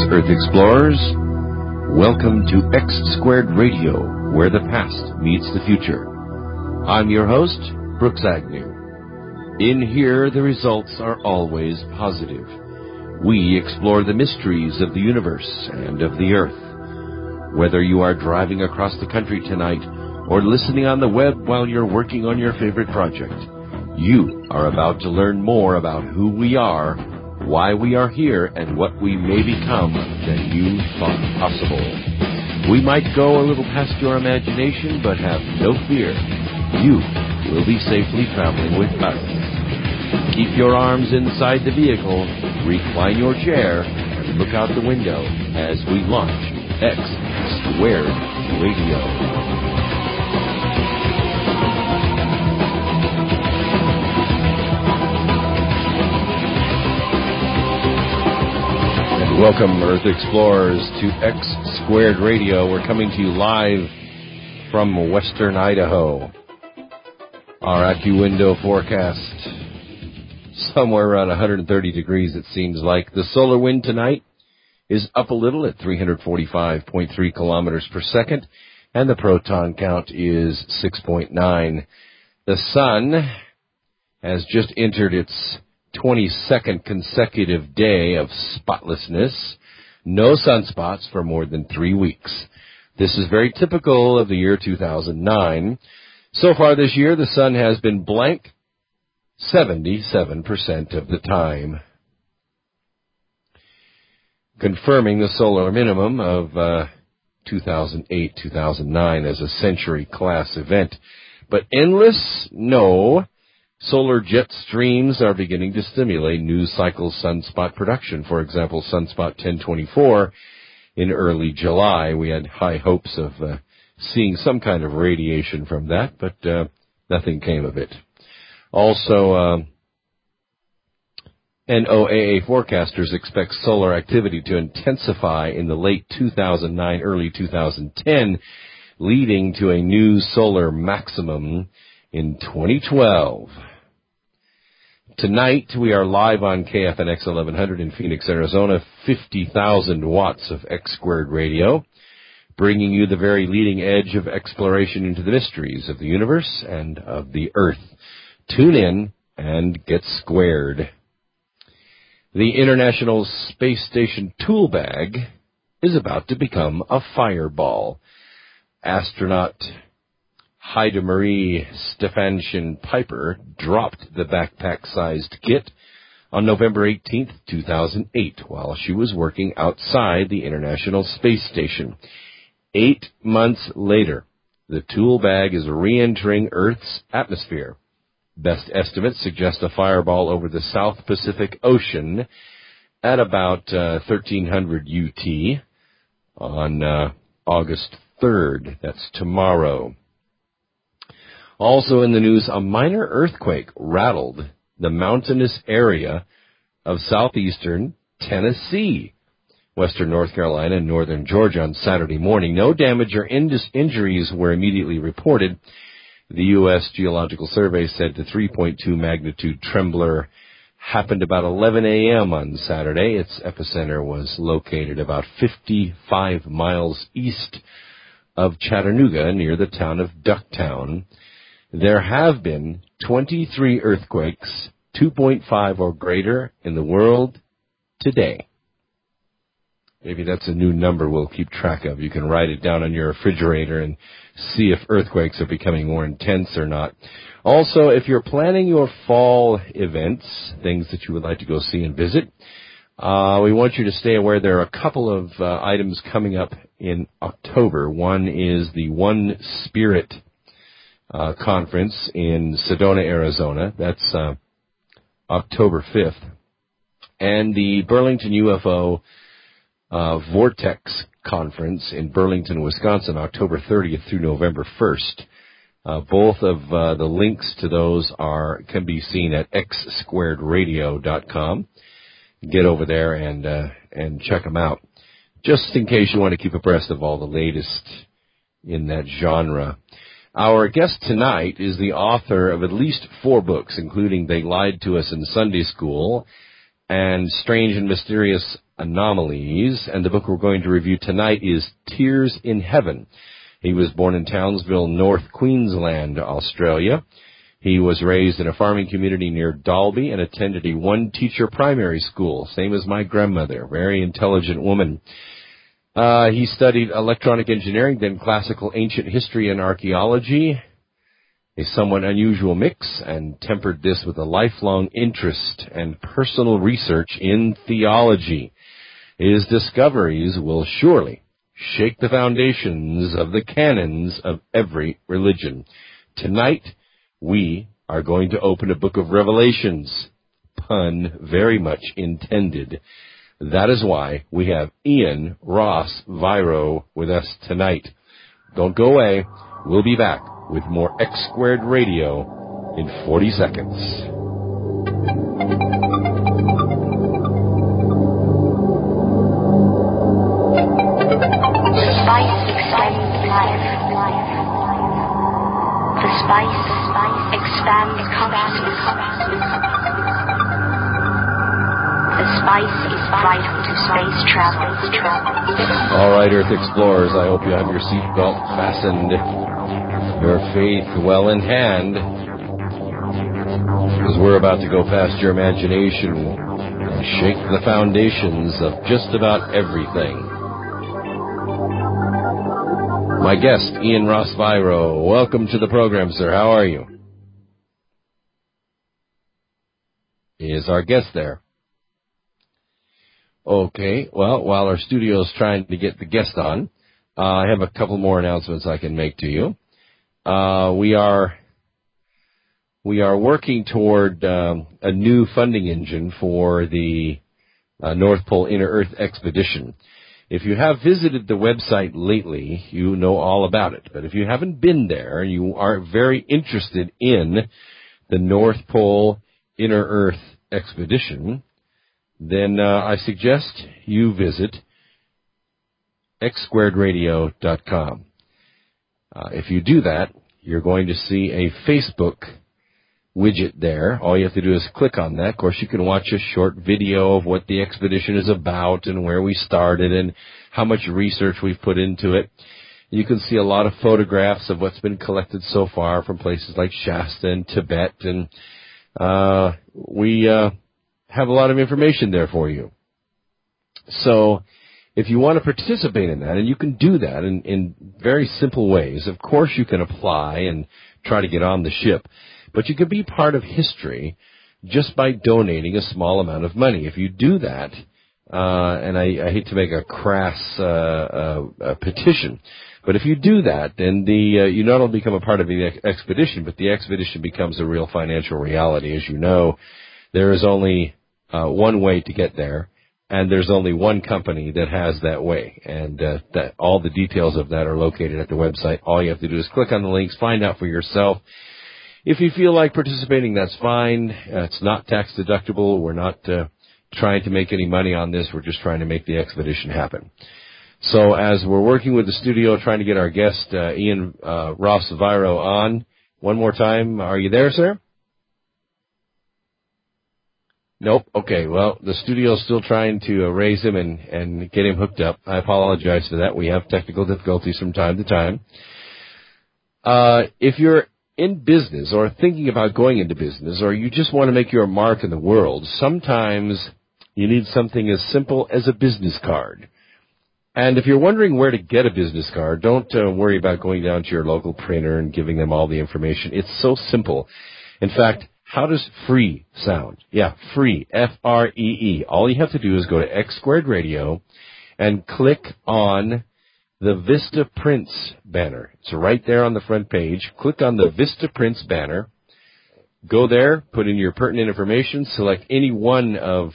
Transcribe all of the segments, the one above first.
Greetings, Earth Explorers. Welcome to X Squared Radio, where the past meets the future. I'm your host, Brooks Agnew. In here, the results are always positive. We explore the mysteries of the universe and of the Earth. Whether you are driving across the country tonight or listening on the web while you're working on your favorite project, you are about to learn more about who we are, why we are here, and what we may become than you thought possible. We might go a little past your imagination, but have no fear. You will be safely traveling with us. Keep your arms inside the vehicle, recline your chair, and look out the window as we launch X Squared Radio. Welcome, Earth Explorers, to X Squared Radio. We're coming to you live from western Idaho. Our AccuWindow forecast, somewhere around 130 degrees, it seems like. The solar wind tonight is up a little at 345.3 kilometers per second, and the proton count is 6.9. The sun has just entered its 22nd consecutive day of spotlessness. No sunspots for more than 3 weeks. This is very typical of the year 2009. So far this year, the sun has been blank 77% of the time, confirming the solar minimum of 2008-2009 as a century-class event. But endless? No. Solar jet streams are beginning to stimulate new cycle sunspot production. For example, sunspot 1024 in early July. We had high hopes of seeing some kind of radiation from that, but nothing came of it. Also, NOAA forecasters expect solar activity to intensify in the late 2009, early 2010, leading to a new solar maximum in 2012. Tonight, we are live on KFNX 1100 in Phoenix, Arizona, 50,000 watts of X Squared Radio, bringing you the very leading edge of exploration into the mysteries of the universe and of the Earth. Tune in and get squared. The International Space Station tool bag is about to become a fireball. Astronaut Heide Marie Stefansson Piper dropped the backpack-sized kit on November 18, 2008, while she was working outside the International Space Station. 8 months later, the tool bag is re-entering Earth's atmosphere. Best estimates suggest a fireball over the South Pacific Ocean at about 1300 UT on August 3rd. That's tomorrow. Also in the news, a minor earthquake rattled the mountainous area of southeastern Tennessee, western North Carolina, and northern Georgia on Saturday morning. No damage or injuries were immediately reported. The U.S. Geological Survey said the 3.2 magnitude trembler happened about 11 a.m. on Saturday. Its epicenter was located about 55 miles east of Chattanooga, near the town of Ducktown. There have been 23 earthquakes, 2.5 or greater, in the world today. Maybe that's a new number we'll keep track of. You can write it down on your refrigerator and see if earthquakes are becoming more intense or not. Also, if you're planning your fall events, things that you would like to go see and visit, we want you to stay aware there are a couple of items coming up in October. One is the One Spirit conference in Sedona, Arizona. That's October 5th. And the Burlington UFO Vortex Conference in Burlington, Wisconsin, October 30th through November 1st. Both of the links to those can be seen at xsquaredradio.com. Get over there and check them out, just in case you want to keep abreast of all the latest in that genre. Our guest tonight is the author of at least 4 books, including They Lied to Us in Sunday School and Strange and Mysterious Anomalies, and the book we're going to review tonight is Tears in Heaven. He was born in Townsville, North Queensland, Australia. He was raised in a farming community near Dalby and attended a one-teacher primary school, same as my grandmother, very intelligent woman. He studied electronic engineering, then classical ancient history and archaeology, a somewhat unusual mix, and tempered this with a lifelong interest and personal research in theology. His discoveries will surely shake the foundations of the canons of every religion. Tonight, we are going to open a book of Revelations. Pun very much intended. That is why we have Ian Ross Viro with us tonight. Don't go away. We'll be back with more X Squared Radio in 40 seconds. The spice expands consciousness. The spice is vital to space travel. All right, Earth Explorers, I hope you have your seatbelt fastened, your faith well in hand, because we're about to go past your imagination and shake the foundations of just about everything. My guest, Ian Ross Viro. Welcome to the program, sir. How are you? Is our guest there? Okay, well, while our studio is trying to get the guest on, I have a couple more announcements I can make to you. We are working toward a new funding engine for the North Pole Inner Earth Expedition. If you have visited the website lately, you know all about it. But if you haven't been there and you are very interested in the North Pole Inner Earth Expedition, then I suggest you visit xsquaredradio.com. If you do that, you're going to see a Facebook widget there. All you have to do is click on that. Of course, you can watch a short video of what the expedition is about and where we started and how much research we've put into it. You can see a lot of photographs of what's been collected so far from places like Shasta and Tibet, and we have a lot of information there for you. So if you want to participate in that, and you can do that in very simple ways, of course you can apply and try to get on the ship. But you can be part of history just by donating a small amount of money. If you do that, and I hate to make a crass petition, but if you do that, then you not only become a part of the expedition, but the expedition becomes a real financial reality. As you know, there is only one way to get there, and there's only one company that has that way. And that all the details of that are located at the website. All you have to do is click on the links, find out for yourself. If you feel like participating, that's fine. It's not tax deductible. We're not trying to make any money on this. We're just trying to make the expedition happen. So as we're working with the studio, trying to get our guest, Ian Ross Viro, on, one more time. Are you there, sir? Nope. Okay. Well, the studio's still trying to raise him and get him hooked up. I apologize for that. We have technical difficulties from time to time. If you're in business or thinking about going into business, or you just want to make your mark in the world, sometimes you need something as simple as a business card. And if you're wondering where to get a business card, don't worry about going down to your local printer and giving them all the information. It's so simple. In fact, how does free sound? Yeah, free, F-R-E-E. All you have to do is go to X Squared Radio and click on the Vista Prints banner. It's right there on the front page. Click on the Vista Prints banner. Go there, put in your pertinent information, select any one of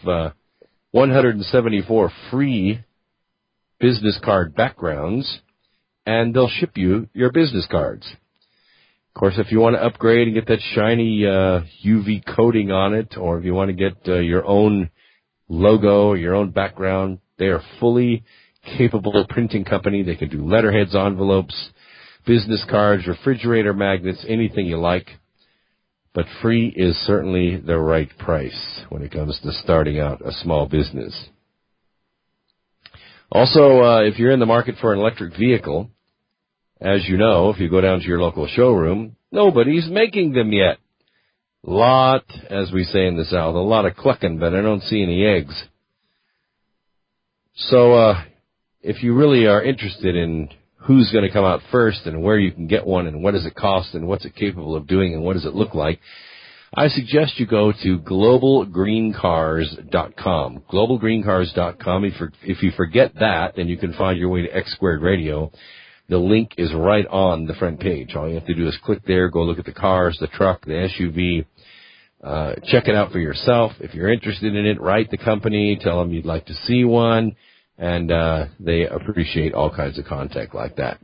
174 free business card backgrounds, and they'll ship you your business cards. Of course, if you want to upgrade and get that shiny UV coating on it, or if you want to get your own logo, your own background, they are fully capable printing company. They can do letterheads, envelopes, business cards, refrigerator magnets, anything you like. But free is certainly the right price when it comes to starting out a small business. Also, if you're in the market for an electric vehicle, as you know, if you go down to your local showroom, nobody's making them yet. Lot, as we say in the South, a lot of clucking, but I don't see any eggs. So, if you really are interested in who's going to come out first and where you can get one and what does it cost and what's it capable of doing and what does it look like, I suggest you go to globalgreencars.com. Globalgreencars.com. If you forget that, then you can find your way to X Squared Radio. The link is right on the front page. All you have to do is click there, go look at the cars, the truck, the SUV. Check it out for yourself. If you're interested in it, write the company, tell them you'd like to see one, and they appreciate all kinds of contact like that.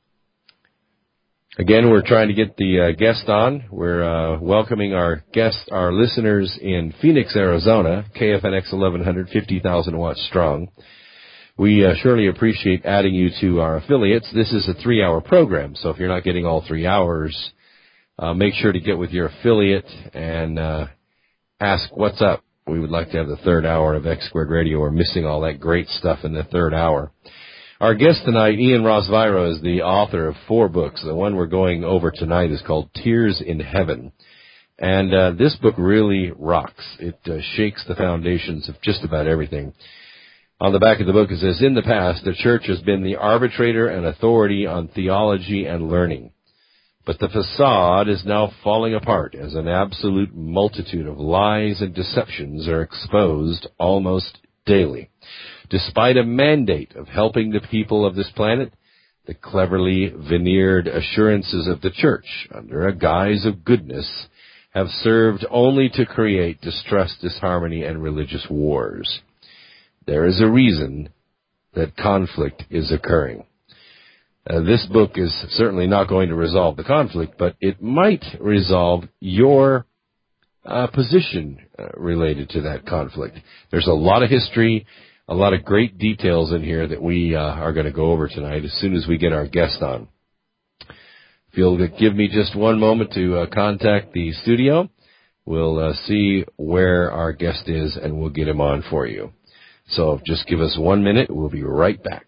Again, we're trying to get the guest on. We're welcoming our listeners in Phoenix, Arizona, KFNX 1100, 50,000 watts strong. We surely appreciate adding you to our affiliates. This is a 3-hour program, so if you're not getting all 3 hours, make sure to get with your affiliate and ask what's up. We would like to have the third hour of X Squared Radio. We're missing all that great stuff in the third hour. Our guest tonight, Ian Rosviro, is the author of 4 books. The one we're going over tonight is called Tears in Heaven. And this book really rocks. It shakes the foundations of just about everything. On the back of the book it says, in the past, the church has been the arbitrator and authority on theology and learning. But the facade is now falling apart as an absolute multitude of lies and deceptions are exposed almost daily. Despite a mandate of helping the people of this planet, the cleverly veneered assurances of the church, under a guise of goodness, have served only to create distrust, disharmony, and religious wars. There is a reason that conflict is occurring. This book is certainly not going to resolve the conflict, but it might resolve your position related to that conflict. There's a lot of history, a lot of great details in here that we are going to go over tonight as soon as we get our guest on. If you'll give me just one moment to contact the studio, we'll see where our guest is and we'll get him on for you. So just give us 1 minute. We'll be right back.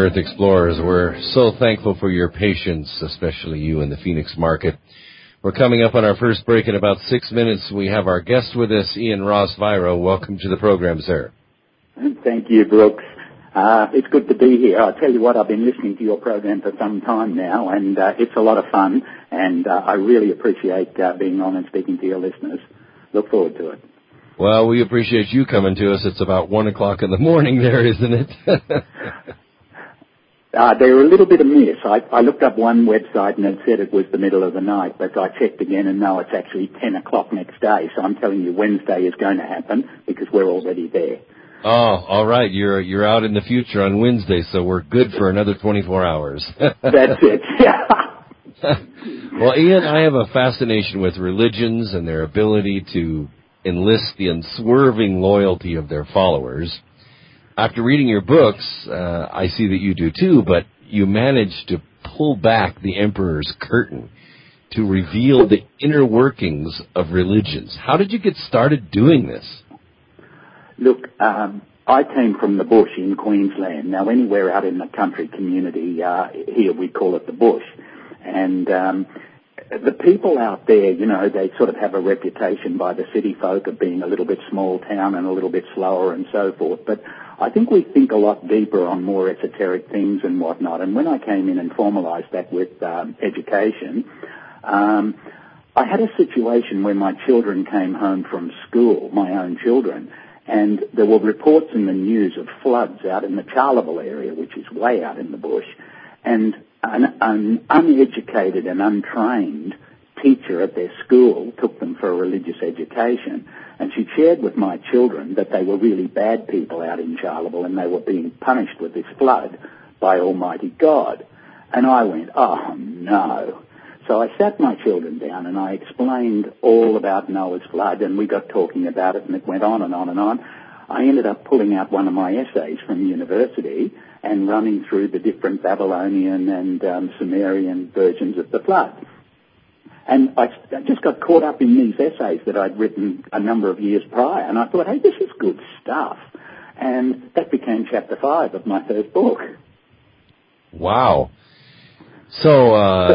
Earth Explorers. We're so thankful for your patience, especially you in the Phoenix market. We're coming up on our first break in about 6 minutes. We have our guest with us, Ian Ross Viro. Welcome to the program, sir. Thank you, Brooks. It's good to be here. I'll tell you what, I've been listening to your program for some time now, and it's a lot of fun, and I really appreciate being on and speaking to your listeners. Look forward to it. Well, we appreciate you coming to us. It's about 1 o'clock in the morning there, isn't it? They're a little bit amiss. I looked up one website and it said it was the middle of the night, but I checked again and no, it's actually 10 o'clock next day. So I'm telling you Wednesday is going to happen because we're already there. Oh, all right. You're out in the future on Wednesday, so we're good for another 24 hours. That's it. Well, Ian, I have a fascination with religions and their ability to enlist the unswerving loyalty of their followers. After reading your books, I see that you do too, but you managed to pull back the emperor's curtain to reveal the inner workings of religions. How did you get started doing this? Look, I came from the bush in Queensland. Now, anywhere out in the country community, here we call it the bush. And the people out there, you know, they sort of have a reputation by the city folk of being a little bit small town and a little bit slower and so forth. But I think we think a lot deeper on more esoteric things and whatnot. And when I came in and formalised that with education, I had a situation where my children came home from school, my own children, and there were reports in the news of floods out in the Charleville area, which is way out in the bush. And an uneducated and untrained teacher at their school took them for a religious education, and she shared with my children that they were really bad people out in Charleville and they were being punished with this flood by Almighty God. And I went, oh no. So I sat my children down and I explained all about Noah's flood, and we got talking about it, and it went on and on and on. I ended up pulling out one of my essays from university and running through the different Babylonian and Sumerian versions of the flood. And I just got caught up in these essays that I'd written a number of years prior, and I thought, hey, this is good stuff. And that became chapter 5 of my first book. Wow. So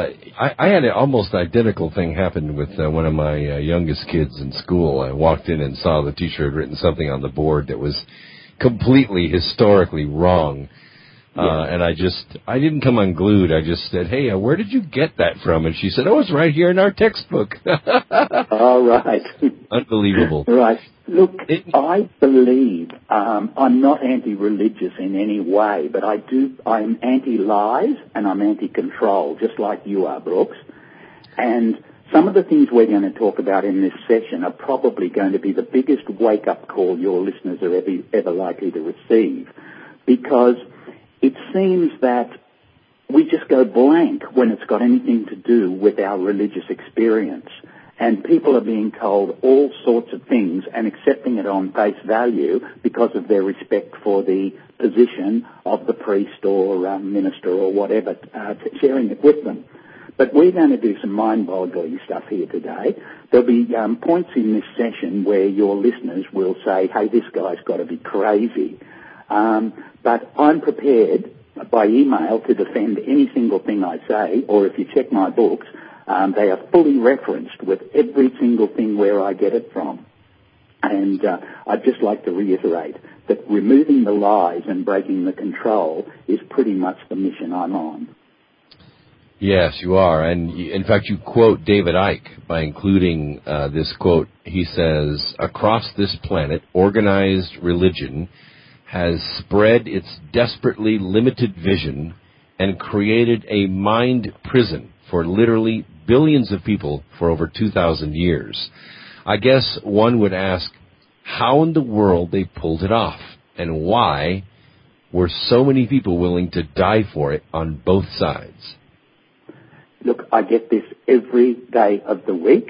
I had an almost identical thing happen with one of my youngest kids in school. I walked in and saw the teacher had written something on the board that was completely historically wrong. And I didn't come unglued. I just said, hey, where did you get that from? And she said, oh, it's right here in our textbook. All right. Unbelievable. Right. Look, I believe I'm not anti-religious in any way, but I'm anti-lies and I'm anti-control, just like you are, Brooks. And some of the things we're going to talk about in this session are probably going to be the biggest wake-up call your listeners are ever likely to receive, because it seems that we just go blank when it's got anything to do with our religious experience. And people are being told all sorts of things and accepting it on face value because of their respect for the position of the priest or minister or whatever, sharing it with them. But we're going to do some mind-boggling stuff here today. There'll be points in this session where your listeners will say, hey, this guy's got to be crazy. But I'm prepared by email to defend any single thing I say, or if you check my books, they are fully referenced with every single thing where I get it from. And I'd just like to reiterate that removing the lies and breaking the control is pretty much the mission I'm on. Yes, you are. And in fact, you quote David Icke by including this quote. He says, across this planet, organized religion has spread its desperately limited vision and created a mind prison for literally billions of people for over 2,000 years. I guess one would ask how in the world they pulled it off, and why were so many people willing to die for it on both sides? Look, I get this every day of the week.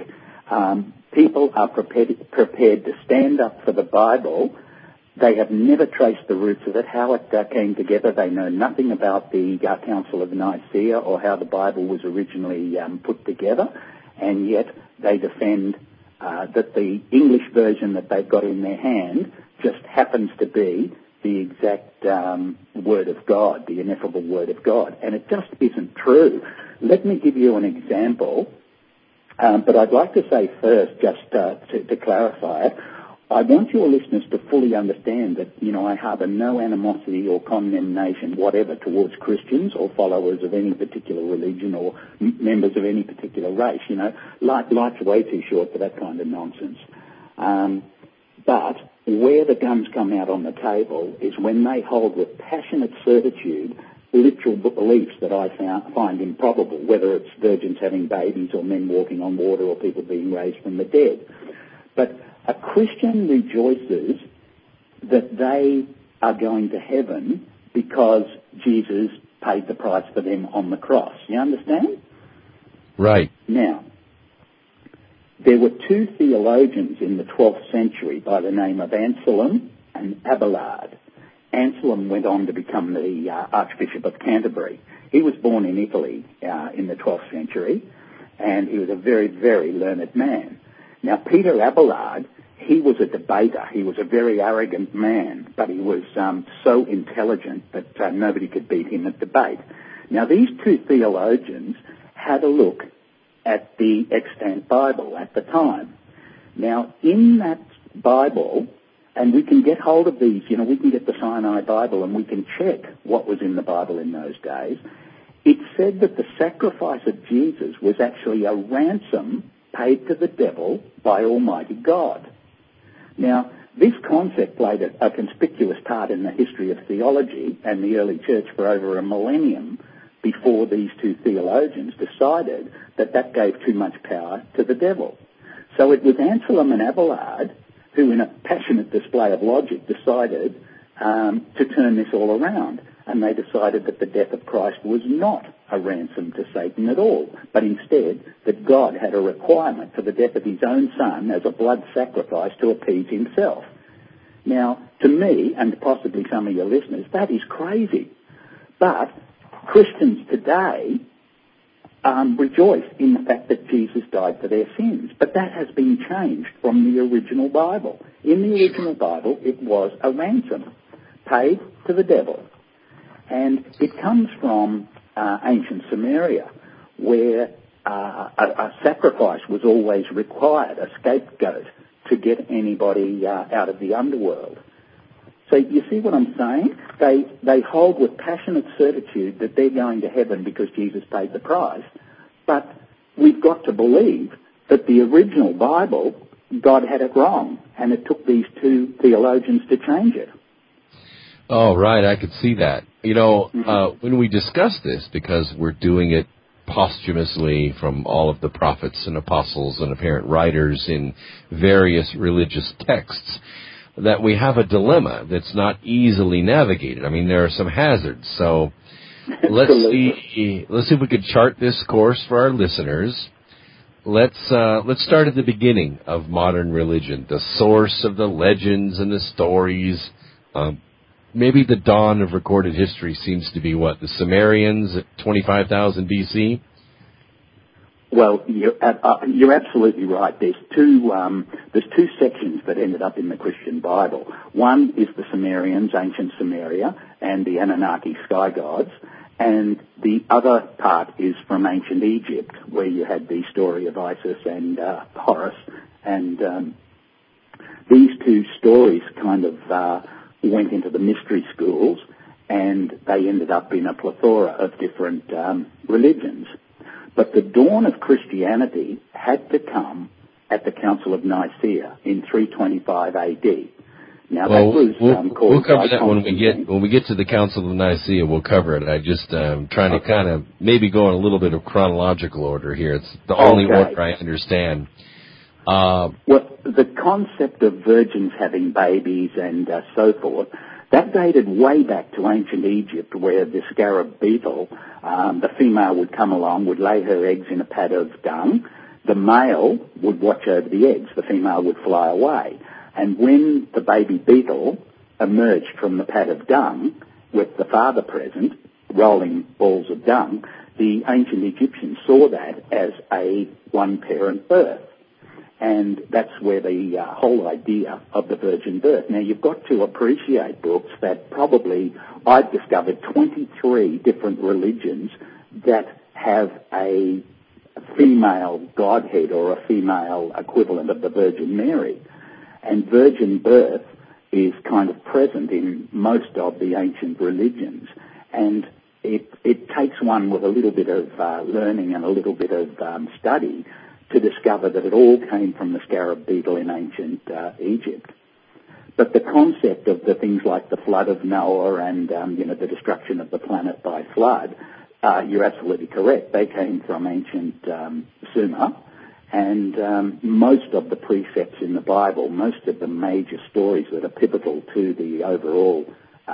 People are prepared to stand up for the Bible. They have never traced the roots of it, how it came together. They know nothing about the Council of Nicaea or how the Bible was originally put together, and yet they defend that the English version that they've got in their hand just happens to be the exact Word of God, the ineffable Word of God. And it just isn't true. Let me give you an example. But I'd like to say first, just to clarify it, I want your listeners to fully understand that, I harbour no animosity or condemnation whatever towards Christians or followers of any particular religion or members of any particular race. Life's way too short for that kind of nonsense. But where the guns come out on the table is when they hold with passionate certitude literal beliefs that I find improbable, whether it's virgins having babies or men walking on water or people being raised from the dead. But a Christian rejoices that they are going to heaven because Jesus paid the price for them on the cross. You understand? Right. Now, there were two theologians in the 12th century by the name of Anselm and Abelard. Anselm went on to become the Archbishop of Canterbury. He was born in Italy in the 12th century, and he was a very, very learned man. Now, Peter Abelard, he was a debater. He was a very arrogant man, but he was so intelligent that nobody could beat him at debate. Now, these two theologians had a look at the extant Bible at the time. Now, in that Bible, and we can get hold of these, we can get the Sinai Bible and we can check what was in the Bible in those days. It said that the sacrifice of Jesus was actually a ransom paid to the devil by Almighty God. Now, this concept played a conspicuous part in the history of theology and the early church for over a millennium before these two theologians decided that gave too much power to the devil. So it was Anselm and Abelard who, in a passionate display of logic, decided to turn this all around. And they decided that the death of Christ was not a ransom to Satan at all, but instead that God had a requirement for the death of his own son as a blood sacrifice to appease himself. Now, to me, and possibly some of your listeners, that is crazy. But Christians today rejoice in the fact that Jesus died for their sins. But that has been changed from the original Bible. In the original Bible, it was a ransom paid to the devil. And it comes from ancient Samaria, where a sacrifice was always required, a scapegoat, to get anybody out of the underworld. So you see what I'm saying? They hold with passionate certitude that they're going to heaven because Jesus paid the price. But we've got to believe that the original Bible, God had it wrong, and it took these two theologians to change it. Oh, right, I could see that. When we discuss this, because we're doing it posthumously from all of the prophets and apostles and apparent writers in various religious texts, that we have a dilemma that's not easily navigated. I mean, there are some hazards. So let's see if we could chart this course for our listeners. Let's start at the beginning of modern religion, the source of the legends and the stories. Maybe the dawn of recorded history seems to be the Sumerians at 25,000 BC? Well, you're absolutely right. There's two sections that ended up in the Christian Bible. One is the Sumerians, ancient Sumeria, and the Anunnaki sky gods. And the other part is from ancient Egypt, where you had the story of Isis and Horus. And these two stories kind of went into the mystery schools, and they ended up in a plethora of different religions. But the dawn of Christianity had to come at the Council of Nicaea in 325 AD. Now, that was we'll cover that when we get to the Council of Nicaea. We'll cover it. I just trying to kind of maybe go in a little bit of chronological order here. It's the only order I understand. Well, the concept of virgins having babies and so forth, that dated way back to ancient Egypt, where the scarab beetle, the female would come along, would lay her eggs in a pad of dung. The male would watch over the eggs. The female would fly away. And when the baby beetle emerged from the pad of dung, with the father present, rolling balls of dung, the ancient Egyptians saw that as a one-parent birth. And that's where the whole idea of the virgin birth. Now, you've got to appreciate, Brooks, that probably I've discovered 23 different religions that have a female godhead or a female equivalent of the Virgin Mary. And virgin birth is kind of present in most of the ancient religions. And it takes one with a little bit of learning and a little bit of study to discover that it all came from the scarab beetle in ancient Egypt. But the concept of the things like the flood of Noah and the destruction of the planet by flood, you're absolutely correct. They came from ancient Sumer, and most of the precepts in the Bible, most of the major stories that are pivotal to the overall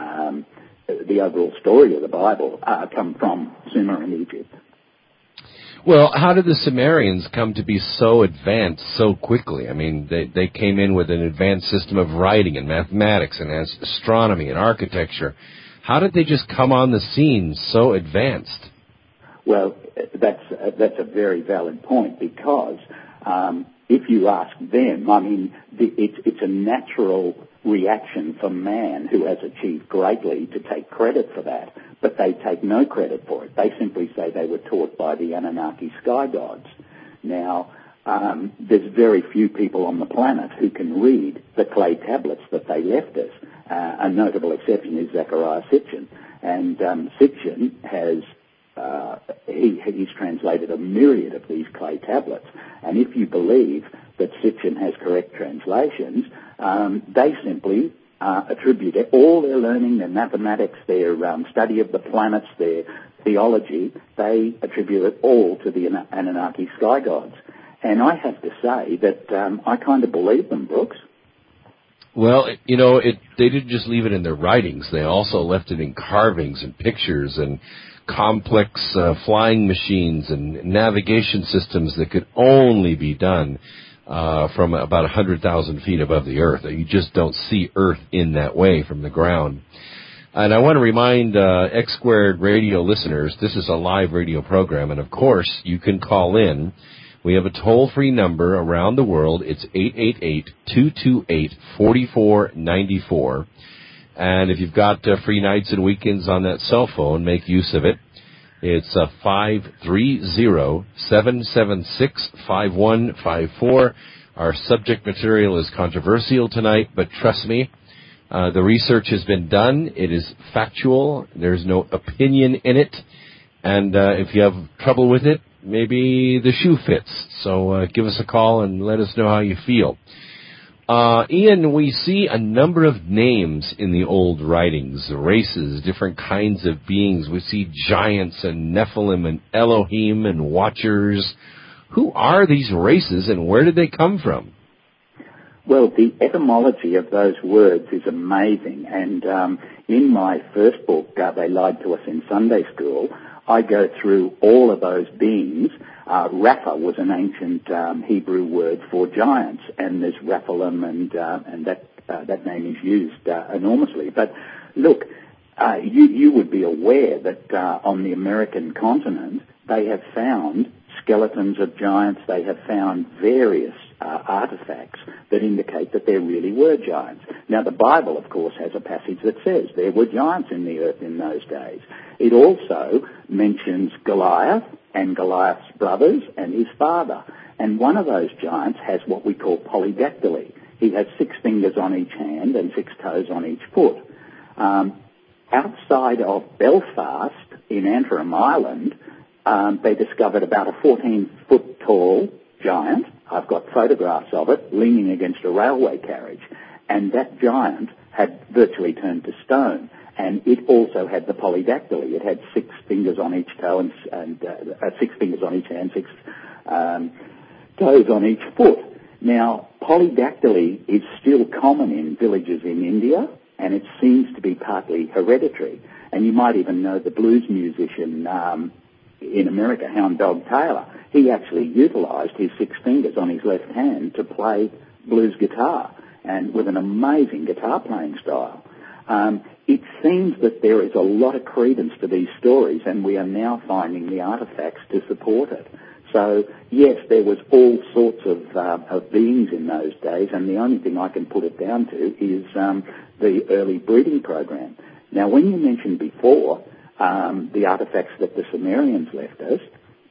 story of the Bible come from Sumer and Egypt. Well, how did the Sumerians come to be so advanced so quickly? I mean, they came in with an advanced system of writing and mathematics and astronomy and architecture. How did they just come on the scene so advanced? Well, that's a very valid point, because if you ask them, I mean, it's a natural reaction for man who has achieved greatly to take credit for that, but they take no credit for it. They simply say they were taught by the Anunnaki sky gods. Now, there's very few people on the planet who can read the clay tablets that they left us. A notable exception is Zecharia Sitchin. And Sitchin has he's translated a myriad of these clay tablets. And if you believe that Sitchin has correct translations, they simply attribute all their learning, their mathematics, their study of the planets, their theology, they attribute it all to the Anunnaki sky gods. And I have to say that I kind of believe them, Brooks. Well, they didn't just leave it in their writings. They also left it in carvings and pictures and complex flying machines and navigation systems that could only be done from about 100,000 feet above the Earth. You just don't see Earth in that way from the ground. And I want to remind X Squared Radio listeners, this is a live radio program, and of course you can call in. We have a toll-free number around the world. It's 888-228-4494. And if you've got free nights and weekends on that cell phone, make use of it. It's 530-776-5154. Our subject material is controversial tonight, but trust me, the research has been done. It is factual. There's no opinion in it. And if you have trouble with it, maybe the shoe fits. So give us a call and let us know how you feel. Ian, we see a number of names in the old writings, races, different kinds of beings. We see giants and Nephilim and Elohim and Watchers. Who are these races and where did they come from? Well, the etymology of those words is amazing. And in my first book, They Lied to Us in Sunday School, I go through all of those beings. Rapha was an ancient Hebrew word for giants, and there's Raphalim, and that name is used enormously. But look, you would be aware that on the American continent, they have found skeletons of giants. They have found various artifacts that indicate that there really were giants. Now, the Bible, of course, has a passage that says there were giants in the earth in those days. It also mentions Goliath and Goliath's brothers and his father. And one of those giants has what we call polydactyly. He has 6 fingers on each hand and 6 toes on each foot. Outside of Belfast, in Antrim Island, they discovered about a 14-foot tall giant. I've got photographs of it leaning against a railway carriage. And that giant had virtually turned to stone. And it also had the polydactyly. It had 6 fingers on each toe and 6 fingers on each hand, 6 toes on each foot. Now, polydactyly is still common in villages in India, and it seems to be partly hereditary. And you might even know the blues musician in America, Hound Dog Taylor. He actually utilized his 6 fingers on his left hand to play blues guitar, and with an amazing guitar playing style. It seems that there is a lot of credence to these stories, and we are now finding the artifacts to support it. So, yes, there was all sorts of beings in those days, and the only thing I can put it down to is the early breeding program. Now, when you mentioned before the artefacts that the Sumerians left us,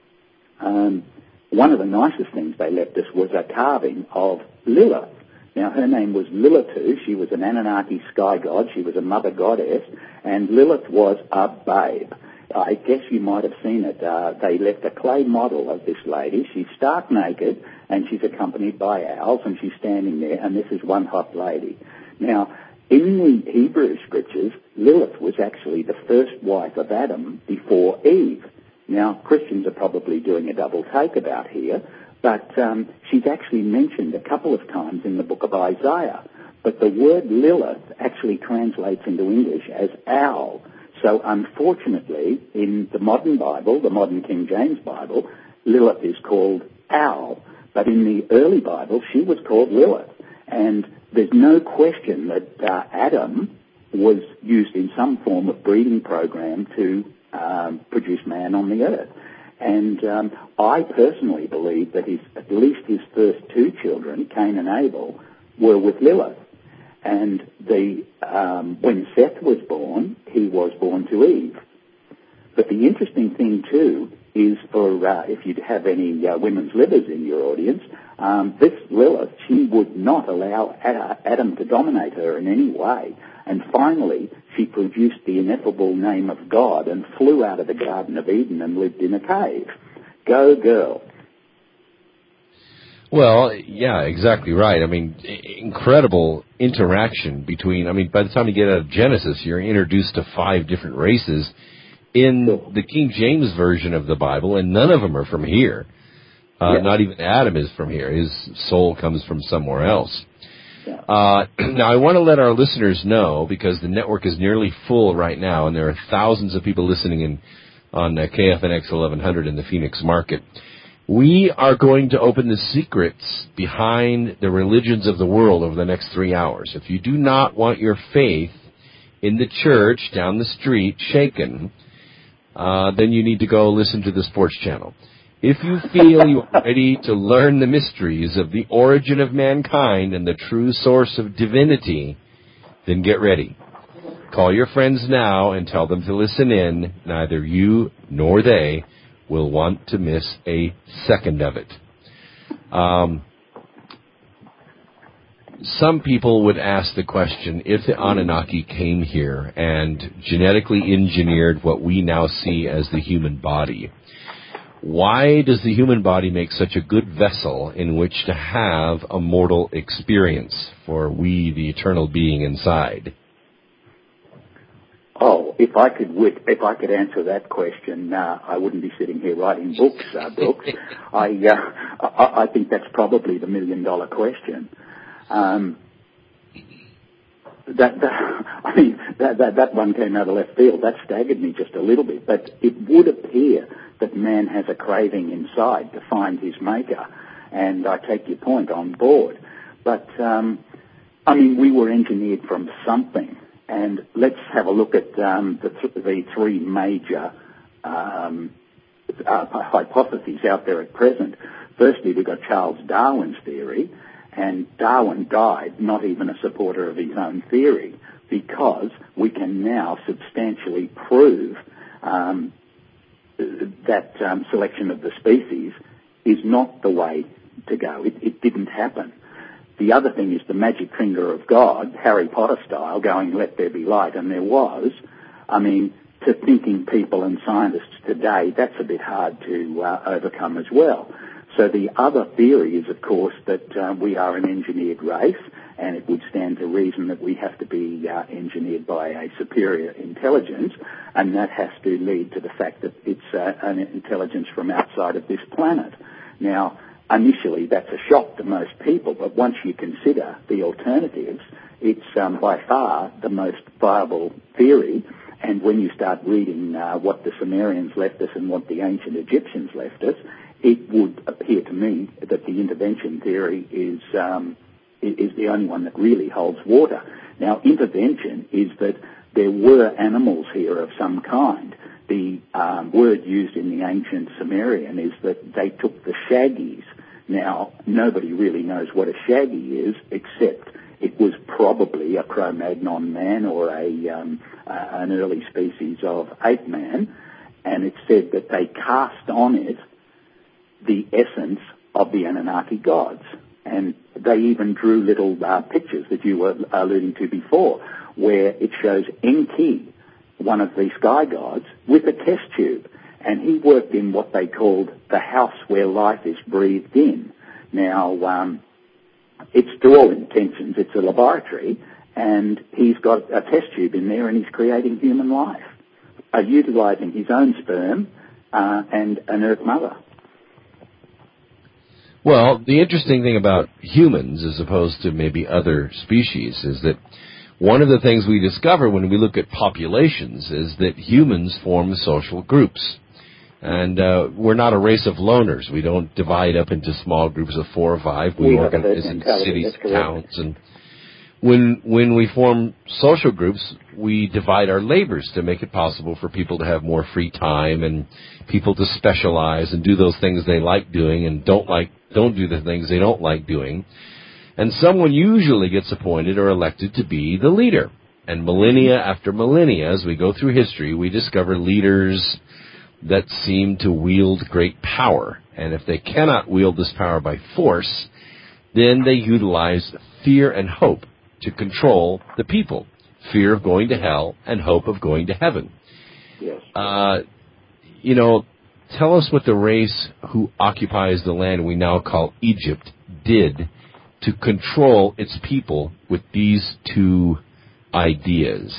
one of the nicest things they left us was a carving of Lilith. Now, her name was Lilitu. She was an Anunnaki sky god. She was a mother goddess, and Lilith was a babe. I guess you might have seen it. They left a clay model of this lady. She's stark naked, and she's accompanied by owls, and she's standing there, and this is one hot lady. Now, in the Hebrew scriptures, Lilith was actually the first wife of Adam before Eve. Now, Christians are probably doing a double take about here, but she's actually mentioned a couple of times in the book of Isaiah. But the word Lilith actually translates into English as owl. So unfortunately, in the modern Bible, the modern King James Bible, Lilith is called owl. But in the early Bible, she was called Lilith. And there's no question that Adam was used in some form of breeding program to produce man on the earth. And I personally believe that at least his first two children, Cain and Abel, were with Lilith. And when Seth was born, he was born to Eve. But the interesting thing, too, is for if you have any women's livers in your audience, this Lilith, she would not allow Adam to dominate her in any way. And finally, she produced the ineffable name of God and flew out of the Garden of Eden and lived in a cave. Go, girl. Well, yeah, exactly right. I mean, incredible interaction between, by the time you get out of Genesis, you're introduced to 5 different races in the King James Version of the Bible, and none of them are from here. Not even Adam is from here. His soul comes from somewhere else. Now, I want to let our listeners know, because the network is nearly full right now, and there are thousands of people listening on KFNX 1100 in the Phoenix market. We are going to open the secrets behind the religions of the world over the next 3 hours. If you do not want your faith in the church down the street shaken, then you need to go listen to the Sports Channel. If you feel you are ready to learn the mysteries of the origin of mankind and the true source of divinity, then get ready. Call your friends now and tell them to listen in. Neither you nor they will want to miss a second of it. Some people would ask the question, if the Anunnaki came here and genetically engineered what we now see as the human body, why does the human body make such a good vessel in which to have a mortal experience for we, the eternal being inside? Oh, if I could answer that question, I wouldn't be sitting here writing books, Brooks. I think that's probably the $1 million question. That one came out of left field. That staggered me just a little bit. But it would appear that man has a craving inside to find his maker, and I take your point on board. But we were engineered from something. And let's have a look at the 3 major hypotheses out there at present. Firstly, we've got Charles Darwin's theory, and Darwin died not even a supporter of his own theory, because we can now substantially prove that selection of the species is not the way to go. It didn't happen. The other thing is the magic finger of God, Harry Potter style, going, let there be light, and there was. To thinking people and scientists today, that's a bit hard to overcome as well. So the other theory is, of course, that we are an engineered race, and it would stand to reason that we have to be engineered by a superior intelligence, and that has to lead to the fact that it's an intelligence from outside of this planet. Now, initially, that's a shock to most people, but once you consider the alternatives, it's by far the most viable theory. And when you start reading what the Sumerians left us and what the ancient Egyptians left us, it would appear to me that the intervention theory is the only one that really holds water. Now, intervention is that there were animals here of some kind the word used in the ancient Sumerian is that they took the shaggies. Now, nobody really knows what a shaggy is, except it was probably a Cro-Magnon man or an early species of ape man, and it said that they cast on it the essence of the Anunnaki gods. And they even drew little pictures that you were alluding to before, where it shows Enki, one of the sky gods, with a test tube. And he worked in what they called the house where life is breathed in. Now, it's to all intentions, it's a laboratory, and he's got a test tube in there and he's creating human life, utilising his own sperm and an Earth Mother. Well, the interesting thing about humans, as opposed to maybe other species, is that one of the things we discover when we look at populations is that humans form social groups. And we're not a race of loners. We don't divide up into small groups of 4 or 5. We organize in cities, towns, and when we form social groups, we divide our labors to make it possible for people to have more free time and people to specialize and do those things they like doing and don't do the things they don't like doing. And someone usually gets appointed or elected to be the leader. And millennia after millennia, as we go through history, we discover leaders that seem to wield great power. And if they cannot wield this power by force, then they utilize fear and hope to control the people. Fear of going to hell and hope of going to heaven. Yes. Tell us what the race who occupies the land we now call Egypt did to control its people with these 2 ideas.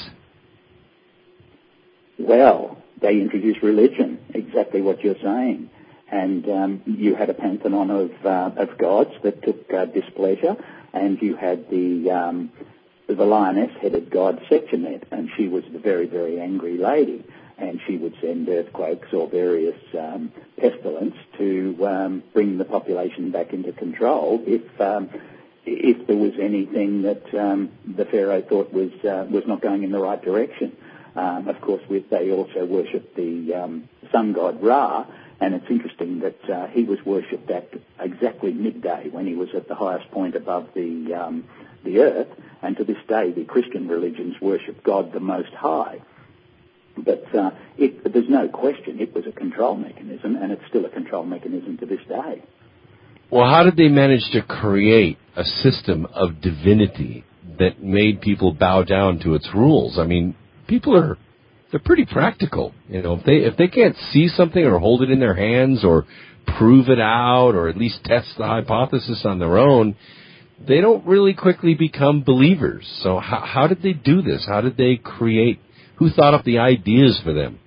Well, they introduced religion, exactly what you're saying. And you had a pantheon of gods that took displeasure, and you had the lioness-headed god Sekhmet, and she was the very, very angry lady, and she would send earthquakes or various pestilence to bring the population back into control if there was anything that the pharaoh thought was not going in the right direction. Of course, they also worshipped the sun god Ra, and it's interesting that he was worshipped at exactly midday when he was at the highest point above the earth, and to this day the Christian religions worship God the Most High. But there's no question it was a control mechanism, and it's still a control mechanism to this day. Well, how did they manage to create a system of divinity that made people bow down to its rules? I mean, they're pretty practical. If they can't see something or hold it in their hands or prove it out or at least test the hypothesis on their own, they don't really quickly become believers. So how did they do this? How did they create? Who thought up the ideas for them?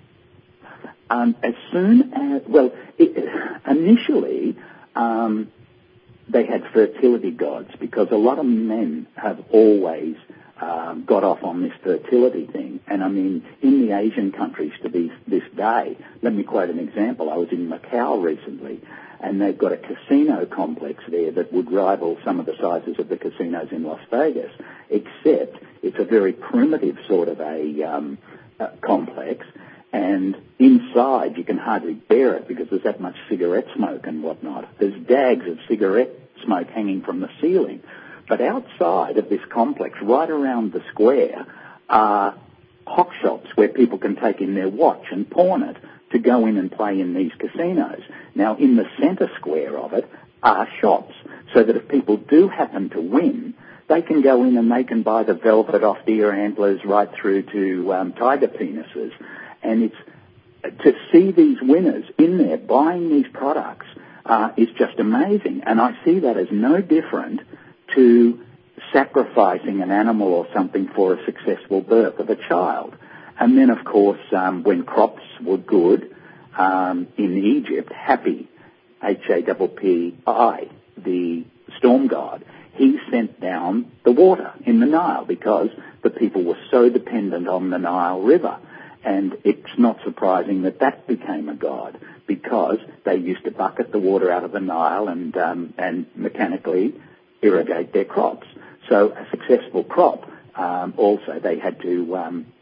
Initially, they had fertility gods, because a lot of men have always got off on this fertility thing. And I mean, in the Asian countries to this day, let me quote an example. I was in Macau recently, and they've got a casino complex there that would rival some of the sizes of the casinos in Las Vegas, except it's a very primitive sort of a complex, and inside you can hardly bear it because there's that much cigarette smoke and whatnot. There's dags of cigarette smoke hanging from the ceiling. But outside of this complex, right around the square, are hock shops where people can take in their watch and pawn it to go in and play in these casinos. Now, in the centre square of it are shops, so that if people do happen to win, they can go in and they can buy the velvet off deer antlers right through to tiger penises. And to see these winners in there buying these products is just amazing. And I see that as no different to sacrificing an animal or something for a successful birth of a child. And then, of course, when crops were good, in Egypt, Hapi, Happi, the storm god, he sent down the water in the Nile because the people were so dependent on the Nile River. And it's not surprising that became a god, because they used to bucket the water out of the Nile and mechanically irrigate their crops. So a successful crop, also they had to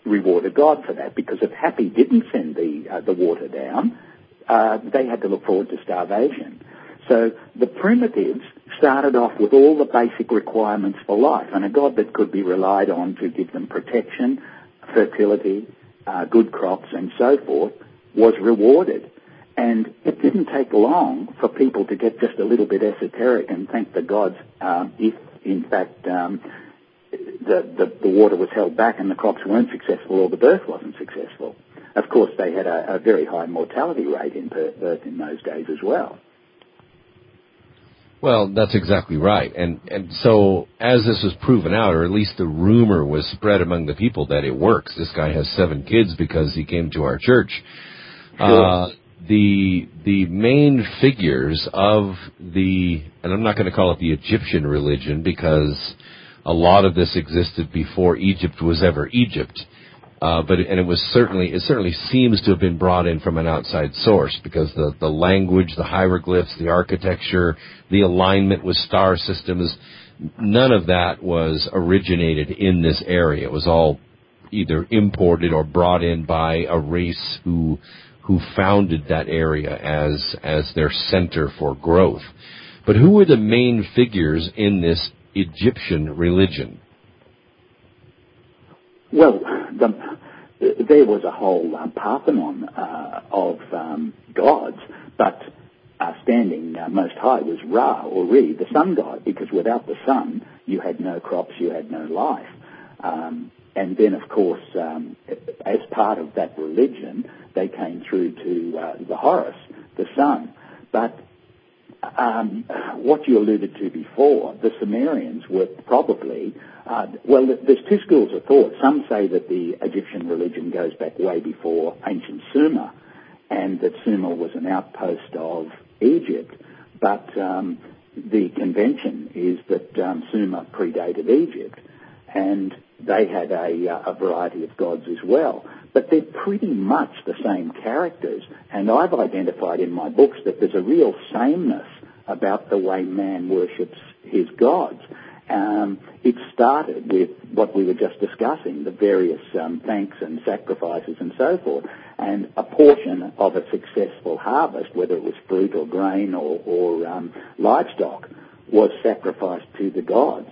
rewarded God for that, because if Happy didn't send the water down, they had to look forward to starvation. So the primitives started off with all the basic requirements for life, and a God that could be relied on to give them protection, fertility, good crops, and so forth, was rewarded. And it didn't take long for people to get just a little bit esoteric and thank the gods if, in fact, the water was held back and the crops weren't successful or the birth wasn't successful. Of course, they had a very high mortality rate in birth in those days as well. Well, that's exactly right. And so as this was proven out, or at least the rumor was spread among the people that it works, this guy has 7 kids because he came to our church. Sure. The main figures of and I'm not going to call it the Egyptian religion because a lot of this existed before Egypt was ever Egypt. It certainly seems to have been brought in from an outside source, because the language, the hieroglyphs, the architecture, the alignment with star systems, none of that was originated in this area. It was all either imported or brought in by a race who founded that area as their center for growth. But who were the main figures in this Egyptian religion? Well, there was a whole Parthenon of gods, but standing most high was Ra, or Re, the sun god, because without the sun, you had no crops, you had no life. And then, of course, as part of that religion, they came through to the Horus, the sun. But what you alluded to before, the Sumerians were probably, there's 2 schools of thought. Some say that the Egyptian religion goes back way before ancient Sumer, and that Sumer was an outpost of Egypt. But the convention is that Sumer predated Egypt, and they had a variety of gods as well. But they're pretty much the same characters, and I've identified in my books that there's a real sameness about the way man worships his gods. It started with what we were just discussing, the various thanks and sacrifices and so forth, and a portion of a successful harvest, whether it was fruit or grain or livestock, was sacrificed to the gods.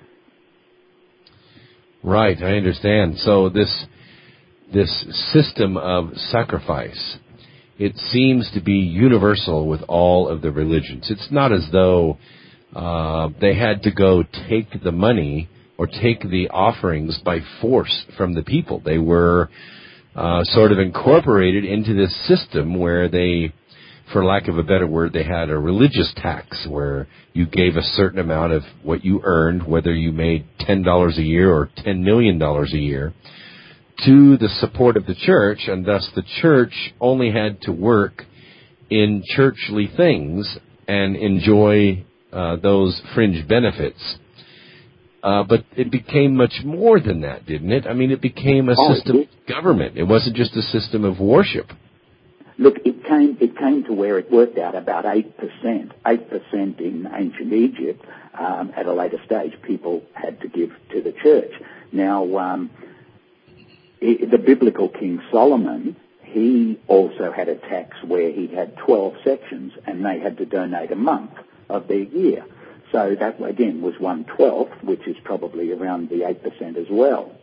Right, I understand. So this system of sacrifice, it seems to be universal with all of the religions. It's not as though they had to go take the money or take the offerings by force from the people. They were sort of incorporated into this system where they, for lack of a better word, they had a religious tax where you gave a certain amount of what you earned, whether you made $10 a year or $10 million a year, to the support of the church, and thus the church only had to work in churchly things and enjoy those fringe benefits. But it became much more than that, didn't it? I mean, it became a system of government. It wasn't just a system of worship. Look, it came to where it worked out about 8%. 8% in ancient Egypt. At a later stage, people had to give to the church. Now, the biblical King Solomon, he also had a tax where he had 12 sections, and they had to donate a month of their year. So that, again, was 1/12, which is probably around the 8% as well.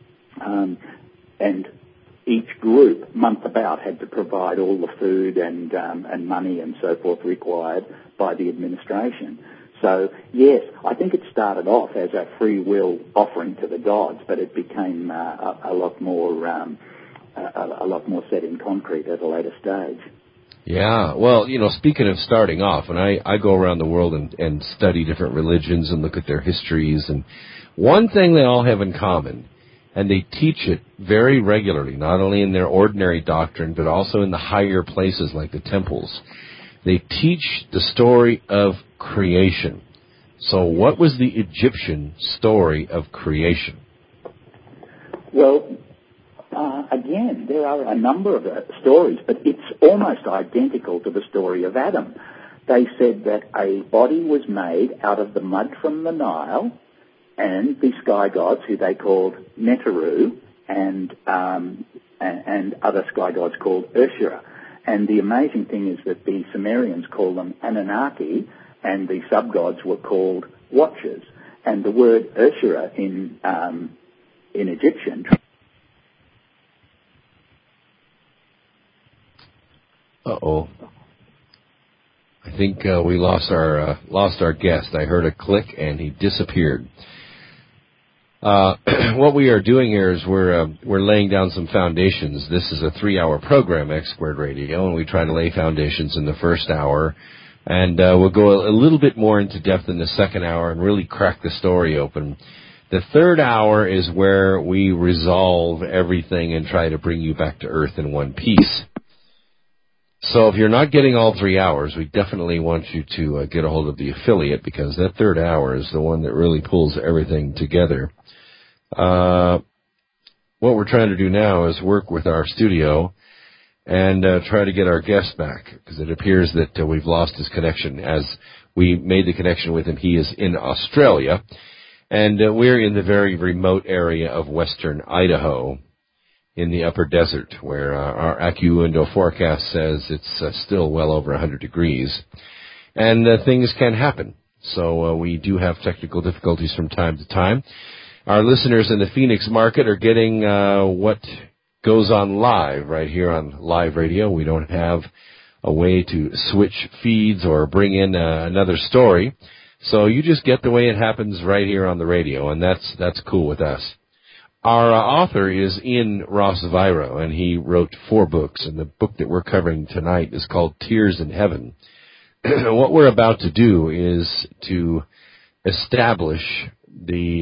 And each group, month about, had to provide all the food and money and so forth required by the administration. So, yes, I think it started off as a free will offering to the gods, but it became a lot more set in concrete at a later stage. Yeah, well, speaking of starting off, and I go around the world and study different religions and look at their histories, and one thing they all have in common, and they teach it very regularly, not only in their ordinary doctrine, but also in the higher places like the temples. They teach the story of creation. So what was the Egyptian story of creation? Well, again, there are a number of stories, but it's almost identical to the story of Adam. They said that a body was made out of the mud from the Nile, and the sky gods, who they called Neteru, and other sky gods called Ursura. And the amazing thing is that the Sumerians called them Anunnaki, and the sub-gods were called Watchers. And the word Ursura in Egyptian. Uh-oh. I think we lost our guest. I heard a click and he disappeared. What we are doing here is we're laying down some foundations. This is a 3-hour program, X Squared Radio, and we try to lay foundations in the first hour. And we'll go a little bit more into depth in the second hour and really crack the story open. The third hour is where we resolve everything and try to bring you back to earth in one piece. So if you're not getting all 3 hours, we definitely want you to get a hold of the affiliate, because that third hour is the one that really pulls everything together. What we're trying to do now is work with our studio and try to get our guest back, because it appears that we've lost his connection. As we made the connection with him, he is in Australia, and we're in the very remote area of western Idaho in the upper desert, where our AccuWindow forecast says it's still well over 100 degrees, and things can happen. So we do have technical difficulties from time to time. Our listeners in the Phoenix market are getting what goes on live right here on live radio. We don't have a way to switch feeds or bring in another story. So you just get the way it happens right here on the radio, and that's cool with us. Our author is Ian Ross Viro, and he wrote 4 books, and the book that we're covering tonight is called Tears in Heaven. What we're about to do is to establish the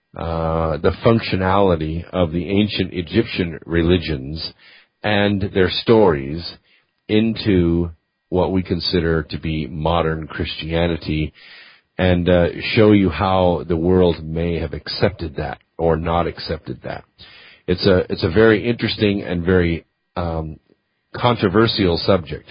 functionality of the ancient Egyptian religions and their stories into what we consider to be modern Christianity, and show you how the world may have accepted that or not accepted that. It's a very interesting and very controversial subject.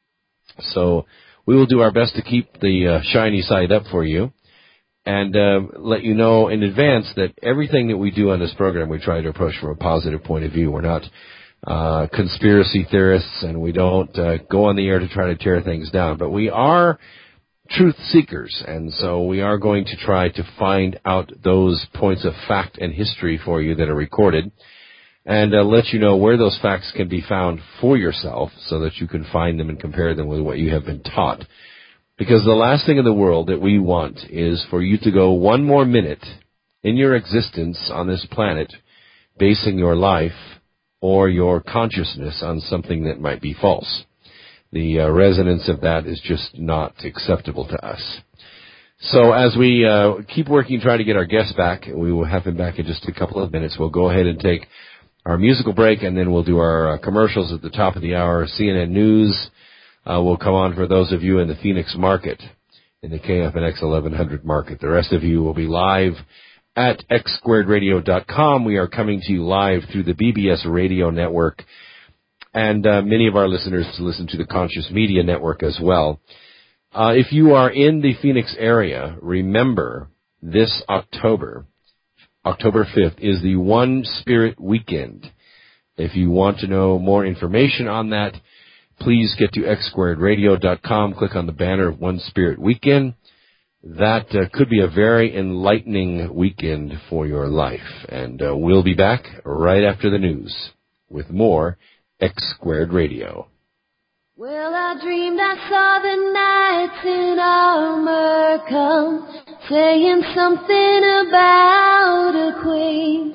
So we will do our best to keep the shiny side up for you, and let you know in advance that everything that we do on this program, we try to approach from a positive point of view. We're not conspiracy theorists, and we don't go on the air to try to tear things down. But we are truth seekers, and so we are going to try to find out those points of fact and history for you that are recorded, and let you know where those facts can be found for yourself, so that you can find them and compare them with what you have been taught. Because the last thing in the world that we want is for you to go one more minute in your existence on this planet basing your life or your consciousness on something that might be false. The resonance of that is just not acceptable to us. So as we keep working, trying to get our guest back, we will have him back in just a couple of minutes. We'll go ahead and take our musical break, and then we'll do our commercials at the top of the hour. CNN News will come on for those of you in the Phoenix market, in the KFNX 1100 market. The rest of you will be live at xsquaredradio.com. We are coming to you live through the BBS Radio Network, and many of our listeners listen to the Conscious Media Network as well. If you are in the Phoenix area, remember this October 5th, is the One Spirit Weekend. If you want to know more information on that, please get to xsquaredradio.com, click on the banner of One Spirit Weekend. That could be a very enlightening weekend for your life. And we'll be back right after the news with more X Squared Radio. Well, I dreamed I saw the knights in armor come, saying something about a queen.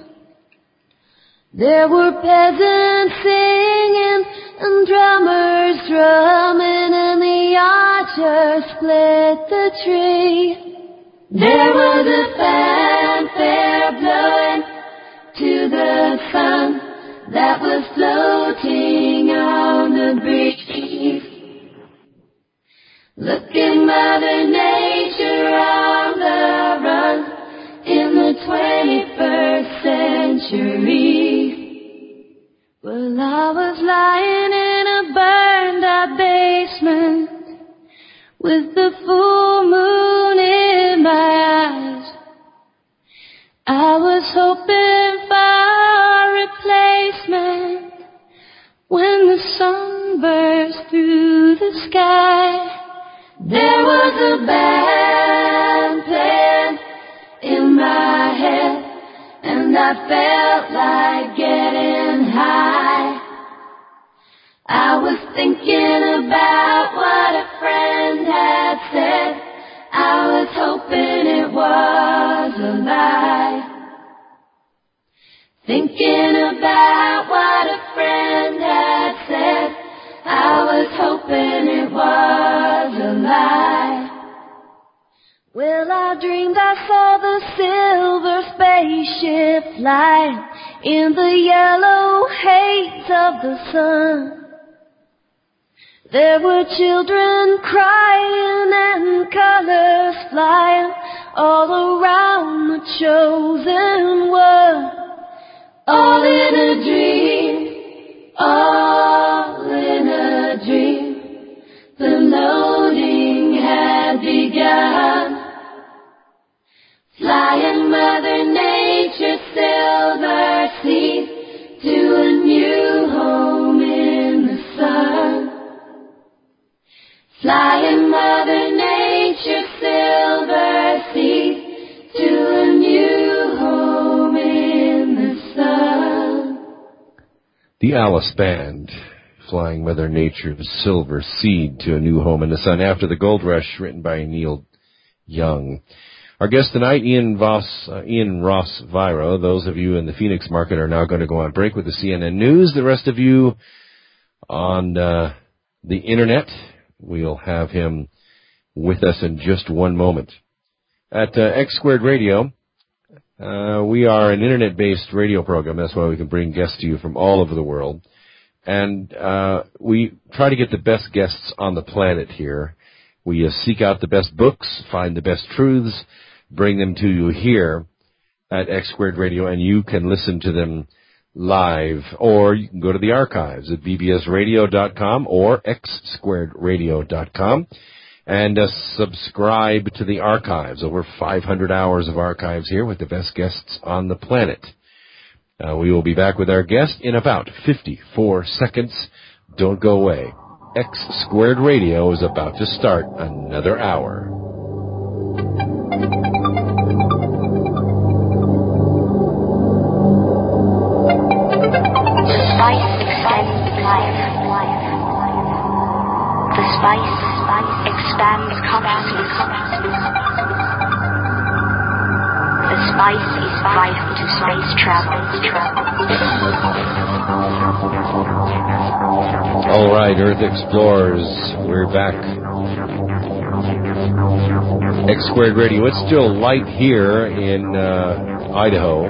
There were peasants singing and drummers drumming, and the archers split the tree. There was a fanfare blowing to the sun that was floating on the breeze. Look at Mother Nature on the run in the 21st century. Well, I was lying in a burned-out basement with the full moon in my eyes. I was hoping for sky. There was a band playing in my head, and I felt like getting high. I was thinking about what a friend had said. I was hoping it was a lie. Thinking about what a friend had said. I was hoping it was a lie. Well, I dreamed I saw the silver spaceship fly in the yellow haze of the sun. There were children crying and colors flying all around the chosen one. All in a dream, all in a dream. The loading had begun. Flying Mother Nature's silver seed to a new home in the sun. Flying Mother Nature's silver seed to a new home in the sun. The Alice Band, Flying Mother Nature's Silver Seed to a New Home in the Sun, after the Gold Rush, written by Neil Young. Our guest tonight, Ian Ross Viro. Those of you in the Phoenix market are now going to go on break with the CNN News. The rest of you on the Internet, we'll have him with us in just one moment. At X Squared Radio, we are an Internet-based radio program. That's why we can bring guests to you from all over the world. And we try to get the best guests on the planet here. We seek out the best books, find the best truths, bring them to you here at X Squared Radio, and you can listen to them live, or you can go to the archives at bbsradio.com or xsquaredradio.com and subscribe to the archives. Over 500 hours of archives here with the best guests on the planet. We will be back with our guest in about 54 seconds. Don't go away. X Squared Radio is about to start another hour. The spice extends life. The spice expands consciousness. The spice is vital to space travel. All right, Earth Explorers, we're back. X Squared Radio. It's still light here in Idaho.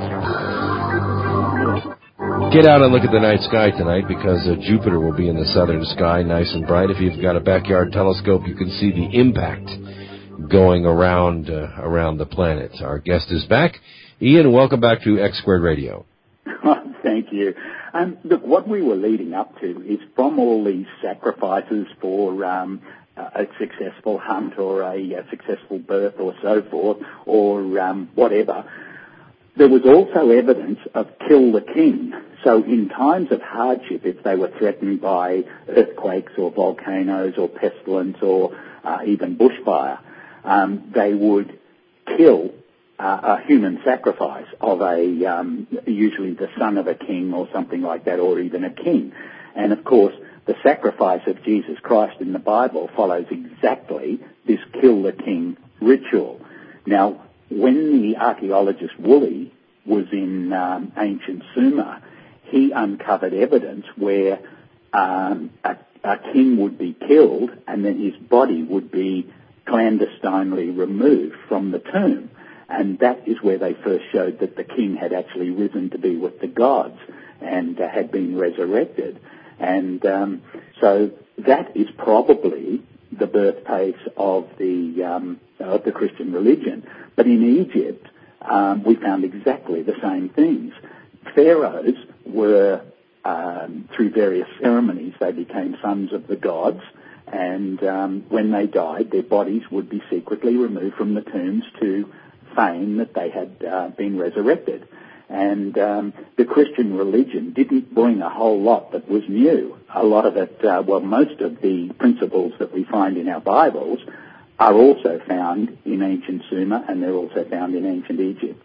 Get out and look at the night sky tonight, because Jupiter will be in the southern sky, nice and bright. If you've got a backyard telescope, you can see the impact going around the planet. Our guest is back. Ian, welcome back to X Squared Radio. Thank you. Look, what we were leading up to is, from all these sacrifices for a successful hunt or a successful birth or so forth, or whatever, there was also evidence of kill the king. So in times of hardship, if they were threatened by earthquakes or volcanoes or pestilence or even bushfire, they would kill a human sacrifice of usually the son of a king or something like that, or even a king. And of course, the sacrifice of Jesus Christ in the Bible follows exactly this kill the king ritual. Now, when the archaeologist Woolley was in ancient Sumer, he uncovered evidence where a king would be killed and then his body would be clandestinely removed from the tomb. And that is where they first showed that the king had actually risen to be with the gods and had been resurrected. And so that is probably the birthplace of the Christian religion. But in Egypt, we found exactly the same things. Pharaohs were, through various ceremonies, they became sons of the gods, and when they died, their bodies would be secretly removed from the tombs to feign that they had been resurrected. And the Christian religion didn't bring a whole lot that was new. A lot of it, most of the principles that we find in our Bibles are also found in ancient Sumer, and they're also found in ancient Egypt.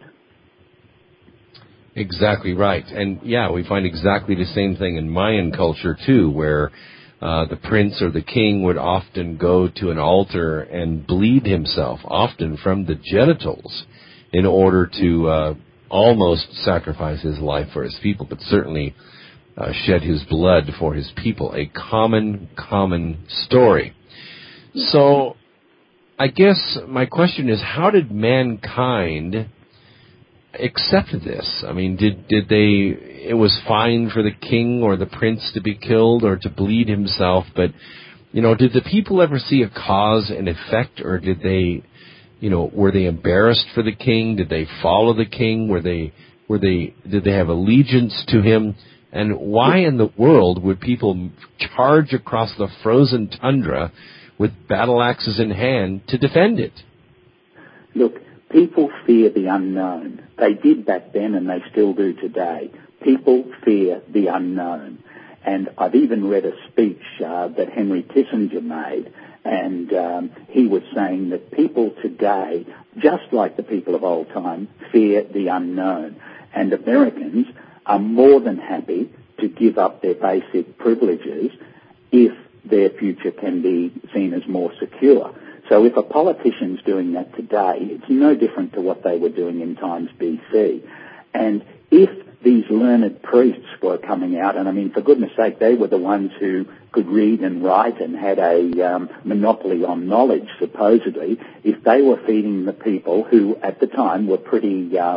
Exactly right. And yeah, we find exactly the same thing in Mayan culture too, where the prince or the king would often go to an altar and bleed himself, often from the genitals, in order to almost sacrifice his life for his people, but certainly shed his blood for his people. A common story. So I guess my question is, how did mankind accept this? I mean, it was fine for the king or the prince to be killed or to bleed himself, but, did the people ever see a cause and effect, or did they, were they embarrassed for the king? Did they follow the king? Did they have allegiance to him? And why in the world would people charge across the frozen tundra with battle axes in hand to defend it? Look, people fear the unknown. They did back then and they still do today. People fear the unknown. And I've even read a speech that Henry Kissinger made, and he was saying that people today, just like the people of old time, fear the unknown. And Americans are more than happy to give up their basic privileges if their future can be seen as more secure. So if a politician's doing that today, it's no different to what they were doing in times BC. And if these learned priests were coming out, and I mean, for goodness sake, they were the ones who could read and write and had a monopoly on knowledge, supposedly, if they were feeding the people who at the time were pretty, they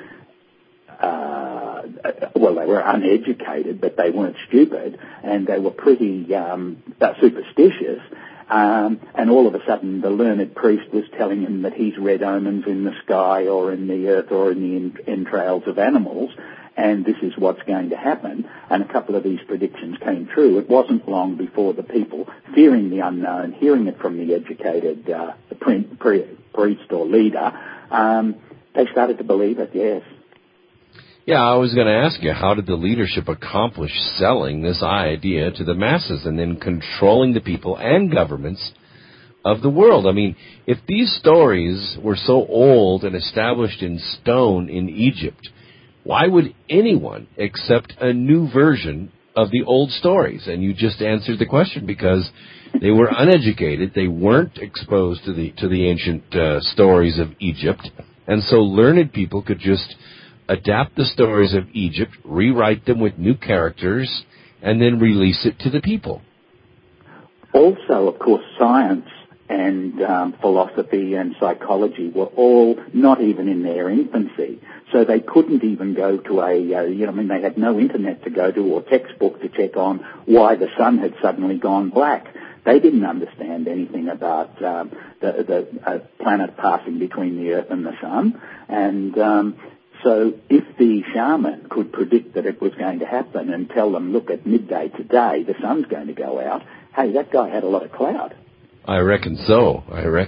were uneducated, but they weren't stupid, and they were pretty superstitious, and all of a sudden the learned priest was telling him that he's read omens in the sky or in the earth or in the entrails of animals, and this is what's going to happen. And a couple of these predictions came true. It wasn't long before the people, fearing the unknown, hearing it from the educated priest or leader, they started to believe it, yes. Yeah, I was going to ask you, how did the leadership accomplish selling this idea to the masses and then controlling the people and governments of the world? I mean, if these stories were so old and established in stone in Egypt, why would anyone accept a new version of the old stories? And you just answered the question, because they were uneducated. They weren't exposed to the ancient stories of Egypt. And so learned people could just adapt the stories of Egypt, rewrite them with new characters, and then release it to the people. Also, of course, science and philosophy and psychology were all not even in their infancy. So they couldn't even go to they had no internet to go to or textbook to check on why the sun had suddenly gone black. They didn't understand anything about the planet passing between the Earth and the sun. And so if the shaman could predict that it was going to happen and tell them, look, at midday today the sun's going to go out, hey, that guy had a lot of clout. I reckon so.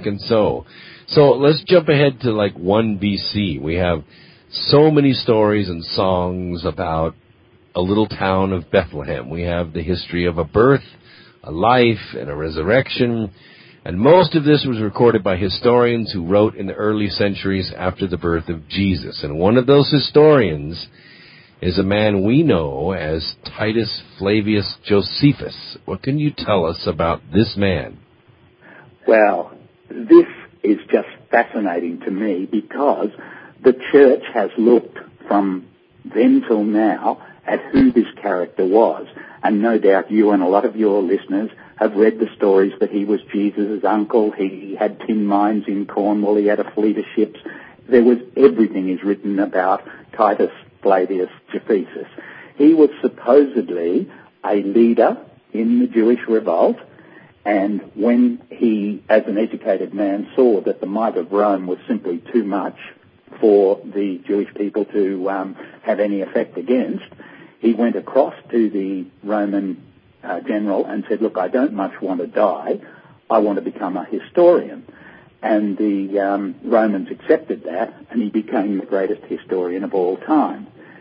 So let's jump ahead to 1 BC. We have so many stories and songs about a little town of Bethlehem. We have the history of a birth, a life, and a resurrection. And most of this was recorded by historians who wrote in the early centuries after the birth of Jesus. And one of those historians is a man we know as Titus Flavius Josephus. What can you tell us about this man? Well, this is just fascinating to me, because the church has looked from then till now at who this character was. And no doubt you and a lot of your listeners have read the stories that he was Jesus' uncle. He had tin mines in Cornwall. He had a fleet of ships. Everything is written about Titus Flavius Josephus. He was supposedly a leader in the Jewish revolt. And when he, as an educated man, saw that the might of Rome was simply too much for the Jewish people to have any effect against, he went across to the Roman general and said, look, I don't much want to die. I want to become a historian. And the Romans accepted that, and he became the greatest historian of all time.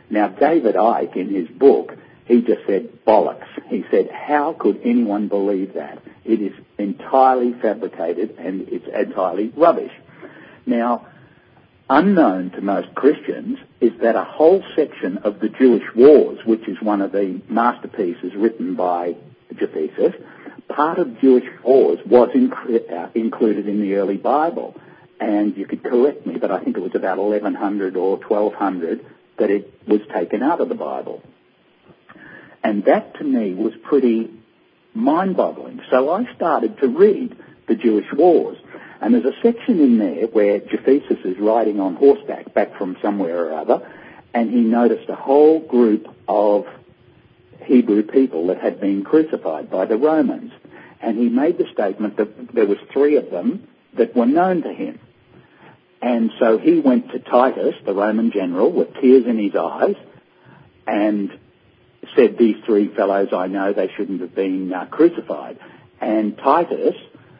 Now, David Icke, in his book, he just said bollocks. He said, how could anyone believe that? It is entirely fabricated and it's entirely rubbish. Now, unknown to most Christians is that a whole section of the Jewish Wars, which is one of the masterpieces written by Josephus, part of Jewish Wars was included in the early Bible. And you could correct me, but I think it was about 1100 or 1200 that it was taken out of the Bible. And that to me was pretty mind-boggling. So I started to read the Jewish Wars. And there's a section in there where Josephus is riding on horseback back from somewhere or other, and he noticed a whole group of Hebrew people that had been crucified by the Romans. And he made the statement that there was 3 of them that were known to him. And so he went to Titus, the Roman general, with tears in his eyes, and said, these 3 fellows, I know they shouldn't have been crucified. And Titus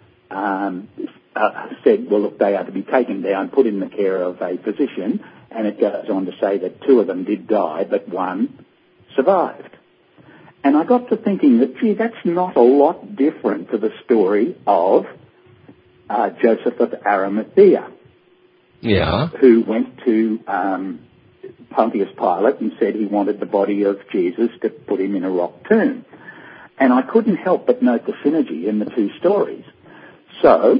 said, well, look, they are to be taken down, put in the care of a physician, and it goes on to say that 2 of them did die, but 1 survived. And I got to thinking that, gee, that's not a lot different to the story of Joseph of Arimathea. Yeah. Who went to Pontius Pilate and said he wanted the body of Jesus to put him in a rock tomb. And I couldn't help but note the synergy in the 2 stories. So,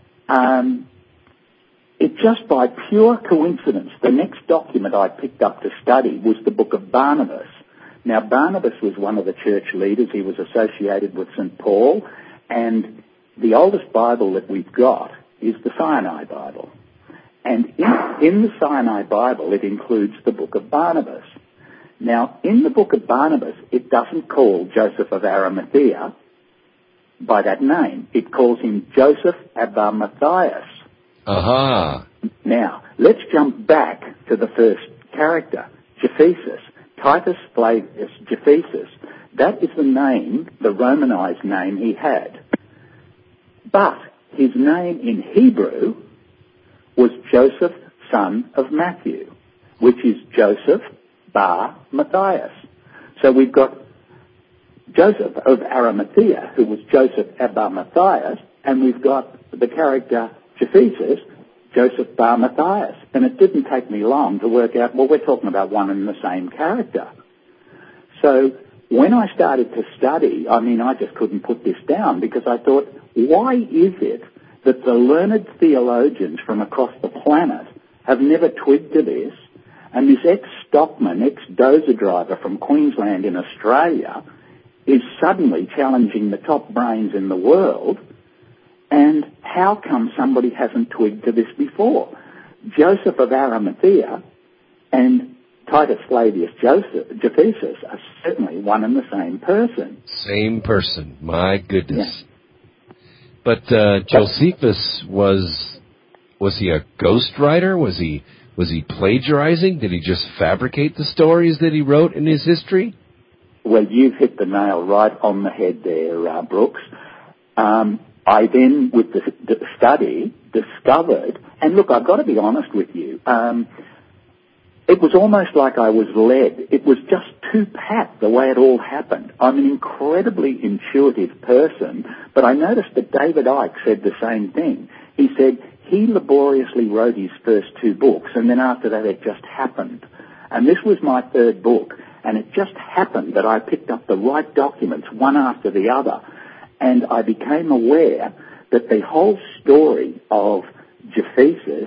it just by pure coincidence, the next document I picked up to study was the book of Barnabas. Now, Barnabas was one of the church leaders. He was associated with St. Paul. And the oldest Bible that we've got is the Sinai Bible. And in the Sinai Bible, it includes the book of Barnabas. Now, in the book of Barnabas, it doesn't call Joseph of Arimathea by that name. It calls him Joseph Abba Matthias. Aha. Now, let's jump back to the first character, Josephus. Titus Flavius Josephus. That is the name, the Romanized name he had. But his name in Hebrew was Joseph, son of Matthew, which is Joseph bar Matthias. So we've got Joseph of Arimathea, who was Joseph Abba Matthias, and we've got the character Josephus, Joseph bar Matthias. And it didn't take me long to work out, well, we're talking about one and the same character. So when I started to study, I just couldn't put this down because I thought, why is it that the learned theologians from across the planet have never twigged to this, and this ex-stockman, ex-dozer driver from Queensland in Australia is suddenly challenging the top brains in the world, and how come somebody hasn't twigged to this before? Joseph of Arimathea and Titus Flavius Josephus are certainly one and the same person. Same person, my goodness. Yeah. But Josephus was he a ghostwriter? Was he plagiarizing? Did he just fabricate the stories that he wrote in his history? Well, you've hit the nail right on the head there, Brooks. I then, with the study, discovered, and look, I've got to be honest with you, it was almost like I was led. It was just too pat the way it all happened. I'm an incredibly intuitive person, but I noticed that David Icke said the same thing. He said he laboriously wrote his first 2 books, and then after that it just happened. And this was my 3rd book, and it just happened that I picked up the right documents one after the other, and I became aware that the whole story of Josephus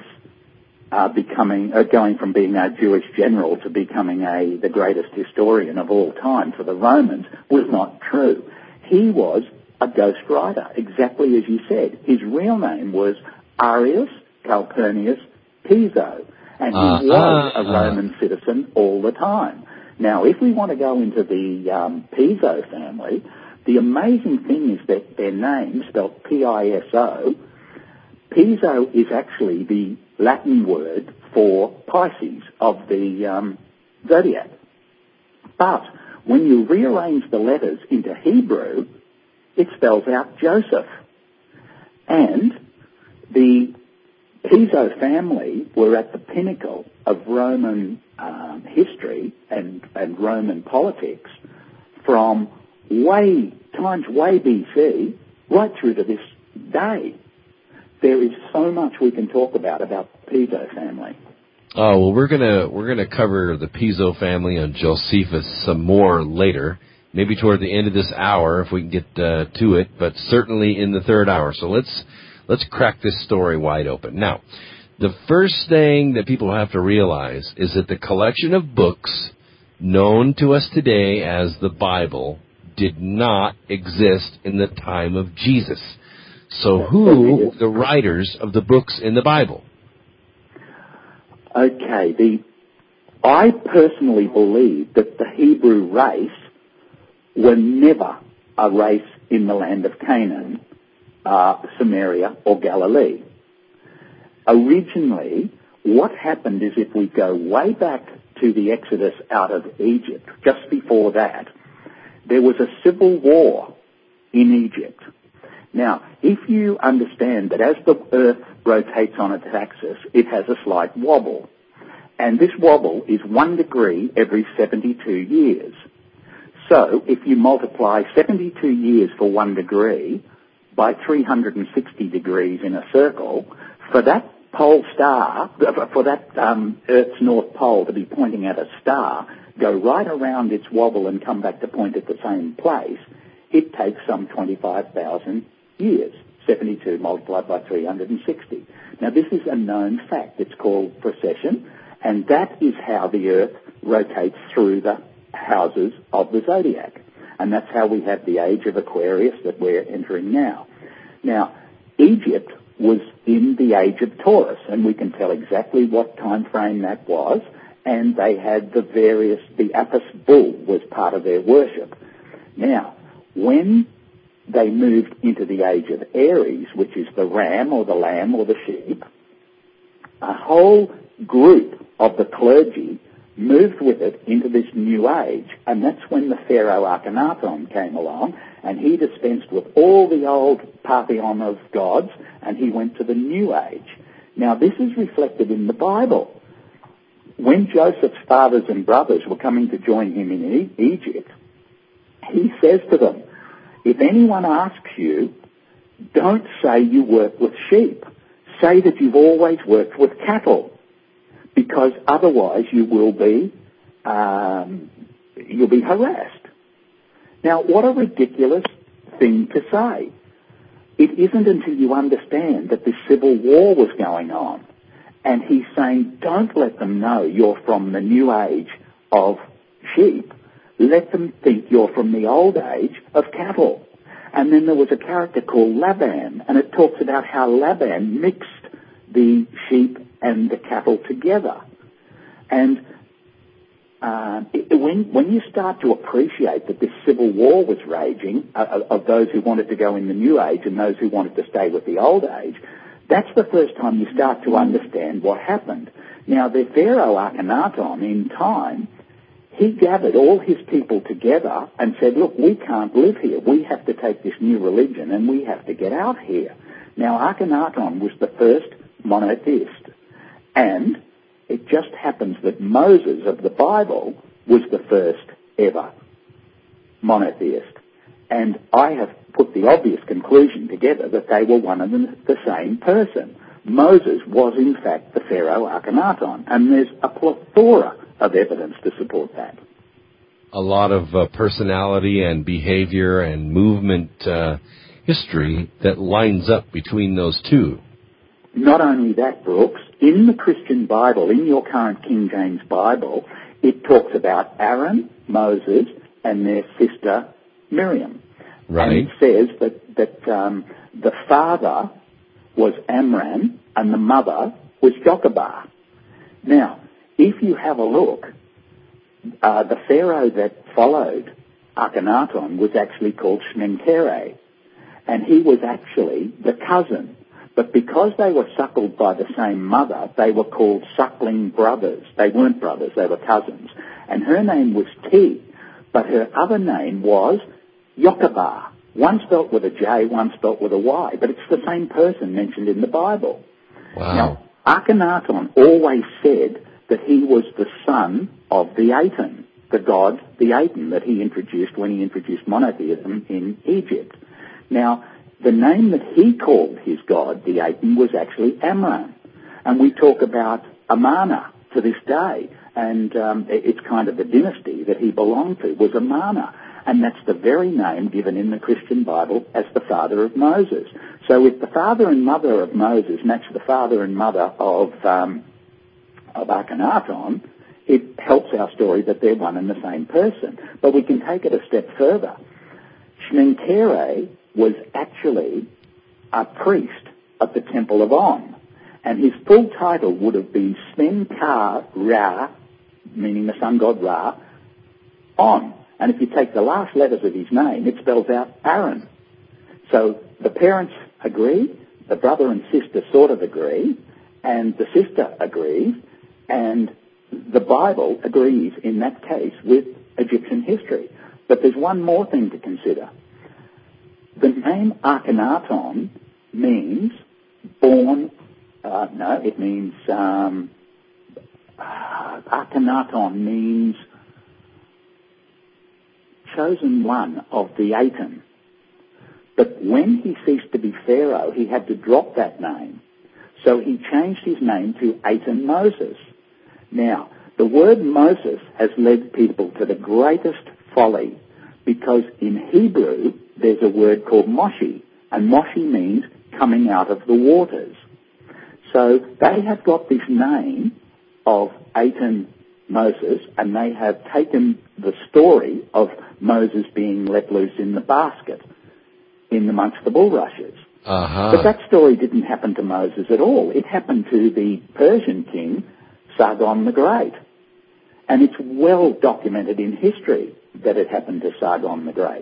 going from being a Jewish general to becoming the greatest historian of all time for the Romans was not true. He was a ghostwriter, exactly as you said. His real name was Arius Calpurnius Piso, and he was a Roman citizen all the time. Now, if we want to go into the Piso family, the amazing thing is that their name, spelled Piso, Piso is actually the Latin word for Pisces of the zodiac. But when you rearrange the letters into Hebrew, it spells out Joseph. And the Piso family were at the pinnacle of Roman history and Roman politics from times way BC right through to this day. There is so much we can talk about the Piso family. Oh, well, we're gonna cover the Piso family and Josephus some more later, maybe toward the end of this hour if we can get to it, but certainly in the third hour. So let's crack this story wide open. Now, the first thing that people have to realize is that the collection of books known to us today as the Bible did not exist in the time of Jesus. So who were the writers of the books in the Bible? Okay, I personally believe that the Hebrew race were never a race in the land of Canaan, Samaria, or Galilee. Originally, what happened is, if we go way back to the Exodus out of Egypt, just before that, there was a civil war in Egypt. Now, if you understand that as the earth rotates on its axis, it has a slight wobble. And this wobble is 1 degree every 72 years. So, if you multiply 72 years for 1 degree by 360 degrees in a circle, for that pole star, for that Earth's North Pole to be pointing at a star, go right around its wobble and come back to point at the same place, it takes some 25,000 years. 72 multiplied by 360. Now, this is a known fact. It's called precession, and that is how the Earth rotates through the houses of the zodiac. And that's how we have the age of Aquarius that we're entering now. Now, Egypt was in the age of Taurus, and we can tell exactly what time frame that was, and they had the Apis bull was part of their worship. Now, when they moved into the age of Aries, which is the ram or the lamb or the sheep, a whole group of the clergy moved with it into this new age, and that's when the Pharaoh Akhenaten came along, and he dispensed with all the old pantheon of gods, and he went to the new age. Now, this is reflected in the Bible. When Joseph's fathers and brothers were coming to join him in Egypt, he says to them, if anyone asks you, don't say you work with sheep. Say that you've always worked with cattle, because otherwise you will be harassed. Now, what a ridiculous thing to say. It isn't until you understand that this civil war was going on, and he's saying, don't let them know you're from the new age of sheep. Let them think you're from the old age of cattle. And then there was a character called Laban, and it talks about how Laban mixed the sheep and the cattle together. And when you start to appreciate that this civil war was raging, of those who wanted to go in the new age and those who wanted to stay with the old age, that's the first time you start to understand what happened. Now, the Pharaoh Akhenaten, in time, he gathered all his people together and said, look, we can't live here. We have to take this new religion and we have to get out here. Now, Akhenaten was the first monotheist. And it just happens that Moses of the Bible was the first ever monotheist. And I have put the obvious conclusion together that they were one and the same person. Moses was, in fact, the Pharaoh Akhenaten. And there's a plethora of evidence to support that. A lot of personality and behavior and movement history that lines up between those two. Not only that, Brooks, in the Christian Bible, in your current King James Bible, it talks about Aaron, Moses, and their sister Miriam. Right. And it says that the father was Amram and the mother was Jochebed. Now, if you have a look, the pharaoh that followed Akhenaten was actually called Shmenkere, and he was actually the cousin. But because they were suckled by the same mother, they were called suckling brothers. They weren't brothers, they were cousins. And her name was T, but her other name was Jochebed. One spelt with a J, one spelt with a Y, but it's the same person mentioned in the Bible. Wow. Now, Akhenaten always said that he was the son of the Aten, the god, the Aten, that he introduced when he introduced monotheism in Egypt. Now, the name that he called his god, the Aten, was actually Amram. And we talk about Amana to this day. And it's kind of the dynasty that he belonged to was Amana. And that's the very name given in the Christian Bible as the father of Moses. So if the father and mother of Moses match the father and mother of Akhenaton, it helps our story that they're one and the same person. But we can take it a step further. Shmenkere was actually a priest at the Temple of On. And his full title would have been Smenkar Ra, meaning the sun god Ra, On. And if you take the last letters of his name, it spells out Aaron. So the parents agree, the brother and sister sort of agree, and the sister agrees, and the Bible agrees in that case with Egyptian history. But there's one more thing to consider. The name Akhenaton means born, Akhenaton means chosen one of the Aten. But when he ceased to be Pharaoh, he had to drop that name. So he changed his name to Aten Moses. Now, the word Moses has led people to the greatest folly because in Hebrew there's a word called Moshi, and Moshi means coming out of the waters. So they have got this name of Aten Moses, and they have taken the story of Moses being let loose in the basket amongst the bulrushes. Uh-huh. But that story didn't happen to Moses at all. It happened to the Persian king, Sargon the Great. And it's well documented in history that it happened to Sargon the Great.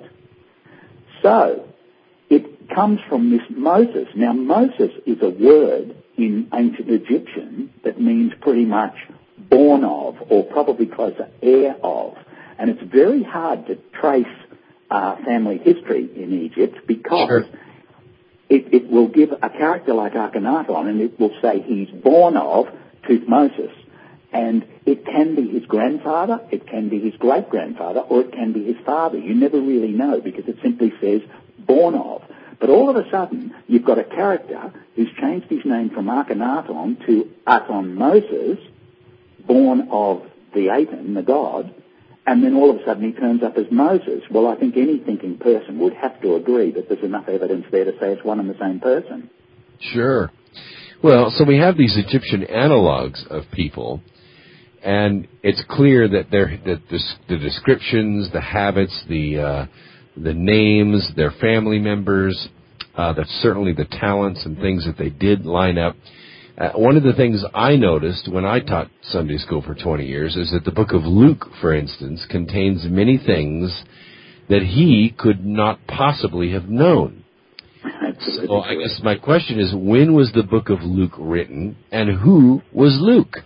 So, it comes from this Moses. Now, Moses is a word in ancient Egyptian that means pretty much born of, or probably closer, heir of. And it's very hard to trace family history in Egypt because sure. it will give a character like Akhenaton and it will say he's born of Tuthmosis. And it can be his grandfather, it can be his great-grandfather, or it can be his father. You never really know because it simply says born of. But all of a sudden, you've got a character who's changed his name from Akhenaton to Aton Moses, born of the Aten, the god, and then all of a sudden he turns up as Moses. Well, I think any thinking person would have to agree that there's enough evidence there to say it's one and the same person. Sure. Well, so we have these Egyptian analogs of people, and it's clear that the descriptions, the habits, the names, their family members, that certainly the talents and things that they did line up. One of the things I noticed when I taught Sunday school for 20 years is that the book of Luke, for instance, contains many things that he could not possibly have known. So I guess my question is, when was the book of Luke written, and who was Luke?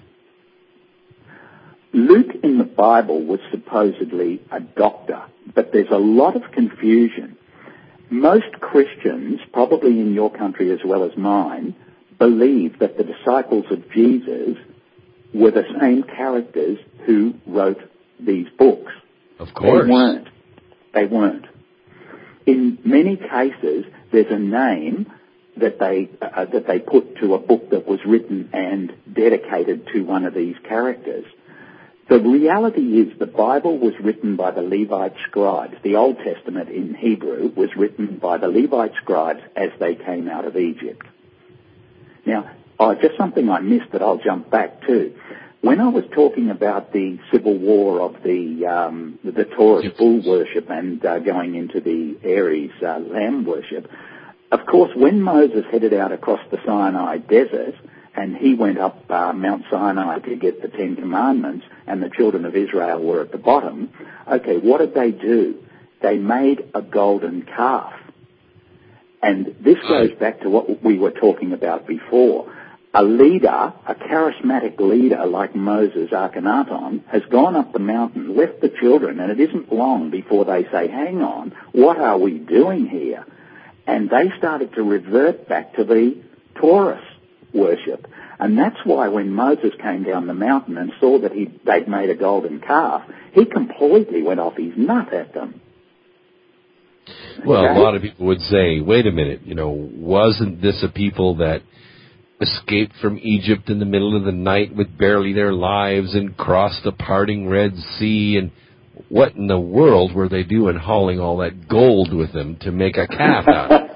Luke in the Bible was supposedly a doctor, but there's a lot of confusion. Most Christians, probably in your country as well as mine, believe that the disciples of Jesus were the same characters who wrote these books. Of course. They weren't. In many cases, there's a name that they put to a book that was written and dedicated to one of these characters. The reality is the Bible was written by the Levite scribes. The Old Testament in Hebrew was written by the Levite scribes as they came out of Egypt. Now, just something I missed that I'll jump back to. When I was talking about the civil war of the Taurus bull worship and going into the Aries lamb worship, of course, when Moses headed out across the Sinai desert and he went up Mount Sinai to get the Ten Commandments and the children of Israel were at the bottom, okay, what did they do? They made a golden calf. And this goes back to what we were talking about before. A leader, a charismatic leader like Moses, Akhenaton, has gone up the mountain, left the children, and it isn't long before they say, hang on, what are we doing here? And they started to revert back to the Taurus worship. And that's why when Moses came down the mountain and saw that they'd made a golden calf, he completely went off his nut at them. Well, Okay? a lot of people would say, wait a minute, wasn't this a people that escaped from Egypt in the middle of the night with barely their lives and crossed the parting Red Sea? And what in the world were they doing hauling all that gold with them to make a calf out of?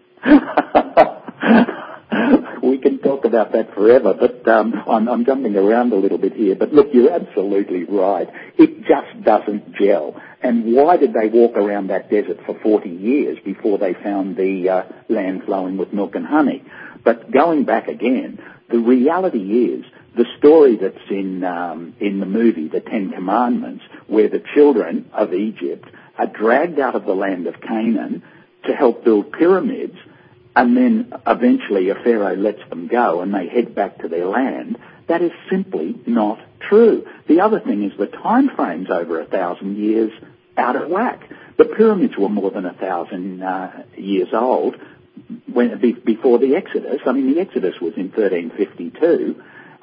We can talk about that forever, but I'm jumping around a little bit here. But look, you're absolutely right. It just doesn't gel. And why did they walk around that desert for 40 years before they found the land flowing with milk and honey? But going back again, the reality is the story that's in the movie, The Ten Commandments, where the children of Egypt are dragged out of the land of Canaan to help build pyramids, and then eventually a pharaoh lets them go and they head back to their land. That is simply not true. The other thing is the time frame's over 1,000 years out of whack. The pyramids were more than 1,000 years old before the Exodus. I mean, the Exodus was in 1352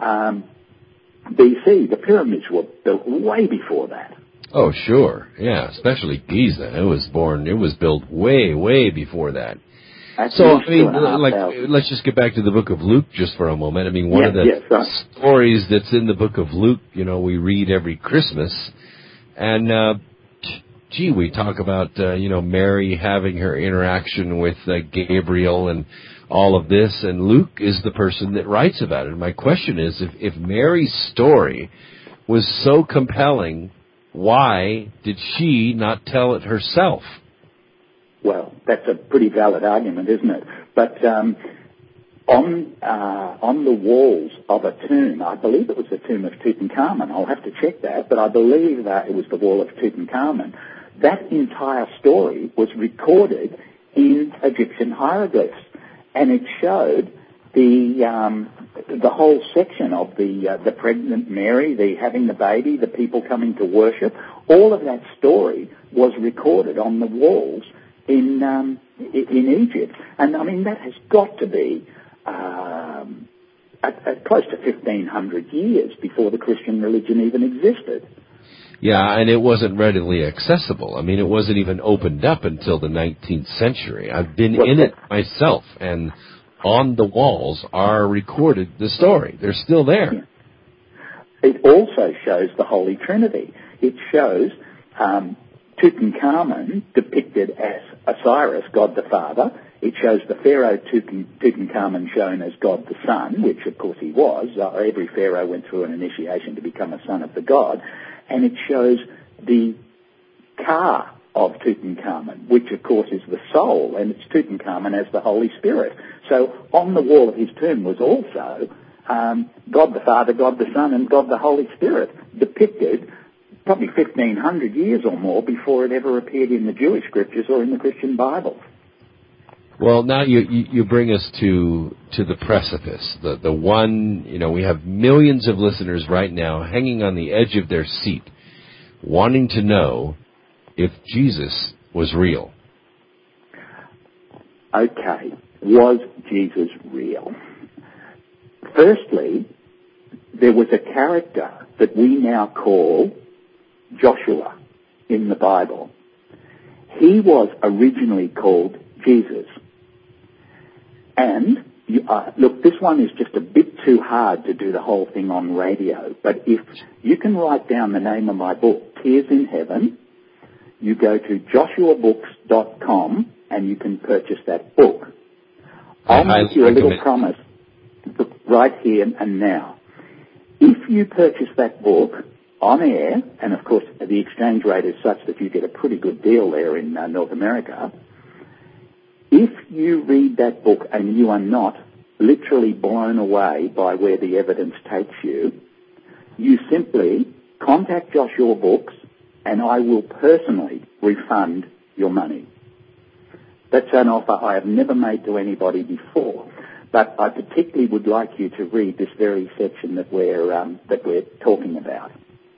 BC. The pyramids were built way before that. Oh, sure. Yeah, especially Giza. It was built way, way before that. So, I mean, let's just get back to the book of Luke just for a moment. I mean, one of the stories that's in the book of Luke, we read every Christmas. And, we talk about, Mary having her interaction with Gabriel and all of this. And Luke is the person that writes about it. And my question is, if Mary's story was so compelling, why did she not tell it herself? Well, that's a pretty valid argument, isn't it? But on the walls of a tomb, I believe it was the tomb of Tutankhamun. I'll have to check that, but I believe that it was the wall of Tutankhamun. That entire story was recorded in Egyptian hieroglyphs, and it showed the whole section of the pregnant Mary, the having the baby, the people coming to worship. All of that story was recorded on the walls in Egypt. And I mean, that has got to be close to 1,500 years before the Christian religion even existed. Yeah, and it wasn't readily accessible. I mean, it wasn't even opened up until the 19th century. I've been in it myself, and on the walls are recorded the story. They're still there. Yeah. It also shows the Holy Trinity. It shows Tutankhamun depicted as Osiris, God the Father. It shows the Pharaoh Tutankhamun shown as God the Son, which of course he was. Every Pharaoh went through an initiation to become a son of the god. And it shows the Ka of Tutankhamun, which of course is the soul, and it's Tutankhamun as the Holy Spirit. So on the wall of his tomb was also God the Father, God the Son, and God the Holy Spirit depicted probably 1,500 years or more before it ever appeared in the Jewish scriptures or in the Christian Bible. Well, now you bring us to the precipice, the one, we have millions of listeners right now hanging on the edge of their seat, wanting to know if Jesus was real. Okay, was Jesus real? Firstly, there was a character that we now call Joshua in the Bible. He was originally called Jesus. And, look, this one is just a bit too hard to do the whole thing on radio, but if you can write down the name of my book, Tears in Heaven, you go to joshuabooks.com and you can purchase that book. I'll make you a little promise right here and now. If you purchase that book on air, and of course the exchange rate is such that you get a pretty good deal there in North America, if you read that book and you are not literally blown away by where the evidence takes you, you simply contact Joshua Books and I will personally refund your money. That's an offer I have never made to anybody before, but I particularly would like you to read this very section that we're talking about.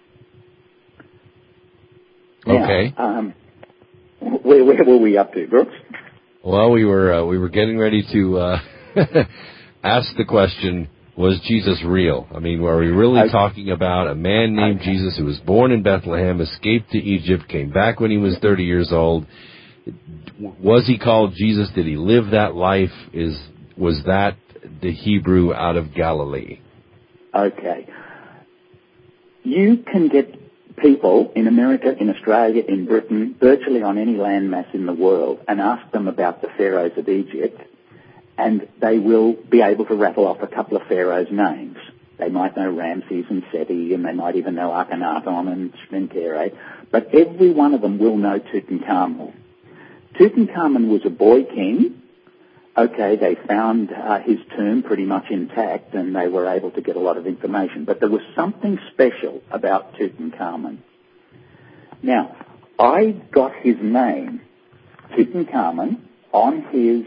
Okay. Now, where were we up to, Brooks? Well, we were getting ready to ask the question, Was Jesus real? I mean, are we really talking about a man named Jesus who was born in Bethlehem, escaped to Egypt, came back when he was 30 years old? Was he called Jesus? Did he live that life? Was that the Hebrew out of Galilee? Okay. You can get people in America, in Australia, in Britain, virtually on any landmass in the world, and ask them about the pharaohs of Egypt, and they will be able to rattle off a couple of pharaohs' names. They might know Ramses and Seti, and they might even know Akhenaten and Snenkere, but every one of them will know Tutankhamun. Tutankhamun was a boy king. Okay, they found his tomb pretty much intact, and they were able to get a lot of information. But there was something special about Tutankhamun. Now, I got his name, Tutankhamun, on his...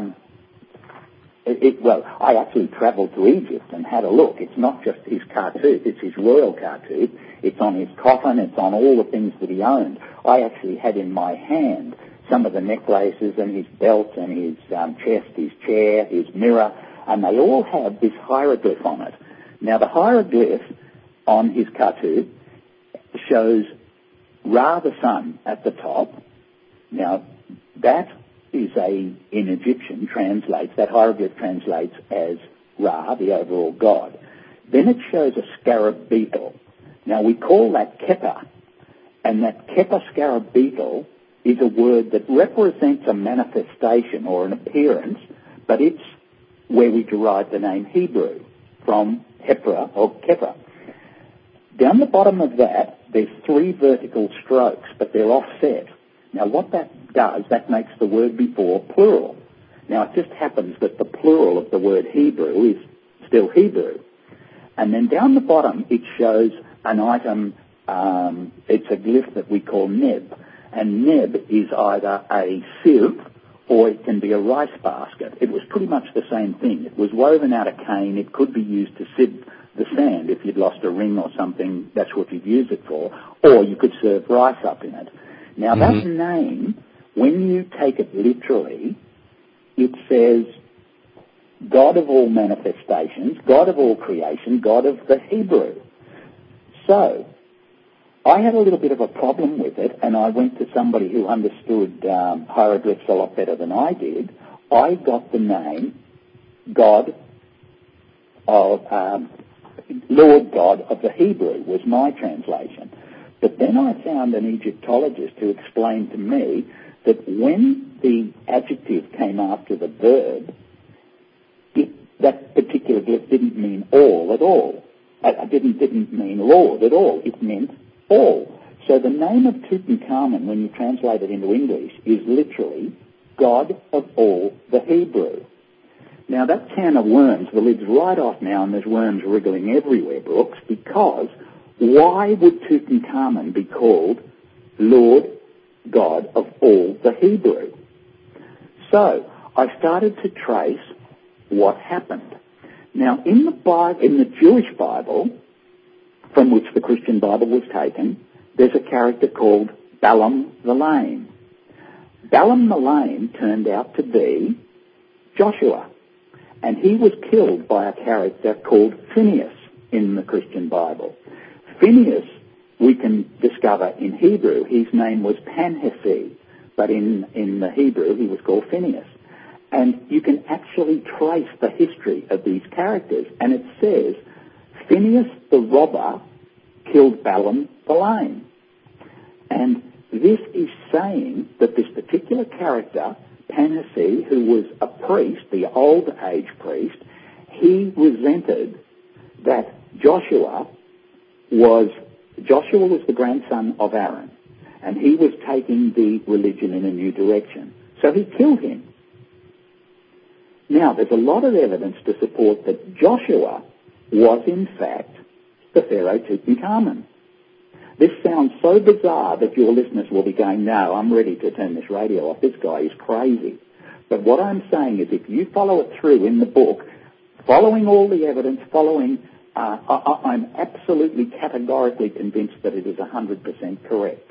I actually travelled to Egypt and had a look. It's not just his cartoon, it's his royal cartoon. It's on his coffin, it's on all the things that he owned. I actually had in my hand some of the necklaces and his belt and his chest, his chair, his mirror, and they all have this hieroglyph on it. Now, the hieroglyph on his cartoon shows Ra the sun at the top. Now, that is in Egyptian that hieroglyph translates as Ra, the overall god. Then it shows a scarab beetle. Now, we call that Kepa, and that Kepa scarab beetle is a word that represents a manifestation or an appearance, but it's where we derive the name Hebrew from Hepra or Kepa. Down the bottom of that, there's 3 vertical strokes, but they're offset. Now, what that does, that makes the word before plural. Now, it just happens that the plural of the word Hebrew is still Hebrew. And then down the bottom, it shows an item, it's a glyph that we call Neb. And Neb is either a sieve or it can be a rice basket. It was pretty much the same thing. It was woven out of cane. It could be used to sieve the sand. If you'd lost a ring or something, that's what you'd use it for. Or you could serve rice up in it. Now, that name, when you take it literally, it says God of all manifestations, God of all creation, God of the Hebrew. So, I had a little bit of a problem with it, and I went to somebody who understood hieroglyphs a lot better than I did. I got the name God of Lord God of the Hebrew was my translation. But then I found an Egyptologist who explained to me that when the adjective came after the verb, that particular glyph didn't mean all at all. It didn't mean Lord at all. It meant all. So the name of Tutankhamun, when you translate it into English, is literally God of all the Hebrew. Now, that can of worms, the lid's right off now, and there's worms wriggling everywhere, Brooks, because why would Tutankhamun be called Lord God of all the Hebrew? So I started to trace what happened. Now, in the Jewish Bible, from which the Christian Bible was taken, there's a character called Balaam the Lame. Balaam the Lame turned out to be Joshua, and he was killed by a character called Phineas in the Christian Bible. Phineas, we can discover in Hebrew, his name was Panhesi, but in the Hebrew he was called Phineas. And you can actually trace the history of these characters, and it says Phineas the robber killed Balaam the Lame. And this is saying that this particular character, Panhesi, who was a priest, the old age priest, he resented that Joshua was the grandson of Aaron, and he was taking the religion in a new direction. So he killed him. Now, there's a lot of evidence to support that Joshua was, in fact, the Pharaoh Tutankhamun. This sounds so bizarre that your listeners will be going, no, I'm ready to turn this radio off. This guy is crazy. But what I'm saying is if you follow it through in the book, following all the evidence, I'm absolutely categorically convinced that it is 100% correct.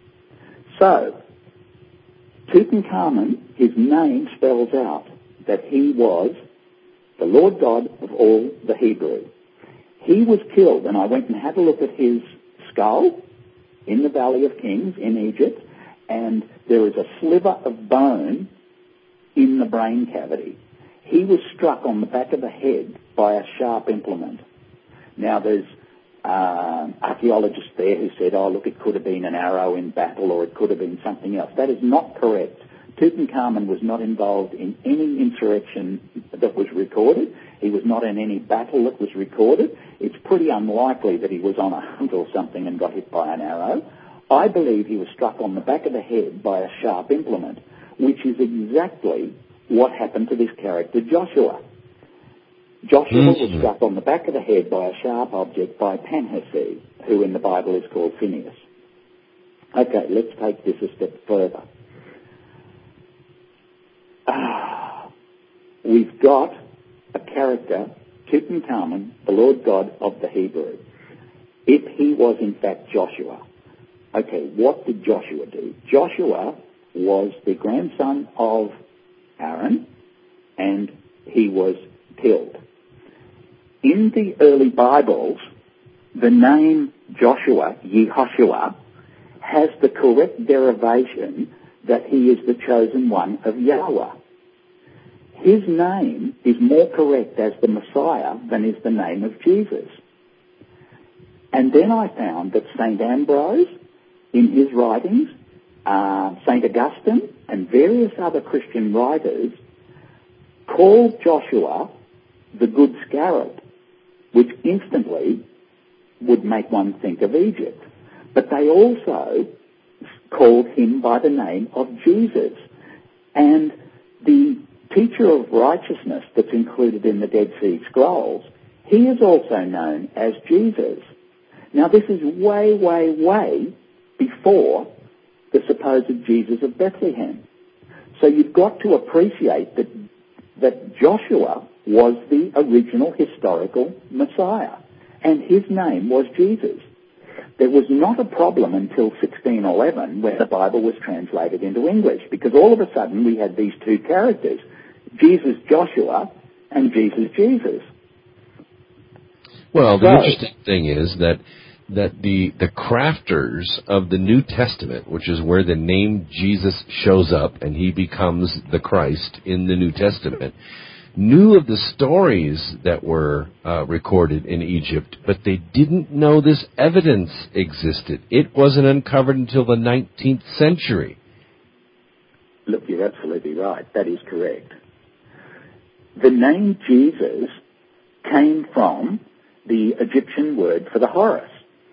So, Tutankhamun, his name spells out that he was the Lord God of all the Hebrew. He was killed, and I went and had a look at his skull in the Valley of Kings in Egypt, and there is a sliver of bone in the brain cavity. He was struck on the back of the head by a sharp implement. Now, there's archaeologists there who said, oh, look, it could have been an arrow in battle or it could have been something else. That is not correct. Tutankhamun was not involved in any insurrection that was recorded. He was not in any battle that was recorded. It's pretty unlikely that he was on a hunt or something and got hit by an arrow. I believe he was struck on the back of the head by a sharp implement, which is exactly what happened to this character, Joshua. Joshua was struck on the back of the head by a sharp object by Panhassi, who in the Bible is called Phineas. Okay, let's take this a step further. We've got a character, Tutankhamun, the Lord God of the Hebrew. If he was in fact Joshua, okay, what did Joshua do? Joshua was the grandson of Aaron, and he was killed. In the early Bibles, the name Joshua, Yehoshua, has the correct derivation that he is the chosen one of Yahweh. His name is more correct as the Messiah than is the name of Jesus. And then I found that St. Ambrose, in his writings, St. Augustine, and various other Christian writers called Joshua the Good Scarab, which instantly would make one think of Egypt. But they also called him by the name of Jesus. And the teacher of righteousness that's included in the Dead Sea Scrolls, he is also known as Jesus. Now this is way, way, way before the supposed Jesus of Bethlehem. So you've got to appreciate that Joshua was the original historical Messiah, and his name was Jesus. There was not a problem until 1611 when the Bible was translated into English, because all of a sudden we had these two characters, Jesus Joshua and Jesus Jesus. Well, the interesting thing is that the crafters of the New Testament, which is where the name Jesus shows up and he becomes the Christ in the New Testament, knew of the stories that were recorded in Egypt, but they didn't know this evidence existed. It wasn't uncovered until the 19th century. Look, you're absolutely right. That is correct. The name Jesus came from the Egyptian word for the Horus.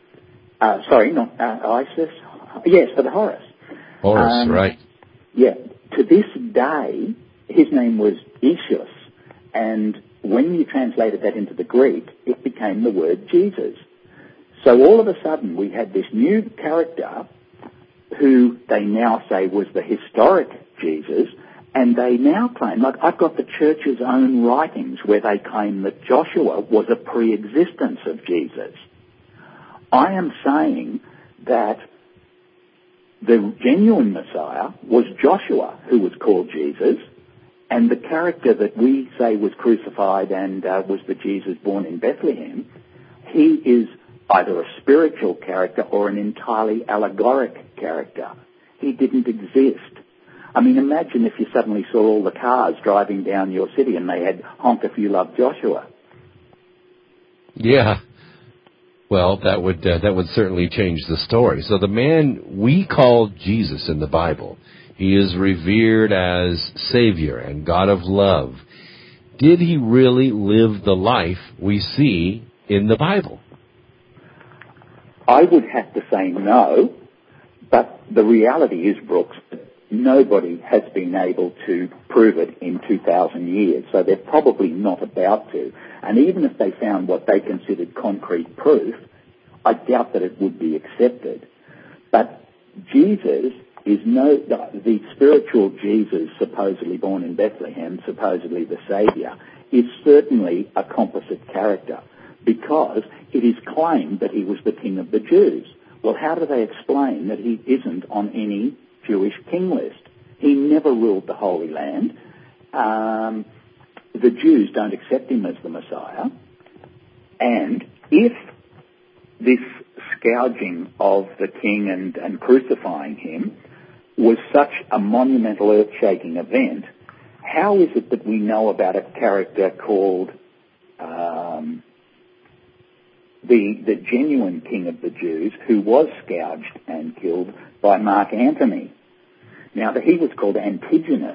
Isis. Yes, for the Horus. Horus, right. Yeah. To this day, his name was Ishus. And when you translated that into the Greek, it became the word Jesus. So all of a sudden, we had this new character who they now say was the historic Jesus, and they now claim, like I've got the church's own writings where they claim that Joshua was a pre-existence of Jesus. I am saying that the genuine Messiah was Joshua, who was called Jesus, and the character that we say was crucified and was the Jesus born in Bethlehem, he is either a spiritual character or an entirely allegoric character. He didn't exist. I mean, imagine if you suddenly saw all the cars driving down your city and they had honk if you love Joshua. Yeah. Well, that would certainly change the story. So the man we call Jesus in the Bible, he is revered as Savior and God of love. Did he really live the life we see in the Bible? I would have to say no, but the reality is, Brooks, nobody has been able to prove it in 2,000 years, so they're probably not about to. And even if they found what they considered concrete proof, I doubt that it would be accepted. But Jesus is the spiritual Jesus supposedly born in Bethlehem, supposedly the Saviour, is certainly a composite character because it is claimed that he was the king of the Jews. Well, how do they explain that he isn't on any Jewish king list? He never ruled the Holy Land. the Jews don't accept him as the Messiah, and if this scourging of the king and crucifying him was such a monumental, earth-shaking event, how is it that we know about a character called the genuine king of the Jews, who was scourged and killed by Mark Antony? Now, he was called Antigonus.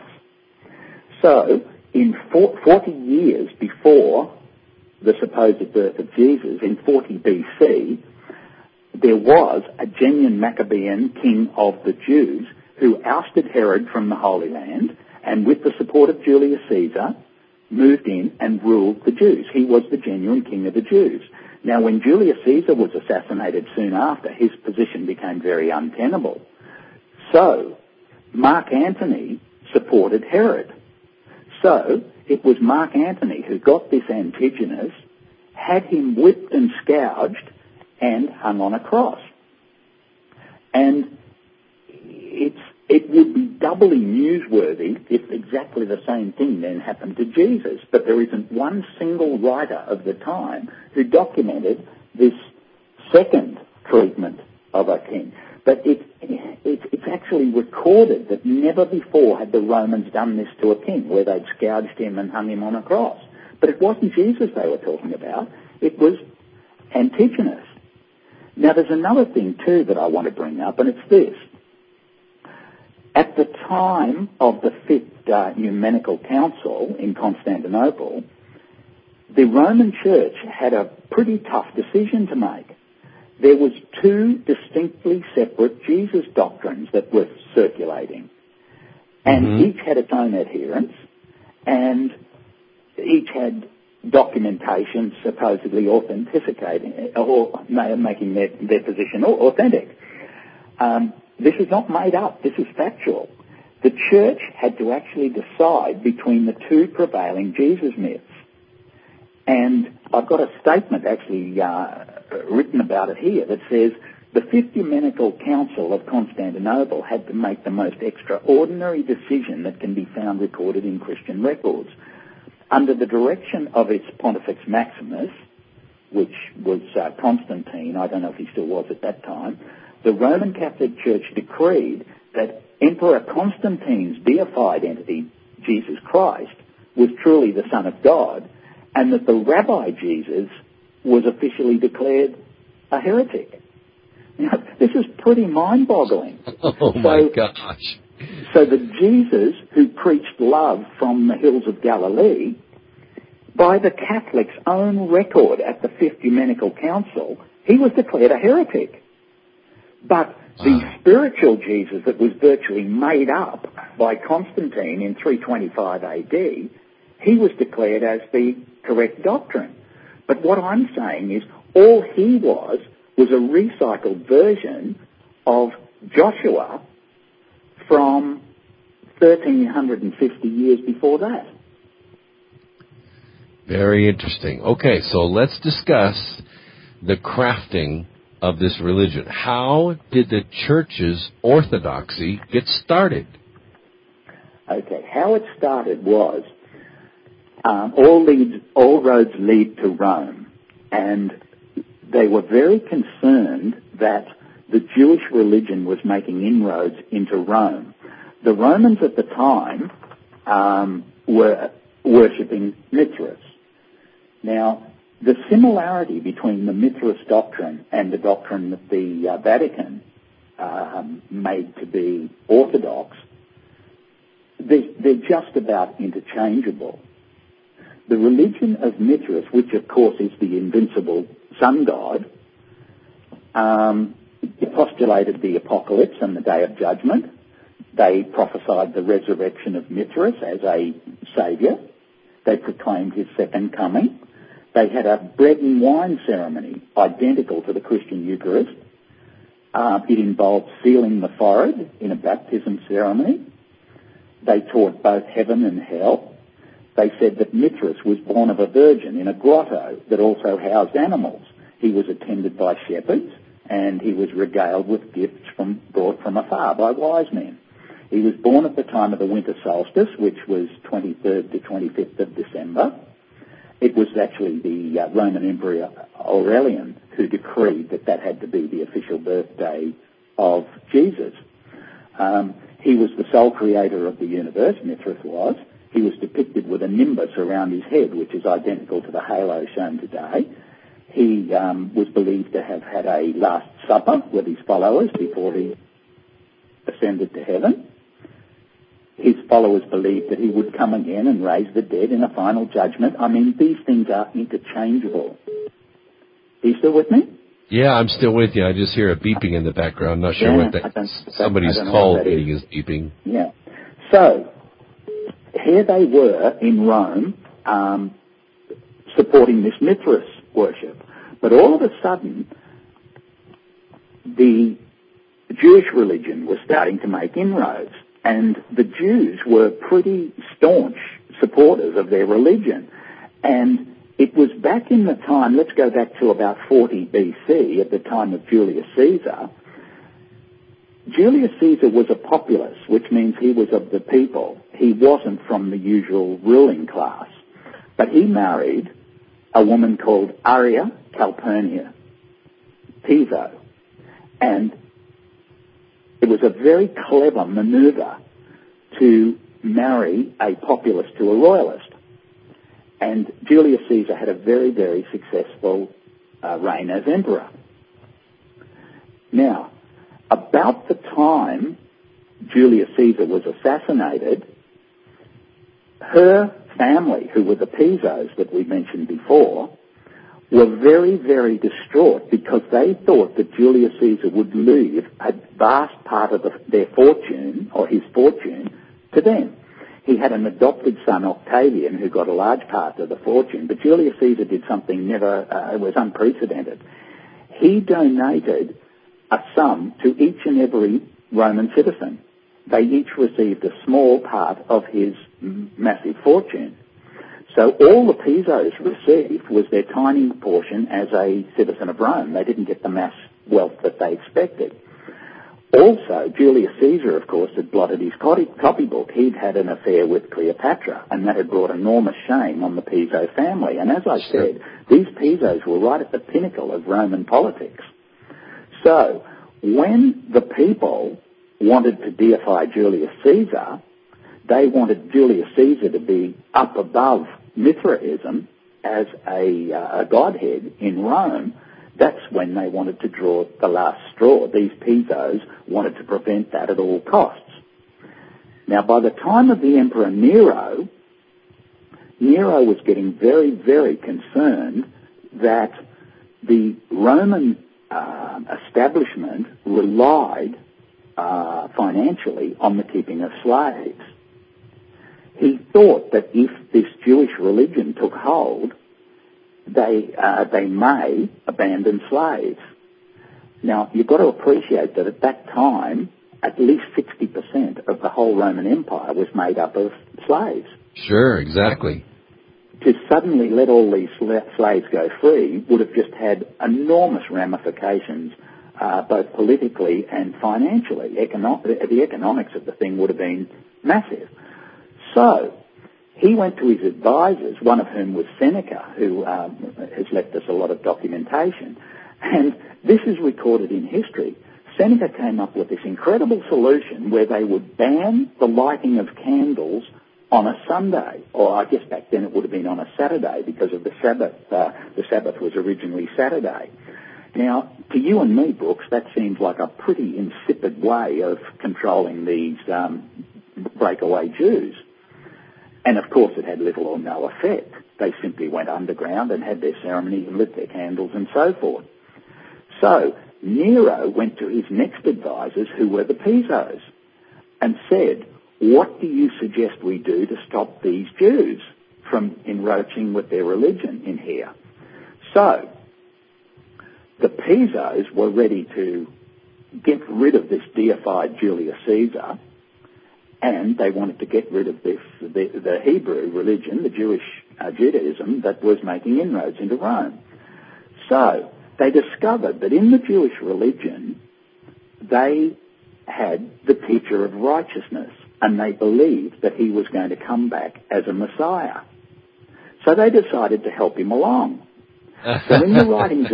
So, in 40 years before the supposed birth of Jesus, in 40 BC, there was a genuine Maccabean king of the Jews who ousted Herod from the Holy Land and, with the support of Julius Caesar, moved in and ruled the Jews. He was the genuine king of the Jews. Now, when Julius Caesar was assassinated soon after, his position became very untenable. So, Mark Antony supported Herod. So, it was Mark Antony who got this Antigonus, had him whipped and scourged, and hung on a cross. And it would be doubly newsworthy if exactly the same thing then happened to Jesus. But there isn't one single writer of the time who documented this second treatment of a king. But it's actually recorded that never before had the Romans done this to a king, where they'd scourged him and hung him on a cross. But it wasn't Jesus they were talking about. It was Antigonus. Now, there's another thing, too, that I want to bring up, and it's this. At the time of the Fifth Ecumenical Council in Constantinople, the Roman Church had a pretty tough decision to make. There was two distinctly separate Jesus doctrines that were circulating, and each had its own adherents, and each had documentation supposedly authenticating or making their position authentic. This is not made up. This is factual. The church had to actually decide between the two prevailing Jesus myths. And I've got a statement actually written about it here that says the Fifth Ecumenical Council of Constantinople had to make the most extraordinary decision that can be found recorded in Christian records. Under the direction of its Pontifex Maximus, which was Constantine, I don't know if he still was at that time, the Roman Catholic Church decreed that Emperor Constantine's deified entity, Jesus Christ, was truly the Son of God, and that the Rabbi Jesus was officially declared a heretic. Now, this is pretty mind-boggling. Oh, my gosh. So the Jesus who preached love from the hills of Galilee, by the Catholics' own record at the Fifth Ecumenical Council, he was declared a heretic. But the spiritual Jesus that was virtually made up by Constantine in 325 AD, he was declared as the correct doctrine. But what I'm saying is all he was a recycled version of Joshua from 1350 years before that. Very interesting. Okay, so let's discuss the crafting of this religion. How did the church's orthodoxy get started? Okay, how it started was all roads lead to Rome, and they were very concerned that the Jewish religion was making inroads into Rome. The Romans at the time were worshipping Mithras. Now, the similarity between the Mithras doctrine and the doctrine that the Vatican made to be orthodox, they're just about interchangeable. The religion of Mithras, which of course is the invincible sun god, postulated the apocalypse and the day of judgment. They prophesied the resurrection of Mithras as a saviour. They proclaimed his second coming. They had a bread and wine ceremony identical to the Christian Eucharist. It involved sealing the forehead in a baptism ceremony. They taught both heaven and hell. They said that Mithras was born of a virgin in a grotto that also housed animals. He was attended by shepherds, and he was regaled with gifts brought from afar by wise men. He was born at the time of the winter solstice, which was 23rd to 25th of December. It was actually the Roman Emperor Aurelian who decreed that had to be the official birthday of Jesus. He was the sole creator of the universe, Mithras was. He was depicted with a nimbus around his head, which is identical to the halo shown today. He was believed to have had a Last Supper with his followers before he ascended to heaven. His followers believed that he would come again and raise the dead in a final judgment. I mean, these things are interchangeable. Are you still with me? Yeah, I'm still with you. I just hear a beeping in the background. Not sure what that is. Somebody's call meeting is beeping. Yeah. So, here they were in Rome supporting this Mithras worship. But all of a sudden, the Jewish religion was starting to make inroads. And the Jews were pretty staunch supporters of their religion. And it was back in the time, let's go back to about 40 BC, at the time of Julius Caesar. Julius Caesar was a populace, which means he was of the people. He wasn't from the usual ruling class. But he married a woman called Arria Calpurnia Piso. And it was a very clever maneuver to marry a populace to a royalist. And Julius Caesar had a very, very successful reign as emperor. Now, about the time Julius Caesar was assassinated, her family, who were the Pisos that we mentioned before, were very, very distraught because they thought that Julius Caesar would leave a vast part of their fortune, or his fortune, to them. He had an adopted son, Octavian, who got a large part of the fortune, but Julius Caesar did something was unprecedented. He donated a sum to each and every Roman citizen. They each received a small part of his massive fortune. So all the Pisos received was their tiny portion as a citizen of Rome. They didn't get the mass wealth that they expected. Also, Julius Caesar, of course, had blotted his copybook. He'd had an affair with Cleopatra, and that had brought enormous shame on the Piso family. And as I said, these Pisos were right at the pinnacle of Roman politics. So, when the people wanted to deify Julius Caesar, they wanted Julius Caesar to be up above Mithraism as a godhead in Rome. That's when they wanted to draw the last straw. These Pisos wanted to prevent that at all costs. Now, by the time of the Emperor Nero was getting very, very concerned that the Roman establishment relied financially on the keeping of slaves. He thought that if this Jewish religion took hold, they may abandon slaves. Now, you've got to appreciate that at that time, at least 60% of the whole Roman Empire was made up of slaves. Sure, exactly. To suddenly let all these slaves go free would have just had enormous ramifications, both politically and financially. The economics of the thing would have been massive. So, he went to his advisors, one of whom was Seneca, who has left us a lot of documentation. And this is recorded in history. Seneca came up with this incredible solution where they would ban the lighting of candles on a Sunday, or I guess back then it would have been on a Saturday because of the Sabbath. The Sabbath was originally Saturday. Now, to you and me, Brooks, that seems like a pretty insipid way of controlling these breakaway Jews. And, of course, it had little or no effect. They simply went underground and had their ceremony and lit their candles and so forth. So, Nero went to his next advisors, who were the Pisos, and said, what do you suggest we do to stop these Jews from encroaching with their religion in here? So, the Pisos were ready to get rid of this deified Julius Caesar, and they wanted to get rid of the Hebrew religion, the Jewish Judaism, that was making inroads into Rome. So, they discovered that in the Jewish religion, they had the teacher of righteousness, and they believed that he was going to come back as a Messiah. So they decided to help him along. So in the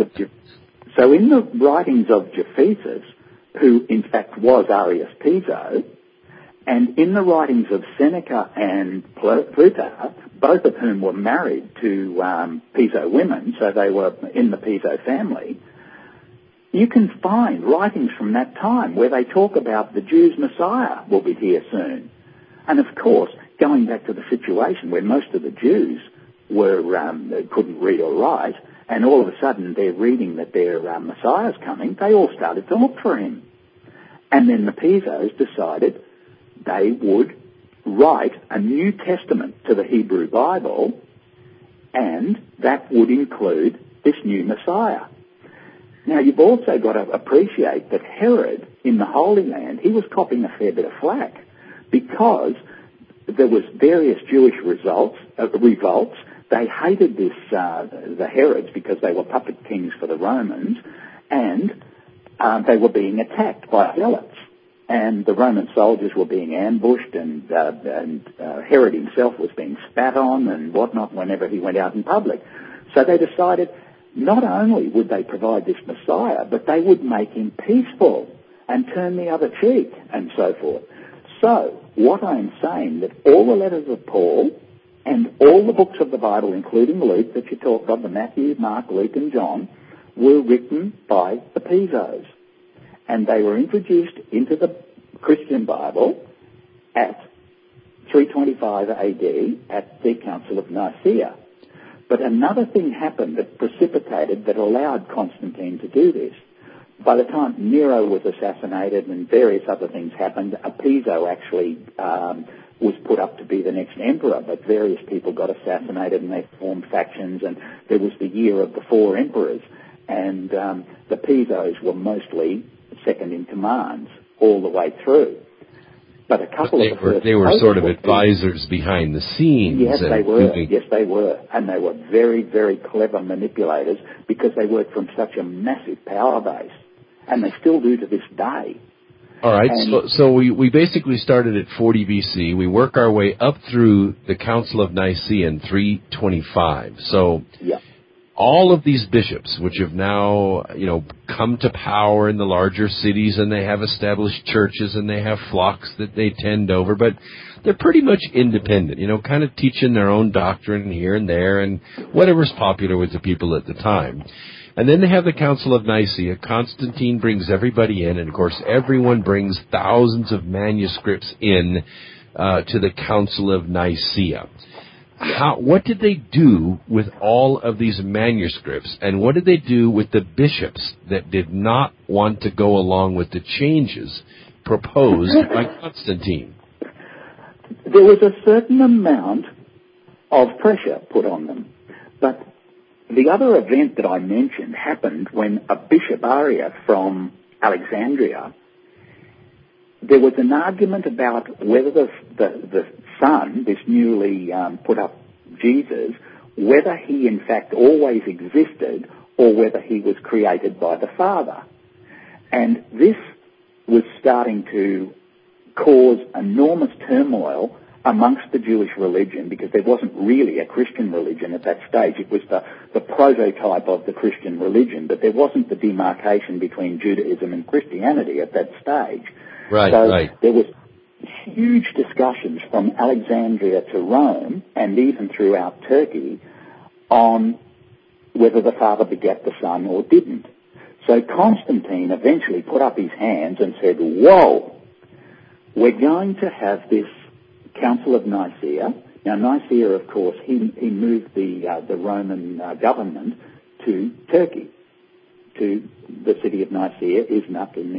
writings of Josephus, who in fact was Arius Piso, and in the writings of Seneca and Plutarch, both of whom were married to Piso women, so they were in the Piso family, you can find writings from that time where they talk about the Jews' Messiah will be here soon. And of course, going back to the situation where most of the Jews were couldn't read or write, and all of a sudden they're reading that their Messiah's coming, they all started to look for him. And then the Pisos decided they would write a New Testament to the Hebrew Bible, and that would include this new Messiah. Now, you've also got to appreciate that Herod, in the Holy Land, he was copping a fair bit of flack because there was various Jewish revolts. They hated the Herods because they were puppet kings for the Romans, and they were being attacked by zealots. And the Roman soldiers were being ambushed, and Herod himself was being spat on and whatnot whenever he went out in public. So they decided not only would they provide this Messiah, but they would make him peaceful and turn the other cheek and so forth. So what I'm saying, that all the letters of Paul and all the books of the Bible, including Luke that you talked of, the Matthew, Mark, Luke and John, were written by the Pisos. And they were introduced into the Christian Bible at 325 AD at the Council of Nicaea. But another thing happened that precipitated, that allowed Constantine to do this. By the time Nero was assassinated and various other things happened, a Piso actually was put up to be the next emperor, but various people got assassinated and they formed factions, and there was the year of the four emperors, and the Pisos were mostly second in commands all the way through. But a couple of the first... They were sort of advisors behind the scenes. Yes, they were. Yes, they were. And they were very, very clever manipulators because they worked from such a massive power base. And they still do to this day. All right, so we basically started at 40 BC. We work our way up through the Council of Nicaea in 325. So yeah. All of these bishops, which have now, come to power in the larger cities, and they have established churches, and they have flocks that they tend over, but they're pretty much independent, kind of teaching their own doctrine here and there, and whatever's popular with the people at the time. And then they have the Council of Nicaea. Constantine brings everybody in, and of course everyone brings thousands of manuscripts in to the Council of Nicaea. What did they do with all of these manuscripts, and what did they do with the bishops that did not want to go along with the changes proposed by Constantine? There was a certain amount of pressure put on them, but the other event that I mentioned happened when a Bishop Aria from Alexandria, there was an argument about whether the Son, this newly put up Jesus, whether he in fact always existed or whether he was created by the Father. And this was starting to cause enormous turmoil amongst the Jewish religion, because there wasn't really a Christian religion at that stage. It was the prototype of the Christian religion, but there wasn't the demarcation between Judaism and Christianity at that stage. Right. There was huge discussions from Alexandria to Rome, and even throughout Turkey, on whether the Father begat the Son or didn't. So Constantine eventually put up his hands and said, whoa, we're going to have this Council of Nicaea. Now, Nicaea, of course, he moved the Roman government to Turkey, to the city of Nicaea, Izmir, in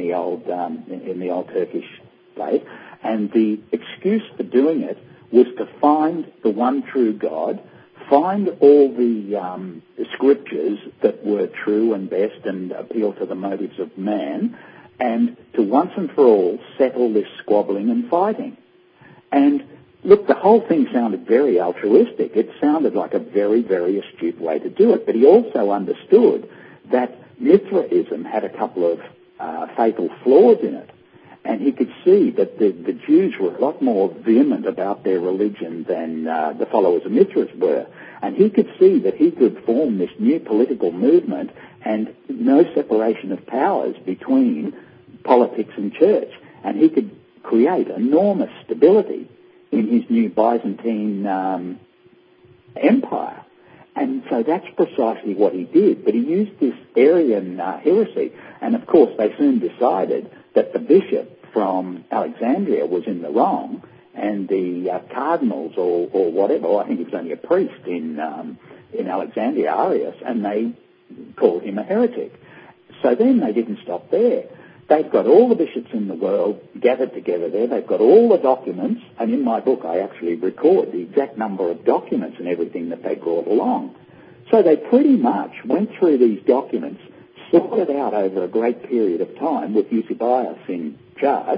the old Turkish place. And the excuse for doing it was to find the one true God, find all the scriptures that were true and best and appeal to the motives of man, and to once and for all settle this squabbling and fighting. And look, the whole thing sounded very altruistic. It sounded like a very, very astute way to do it. But he also understood that Mithraism had a couple of fatal flaws in it. And he could see that the Jews were a lot more vehement about their religion than the followers of Mithras were. And he could see that he could form this new political movement and no separation of powers between politics and church. And he could create enormous stability in his new Byzantine empire. And so that's precisely what he did. But he used this Arian heresy. And of course, they soon decided that the bishop from Alexandria was in the wrong, and the cardinals or whatever, I think he was only a priest in Alexandria, Arius, and they called him a heretic. So then they didn't stop there. They've got all the bishops in the world gathered together there. They've got all the documents, and in my book I actually record the exact number of documents and everything that they brought along. So they pretty much went through these documents, sorted out over a great period of time with Eusebius in charge,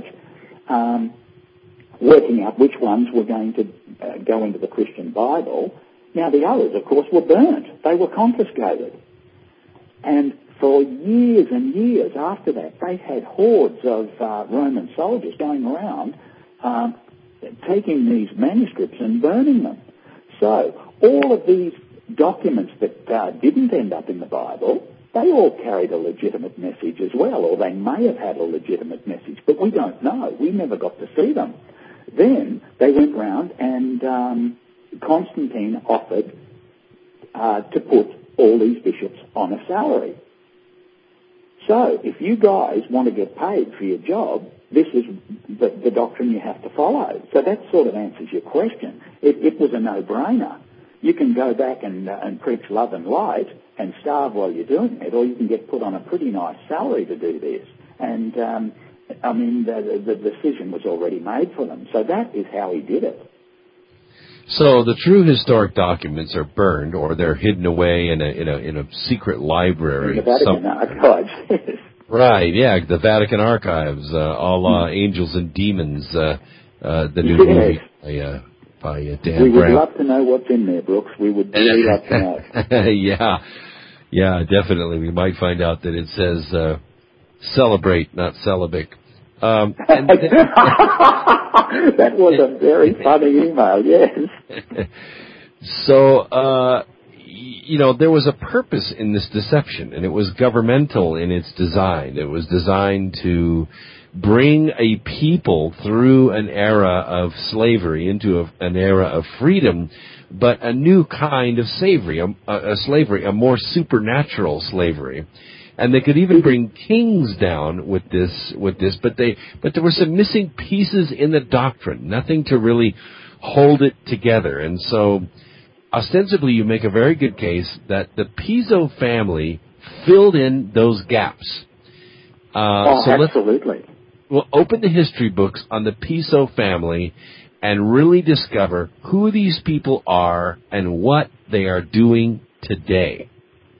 working out which ones were going to go into the Christian Bible. Now the others, of course, were burnt. They were confiscated. And for years and years after that, they had hordes of Roman soldiers going around taking these manuscripts and burning them. So all of these documents that didn't end up in the Bible, they all carried a legitimate message as well, or they may have had a legitimate message, but we don't know. We never got to see them. Then they went round and Constantine offered to put all these bishops on a salary. So if you guys want to get paid for your job, this is the doctrine you have to follow. So that sort of answers your question. It was a no-brainer. You can go back and preach love and light and starve while you're doing it, or you can get put on a pretty nice salary to do this. And, the decision was already made for them. So that is how he did it. So the true historic documents are burned, or they're hidden away in a secret library. In the Vatican archives, yes. Right, yeah, the Vatican archives, a la Angels and Demons, the new movie by Dan Brown. We would love to know what's in there, Brooks. We would really love to know. Yeah, definitely. We might find out that it says celebrate, not celibic. That was a very funny email, yes. So, there was a purpose in this deception, and it was governmental in its design. It was designed to bring a people through an era of slavery into an era of freedom, but a new kind of slavery, a more supernatural slavery. And they could even bring kings down with this, but there were some missing pieces in the doctrine, nothing to really hold it together. And so, ostensibly, you make a very good case that the Piso family filled in those gaps. Absolutely. We'll open the history books on the Piso family and really discover who these people are and what they are doing today.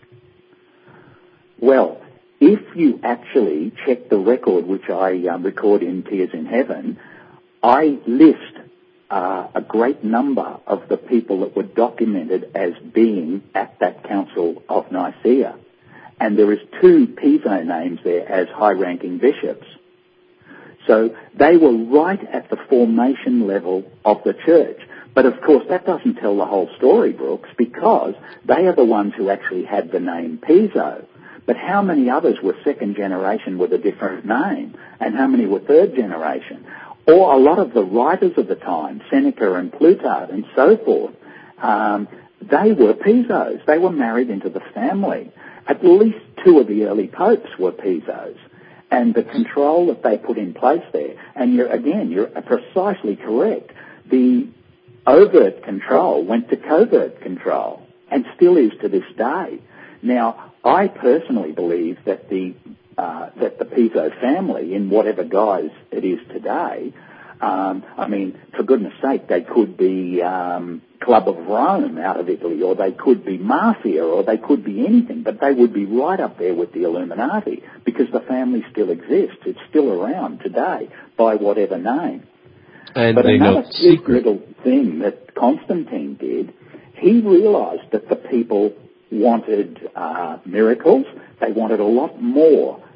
Well, if you actually check the record, which I record in Tears in Heaven, I list a great number of the people that were documented as being at that Council of Nicaea. And there is 2 Piso names there as high-ranking bishops. So they were right at the formation level of the church. But of course that doesn't tell the whole story, Brooks, because they are the ones who actually had the name Piso. But how many others were second generation with a different name? And how many were third generation? Or a lot of the writers of the time, Seneca and Plutarch and so forth, they were Pisos. They were married into the family. At least 2 of the early popes were Pisos. And the control that they put in place there, and you're precisely correct, the overt control went to covert control, and still is to this day. Now, I personally believe that the Piso family, in whatever guise it is today, for goodness sake, they could be Club of Rome out of Italy, or they could be Mafia, or they could be anything, but they would be right up there with the Illuminati, because the family still exists. It's still around today, by whatever name. But another cute little thing that Constantine did, he realized that the people wanted miracles. They wanted a lot more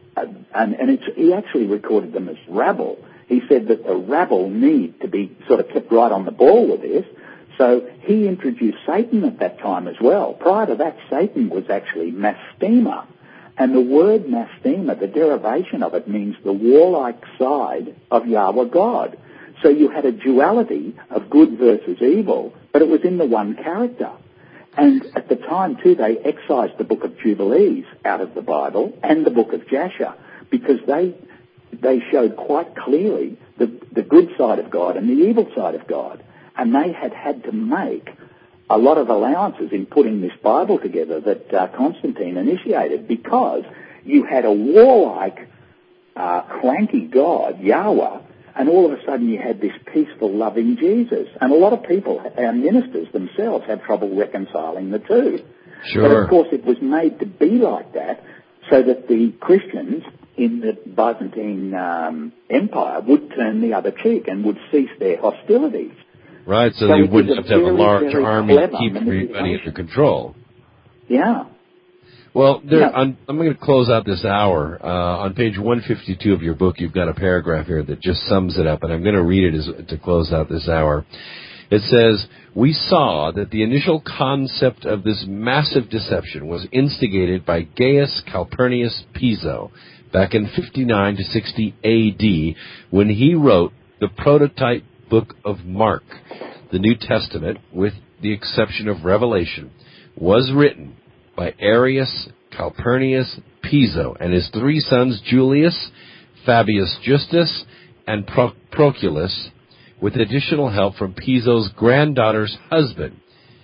he actually recorded them as rabble. He said that the rabble need to be sort of kept right on the ball with this. So he introduced Satan at that time as well. Prior to that, Satan was actually Mastema. And the word Mastema, the derivation of it, means the warlike side of Yahweh God. So you had a duality of good versus evil, but it was in the one character. And at the time, too, they excised the book of Jubilees out of the Bible and the book of Jasher, because they showed quite clearly the good side of God and the evil side of God. And they had to make a lot of allowances in putting this Bible together that Constantine initiated, because you had a warlike, cranky God, Yahweh, and all of a sudden you had this peaceful, loving Jesus. And a lot of people, our ministers themselves, had trouble reconciling the two. Sure. But of course it was made to be like that so that the Christians in the Byzantine Empire would turn the other cheek and would cease their hostilities. Right, so they wouldn't have to have a large very army to keep everybody under control. Yeah. Well, I'm going to close out this hour. On page 152 of your book, you've got a paragraph here that just sums it up, and I'm going to read it to close out this hour. It says, "We saw that the initial concept of this massive deception was instigated by Gaius Calpurnius Piso back in 59 to 60 A.D. when he wrote the prototype book of Mark. The New Testament, with the exception of Revelation, was written by Arius Calpurnius Piso and his three sons Julius, Fabius Justus, and Proculus, with additional help from Piso's granddaughter's husband,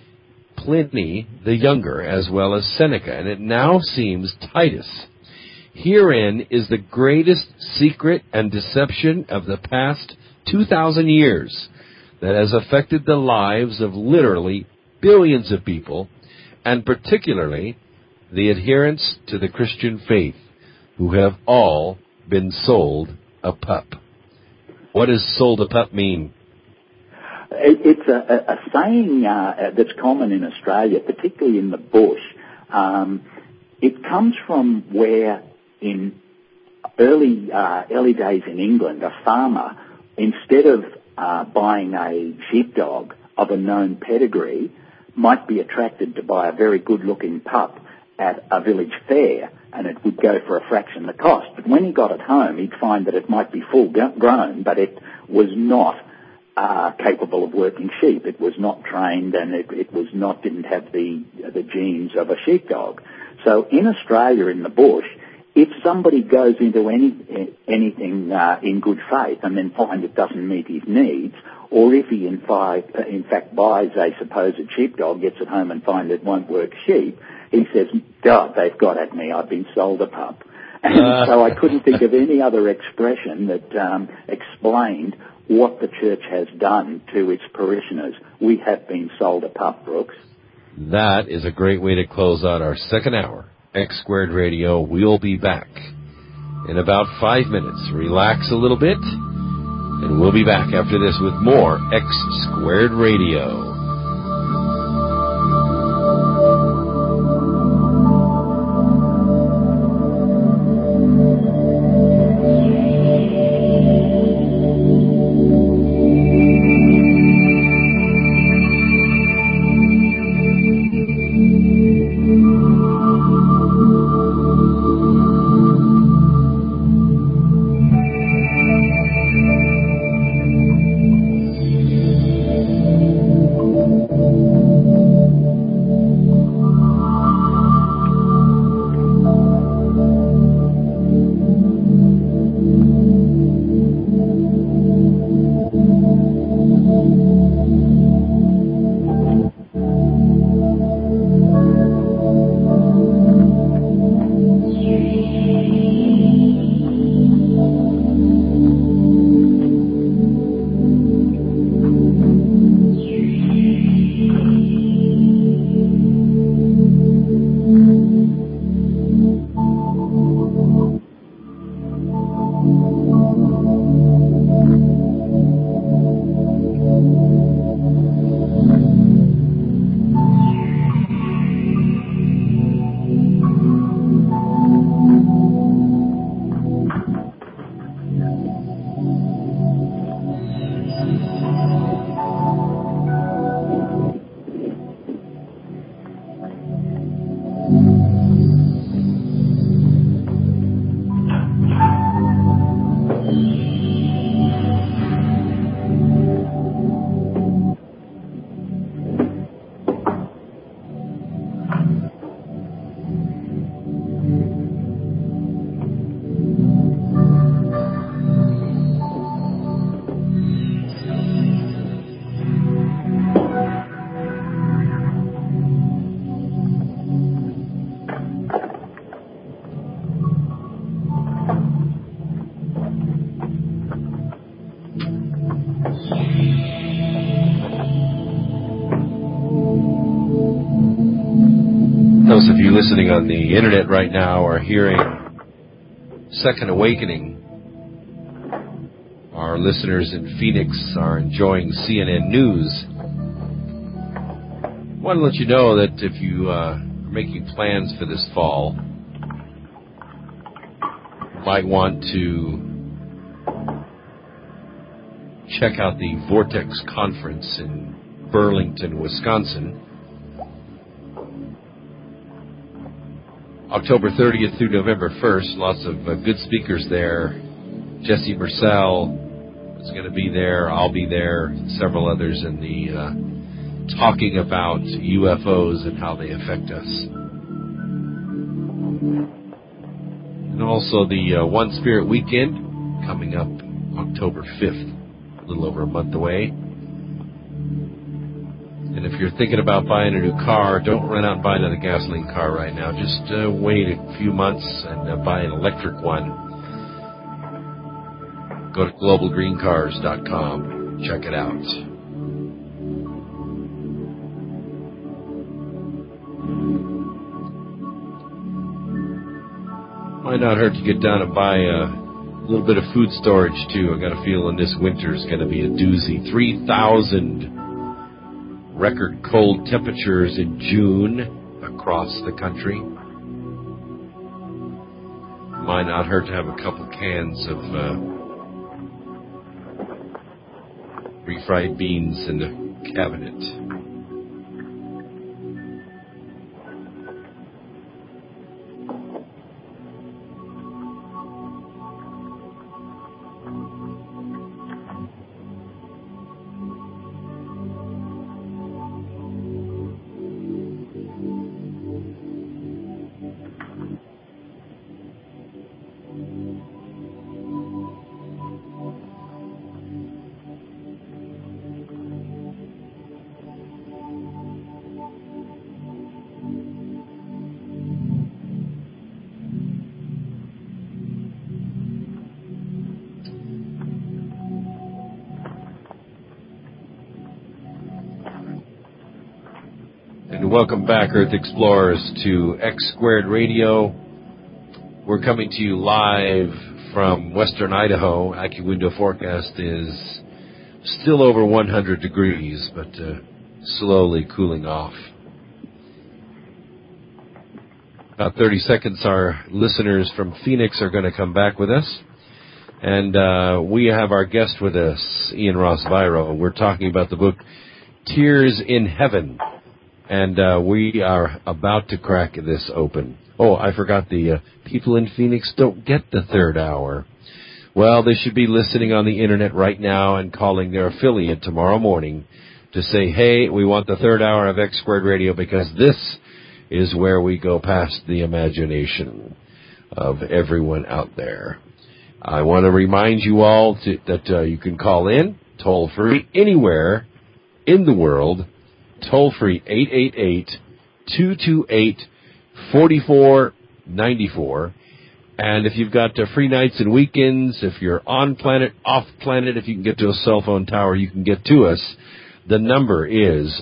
Pliny the Younger, as well as Seneca, and it now seems Titus. Herein is the greatest secret and deception of the past 2,000 years that has affected the lives of literally billions of people, and particularly the adherents to the Christian faith, who have all been sold a pup." What does sold a pup mean? It's a saying that's common in Australia, particularly in the bush. It comes from where in early days in England, a farmer, instead of buying a sheepdog of a known pedigree, might be attracted to buy a very good-looking pup at a village fair, and it would go for a fraction of the cost. But when he got it home, he'd find that it might be full-grown, but it was not capable of working sheep. It was not trained, and it didn't have the genes of a sheepdog. So in Australia, in the bush, if somebody goes into anything in good faith and then finds it doesn't meet his needs, or if he in fact buys a supposed sheepdog, gets it home and finds it won't work sheep, he says, "God, they've got at me. I've been sold a pup." And so I couldn't think of any other expression that explained what the church has done to its parishioners. We have been sold a pup, Brooks. That is a great way to close out our second hour. X Squared Radio. We'll be back in about 5 minutes. Relax a little bit, and we'll be back after this with more X Squared Radio. If you're listening on the internet right now or hearing Second Awakening, our listeners in Phoenix are enjoying CNN News. I want to let you know that if you are making plans for this fall, you might want to check out the Vortex Conference in Burlington, Wisconsin. October 30th through November 1st, lots of good speakers there. Jesse Purcell is going to be there. I'll be there. Several others in the talking about UFOs and how they affect us. And also the One Spirit Weekend coming up October 5th, a little over a month away. And if you're thinking about buying a new car, don't run out and buy another gasoline car right now. Just wait a few months and buy an electric one. Go to globalgreencars.com. Check it out. Might not hurt to get down and buy a little bit of food storage, too. I got a feeling this winter is going to be a doozy. 3,000 record cold temperatures in June across the country. Might not hurt to have a couple cans of refried beans in the cabinet. Welcome back, Earth Explorers, to X Squared Radio. We're coming to you live from western Idaho. AccuWindow forecast is still over 100 degrees, but slowly cooling off. About 30 seconds, our listeners from Phoenix are going to come back with us. And we have our guest with us, Ian Ross Viro. We're talking about the book Tears in Heaven. And we are about to crack this open. Oh, I forgot the people in Phoenix don't get the third hour. Well, they should be listening on the internet right now and calling their affiliate tomorrow morning to say, hey, we want the third hour of X Squared Radio because this is where we go past the imagination of everyone out there. I want to remind you all that you can call in toll-free anywhere in the world. Toll-free, 888-228-4494. And if you've got free nights and weekends, if you're on planet, off planet, if you can get to a cell phone tower, you can get to us. The number is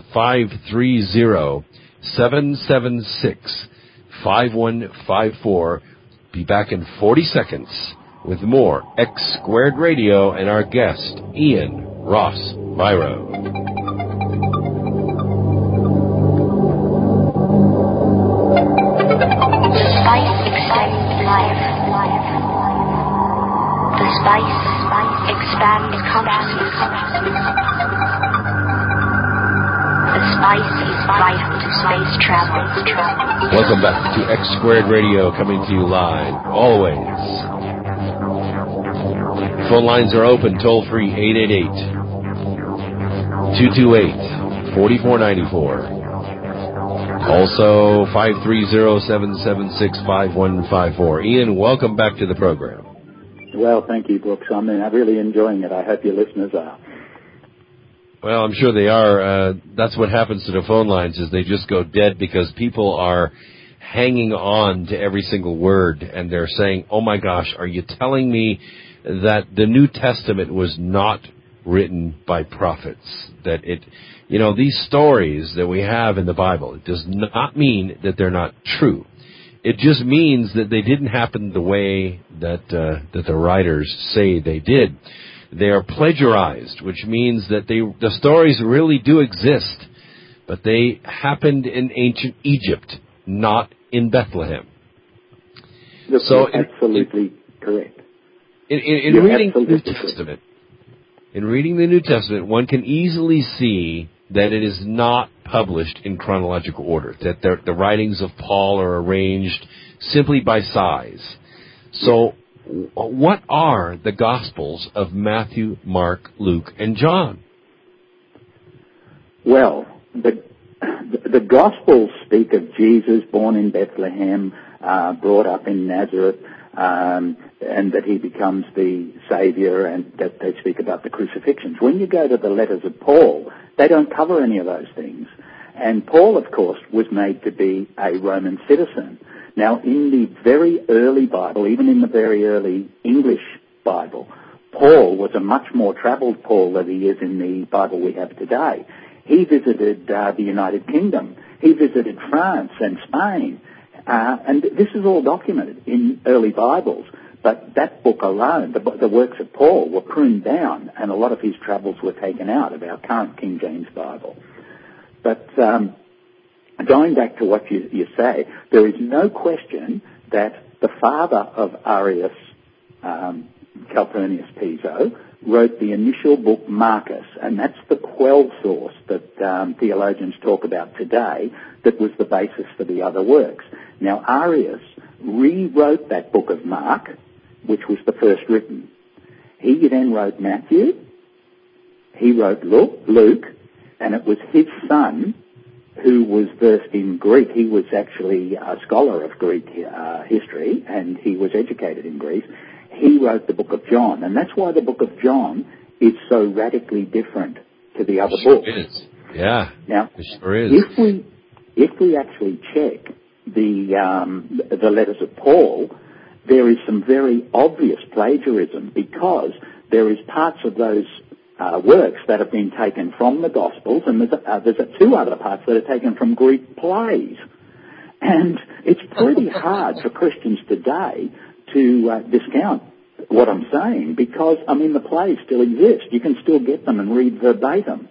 530-776-5154. Be back in 40 seconds with more X Squared Radio and our guest, Ian Ross Viro. The spice expands consciousness. The spice is vital to space travel. Welcome back to X Squared Radio, coming to you live, always. Phone lines are open, toll-free, 888-228-4494. Also, 530-776-5154. Ian, welcome back to the program. Well, thank you, Brooks. I'm really enjoying it. I hope your listeners are. Well, I'm sure they are. That's what happens to the phone lines is they just go dead because people are hanging on to every single word, and they're saying, oh, my gosh, are you telling me that the New Testament was not written by prophets. That these stories that we have in the Bible, it does not mean that they're not true. It just means that they didn't happen the way that the writers say they did. They are plagiarized, which means that the stories really do exist, but they happened in ancient Egypt, not in Bethlehem. So absolutely correct. In reading the New Testament, one can easily see that it is not published in chronological order, that the writings of Paul are arranged simply by size. So what are the Gospels of Matthew, Mark, Luke, and John? Well, the Gospels speak of Jesus born in Bethlehem, brought up in Nazareth, and that he becomes the Saviour, and that they speak about the crucifixions. When you go to the letters of Paul, they don't cover any of those things. And Paul, of course, was made to be a Roman citizen. Now, in the very early Bible, even in the very early English Bible, Paul was a much more travelled Paul than he is in the Bible we have today. He visited the United Kingdom. He visited France and Spain. And this is all documented in early Bibles. But that book alone, the works of Paul, were pruned down, and a lot of his travels were taken out of our current King James Bible. But going back to what you say, there is no question that the father of Arius, Calpurnius Piso, wrote the initial book Marcus, and that's the quell source that theologians talk about today that was the basis for the other works. Now, Arius rewrote that book of Mark, which was the first written. He then wrote Matthew, he wrote Luke, and it was his son who was versed in Greek. He was actually a scholar of Greek history, and he was educated in Greece. He wrote the book of John, and that's why the book of John is so radically different to the other books. It is. Yeah. Now, it sure is. If we actually check the letters of Paul, there is some very obvious plagiarism, because there is parts of those works that have been taken from the Gospels, and there's two other parts that are taken from Greek plays. And it's pretty hard for Christians today to discount what I'm saying, because, the plays still exist. You can still get them and read verbatim.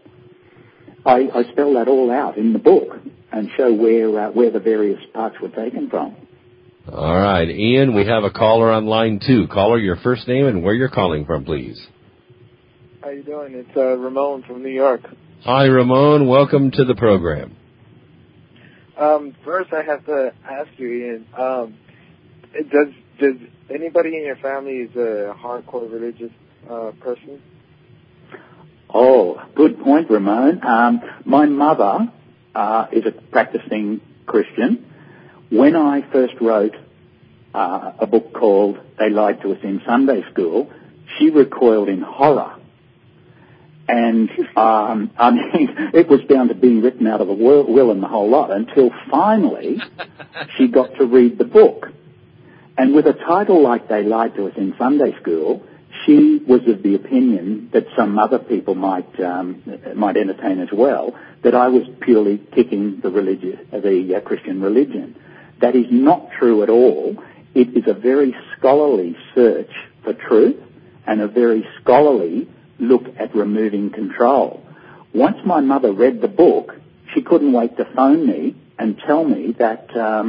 I spell that all out in the book and show where the various parts were taken from. All right, Ian, we have a caller on line 2. Caller, your first name and where you're calling from, please. How you doing? It's Ramon from New York. Hi, Ramon. Welcome to the program. First, I have to ask you, Ian, does anybody in your family is a hardcore religious person? Oh, good point, Ramon. My mother is a practicing Christian. When I first wrote a book called They Lied to Us in Sunday School, she recoiled in horror. And, it was down to being written out of a will and the whole lot, until finally she got to read the book. And with a title like They Lied to Us in Sunday School, she was of the opinion that some other people might entertain as well, that I was purely kicking the Christian religion. That is not true at all. It is a very scholarly search for truth and a very scholarly look at removing control. Once my mother read the book, she couldn't wait to phone me and tell me that,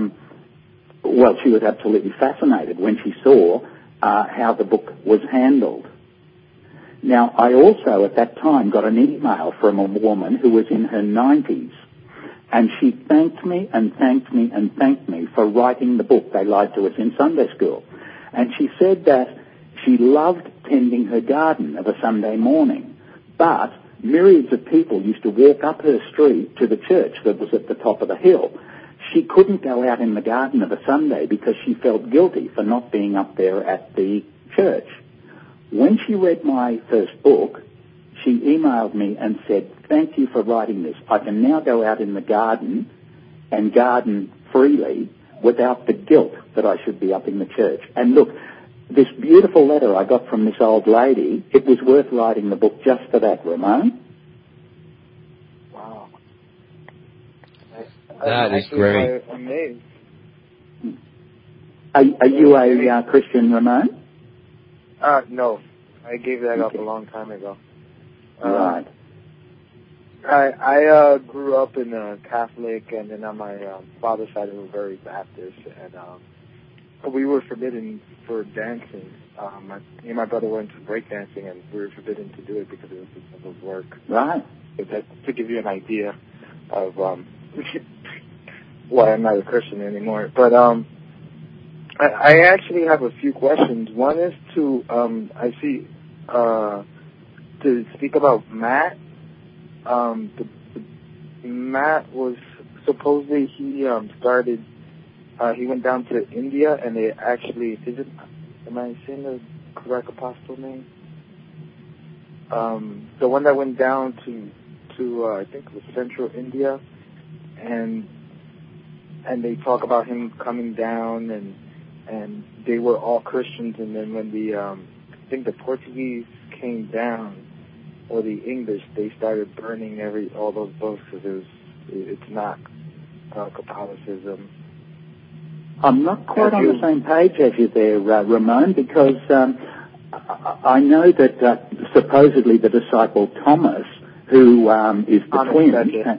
she was absolutely fascinated when she saw how the book was handled. Now, I also at that time got an email from a woman who was in her 90s, and she thanked me and thanked me and thanked me for writing the book They Lied to Us in Sunday School. And she said that she loved tending her garden of a Sunday morning, but myriads of people used to walk up her street to the church that was at the top of the hill. She couldn't go out in the garden of a Sunday because she felt guilty for not being up there at the church. When she read my first book, she emailed me and said, "Thank you for writing this. I can now go out in the garden and garden freely without the guilt that I should be up in the church." And look, this beautiful letter I got from this old lady, it was worth writing the book just for that, Ramon. Wow. That is great. I'm amazed. Are you a Christian, Ramon? No. I gave that up a long time ago. Right. I grew up in a Catholic, and then on my father's side, we were very Baptist, and we were forbidden for dancing. Me and my brother went to breakdancing, and we were forbidden to do it because it was the devil's work. Right. But that, to give you an idea of why I'm not a Christian anymore. But I actually have a few questions. One is to to speak about Matt. Matt was supposedly he started. He went down to India, and they actually am I saying the correct apostle name? The one that went down to I think it was Central India, and they talk about him coming down, and they were all Christians, and then when I think the Portuguese came down, or the English, they started burning all those books because it's not Catholicism. I'm not quite on the same page as you there, Ramon, because I know that supposedly the disciple Thomas, who is the twin...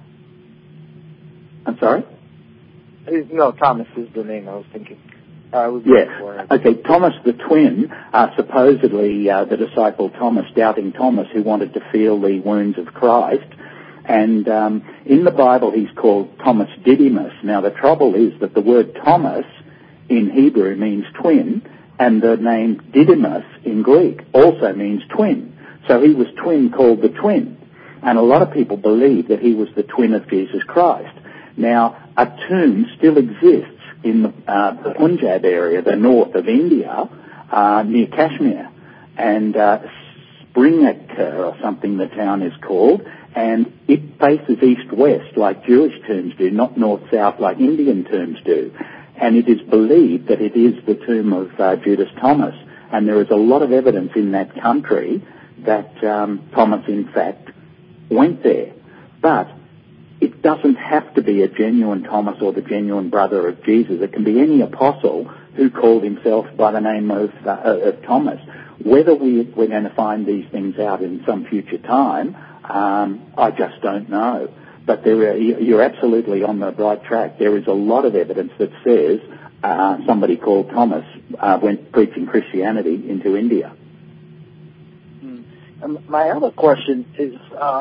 I'm sorry? No, Thomas is the name I was thinking. Okay, Thomas the twin, supposedly the disciple Thomas, doubting Thomas, who wanted to feel the wounds of Christ. And in the Bible he's called Thomas Didymus. Now the trouble is that the word Thomas in Hebrew means twin, and the name Didymus in Greek also means twin. So he was called the twin. And a lot of people believe that he was the twin of Jesus Christ. Now, a tomb still exists in the Punjab area, the north of India, near Kashmir. And Srinagar or something the town is called, and it faces east-west like Jewish tombs do, not north-south like Indian tombs do. And it is believed that it is the tomb of Judas Thomas. And there is a lot of evidence in that country that Thomas, in fact, went there. But it doesn't have to be a genuine Thomas or the genuine brother of Jesus. It can be any apostle who called himself by the name of Thomas. Whether we're going to find these things out in some future time, I just don't know. But you're absolutely on the right track. There is a lot of evidence that says somebody called Thomas went preaching Christianity into India. My other question is,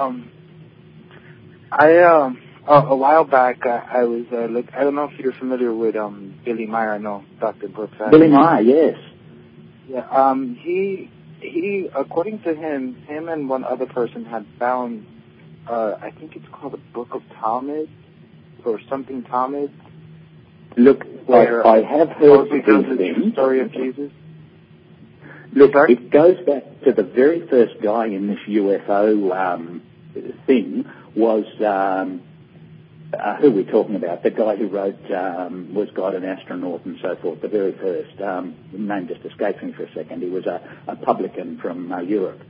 a while back, I was, I don't know if you're familiar with Billy Meyer. I know Dr. Brooks. Billy Meyer, yes. Yeah, he, according to him and one other person had found, I think it's called the Book of Talmud, or something Talmud. Look, I have heard the story of Jesus. Look, it goes back to the very first guy in this UFO thing was, who are we talking about? The guy who wrote Was God an Astronaut and so forth, the very first. The name just escapes me for a second. He was a publican from Europe.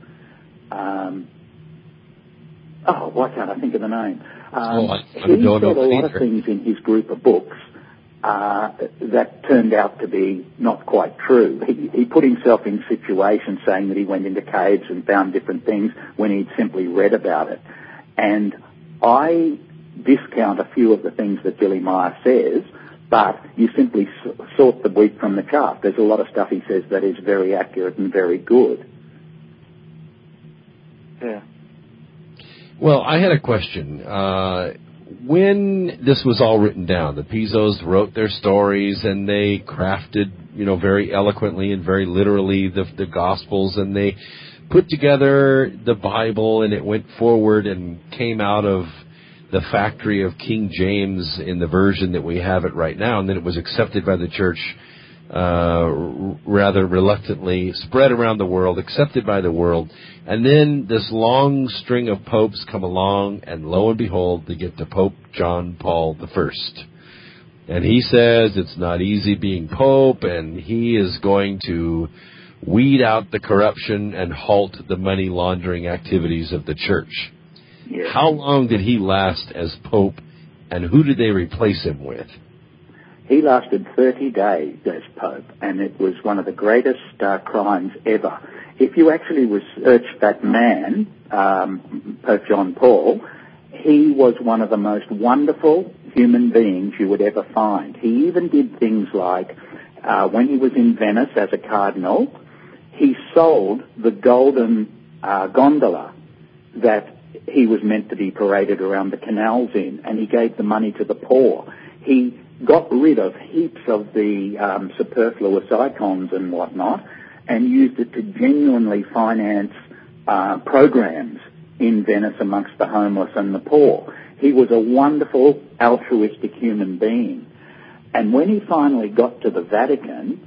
Why can't I think of the name? He said a lot of things in his group of books that turned out to be not quite true. He put himself in situations saying that he went into caves and found different things when he'd simply read about it. And I discount a few of the things that Billy Meyer says, but you simply sort the wheat from the chaff. There's a lot of stuff he says that is very accurate and very good. Yeah. Well, I had a question. When this was all written down, the Pizos wrote their stories and they crafted, very eloquently and very literally the Gospels, and they put together the Bible, and it went forward and came out of the factory of King James in the version that we have it right now, and then it was accepted by the church rather reluctantly, spread around the world, accepted by the world, and then this long string of popes come along, and lo and behold, they get to Pope John Paul I. And he says it's not easy being Pope, and he is going to weed out the corruption and halt the money laundering activities of the church. Yes. How long did he last as Pope, and who did they replace him with? He lasted 30 days as Pope, and it was one of the greatest crimes ever. If you actually research that man, Pope John Paul, he was one of the most wonderful human beings you would ever find. He even did things like, when he was in Venice as a cardinal, he sold the golden gondola that he was meant to be paraded around the canals in, and he gave the money to the poor. He got rid of heaps of the superfluous icons and whatnot, and used it to genuinely finance programs in Venice amongst the homeless and the poor. He was a wonderful, altruistic human being. And when he finally got to the Vatican,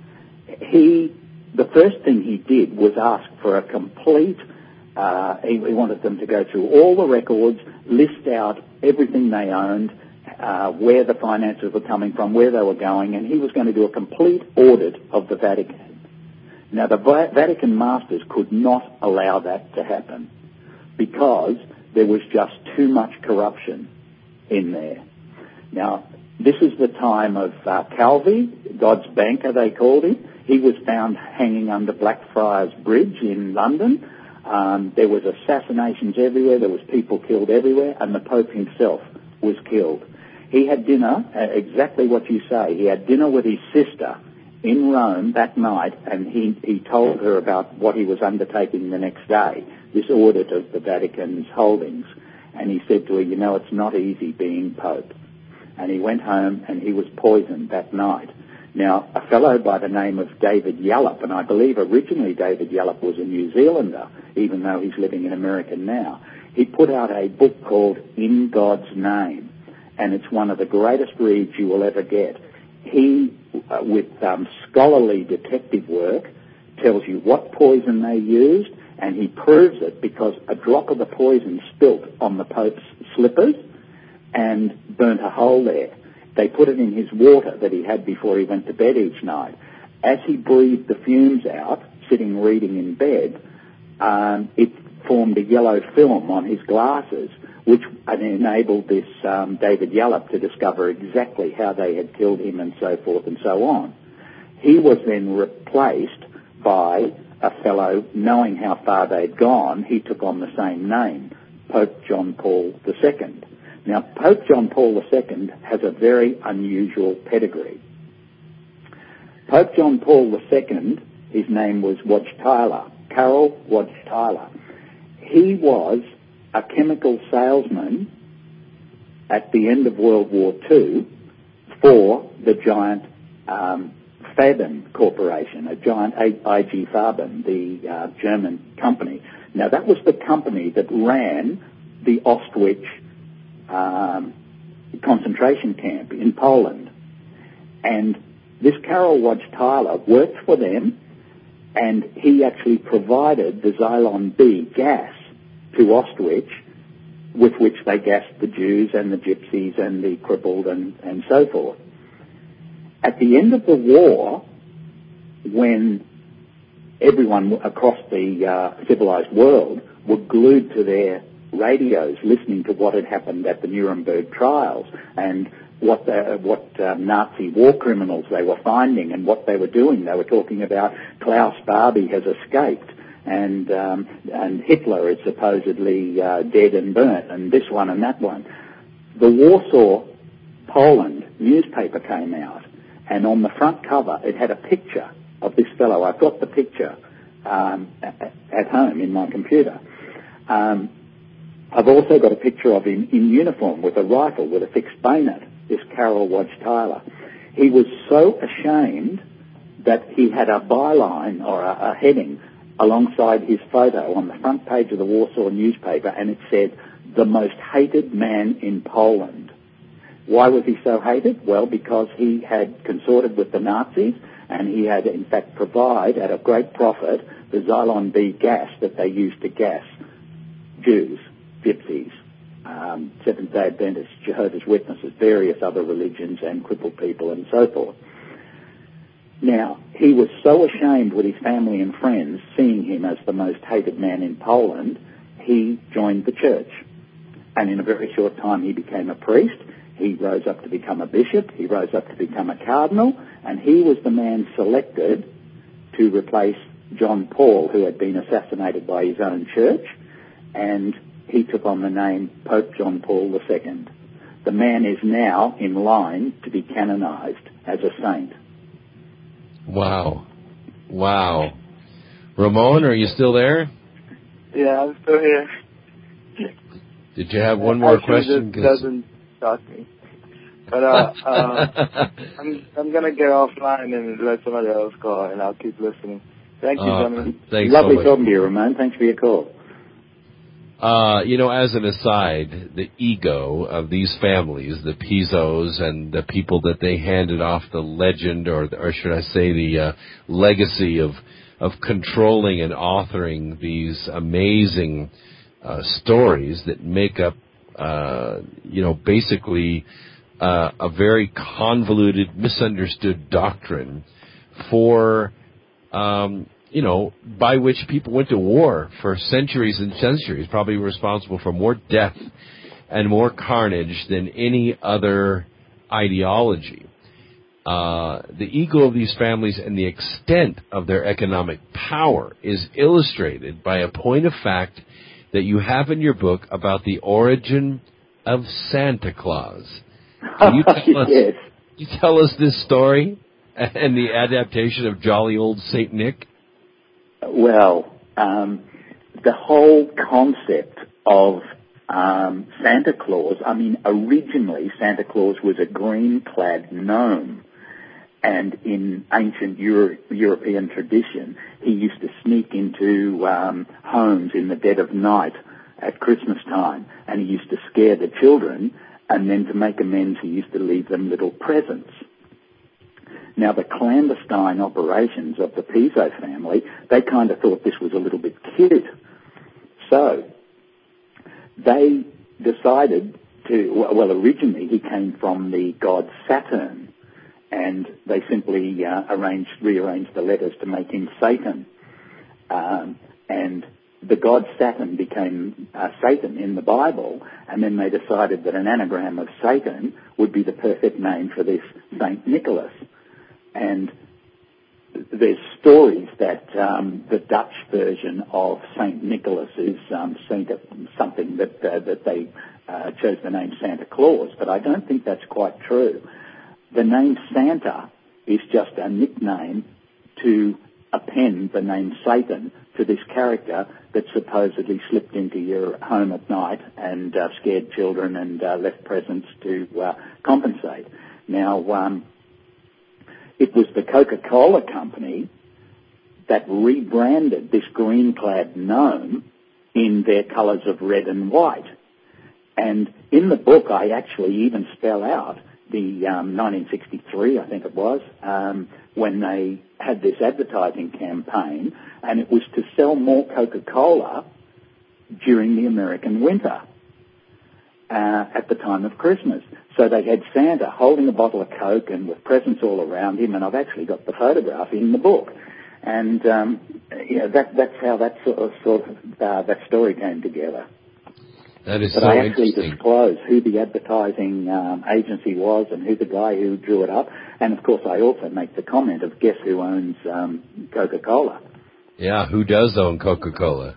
the first thing he did was ask for a complete, he wanted them to go through all the records, list out everything they owned, where the finances were coming from, where they were going, and he was going to do a complete audit of the Vatican. Now, the Vatican masters could not allow that to happen because there was just too much corruption in there. Now, this is the time of Calvi, God's banker, they called him. He was found hanging under Blackfriars Bridge in London. There was assassinations everywhere. There was people killed everywhere, and the Pope himself was killed. He had dinner, exactly what you say. He had dinner with his sister in Rome that night, and he told her about what he was undertaking the next day, this audit of the Vatican's holdings. And he said to her, you know, it's not easy being Pope. And he went home and he was poisoned that night. Now, a fellow by the name of David Yallop, and I believe originally David Yallop was a New Zealander, even though he's living in America now, he put out a book called In God's Name, and it's one of the greatest reads you will ever get. He, with scholarly detective work, tells you what poison they used, and he proves it because a drop of the poison spilt on the Pope's slippers and burnt a hole there. They put it in his water that he had before he went to bed each night. As he breathed the fumes out, sitting reading in bed, it formed a yellow film on his glasses, which enabled this David Yallop to discover exactly how they had killed him and so forth and so on. He was then replaced by a fellow, knowing how far they'd gone, he took on the same name, Pope John Paul II. Now, Pope John Paul II has a very unusual pedigree. Pope John Paul II, his name was Wojtyla, Karol Wojtyla. He was a chemical salesman at the end of World War II for the giant Farben Corporation, a giant IG Farben, the German company. Now, that was the company that ran the Auschwitz concentration camp in Poland. And this Karol Wojtyla worked for them, and he actually provided the Xylon B gas to Auschwitz, with which they gassed the Jews and the Gypsies and the crippled and so forth. At the end of the war, when everyone across the civilized world were glued to their radios listening to what had happened at the Nuremberg trials and what Nazi war criminals they were finding and what they were doing. They were talking about Klaus Barbie has escaped and Hitler is supposedly dead and burnt, and this one and that one. The Warsaw, Poland newspaper came out, and on the front cover it had a picture of this fellow. I've got the picture at home in my computer. I've also got a picture of him in uniform with a rifle with a fixed bayonet, this Karol Wojtyla. He was so ashamed that he had a byline or a heading alongside his photo on the front page of the Warsaw newspaper, and it said, "The most hated man in Poland." Why was he so hated? Well, because he had consorted with the Nazis, and he had in fact provided at a great profit the Xylon B gas that they used to gas Jews, Gypsies, Seventh-day Adventists, Jehovah's Witnesses, various other religions, and crippled people and so forth. Now, he was so ashamed with his family and friends, seeing him as the most hated man in Poland, he joined the church. And in a very short time, he became a priest. He rose up to become a bishop. He rose up to become a cardinal. And he was the man selected to replace John Paul, who had been assassinated by his own church. And he took on the name Pope John Paul II. The man is now in line to be canonized as a saint. Wow. Ramon, are you still there? Yeah, I'm still here. Did you have one more question? It doesn't shock me. But I'm going to get offline and let somebody else call, and I'll keep listening. Thank you, gentlemen. Thanks Lovely so much. talking to you, Ramon. Thanks for your call. As an aside, the ego of these families, the Pizzos and the people that they handed off the legend, or should I say the legacy of controlling and authoring these amazing stories that make up, basically a very convoluted, misunderstood doctrine for by which people went to war for centuries and centuries, probably responsible for more death and more carnage than any other ideology. The ego of these families and the extent of their economic power is illustrated by a point of fact that you have in your book about the origin of Santa Claus. Can you tell us this story and the adaptation of jolly old Saint Nick? Well, the whole concept of Santa Claus, originally Santa Claus was a green-clad gnome. And in ancient European tradition, he used to sneak into homes in the dead of night at Christmas time, and he used to scare the children, and then to make amends, he used to leave them little presents. Now, the clandestine operations of the Pizzo family, they kind of thought this was a little bit cute. So they decided originally he came from the god Saturn, and they simply rearranged the letters to make him Satan. And the god Saturn became Satan in the Bible, and then they decided that an anagram of Satan would be the perfect name for this Saint Nicholas. And there's stories that the Dutch version of Saint Nicholas is something that they chose the name Santa Claus, but I don't think that's quite true. The name Santa is just a nickname to append the name Satan to this character that supposedly slipped into your home at night and scared children and left presents to compensate. Now, it was the Coca-Cola company that rebranded this green-clad gnome in their colours of red and white. And in the book, I actually even spell out the 1963, I think it was, when they had this advertising campaign, and it was to sell more Coca-Cola during the American winter at the time of Christmas. So they had Santa holding a bottle of Coke and with presents all around him, and I've actually got the photograph in the book. And that's how that that story came together. That is but so I actually interesting. disclosed who the advertising agency was and who the guy who drew it up. And, of course, I also make the comment of guess who owns Coca-Cola. Yeah, who does own Coca-Cola?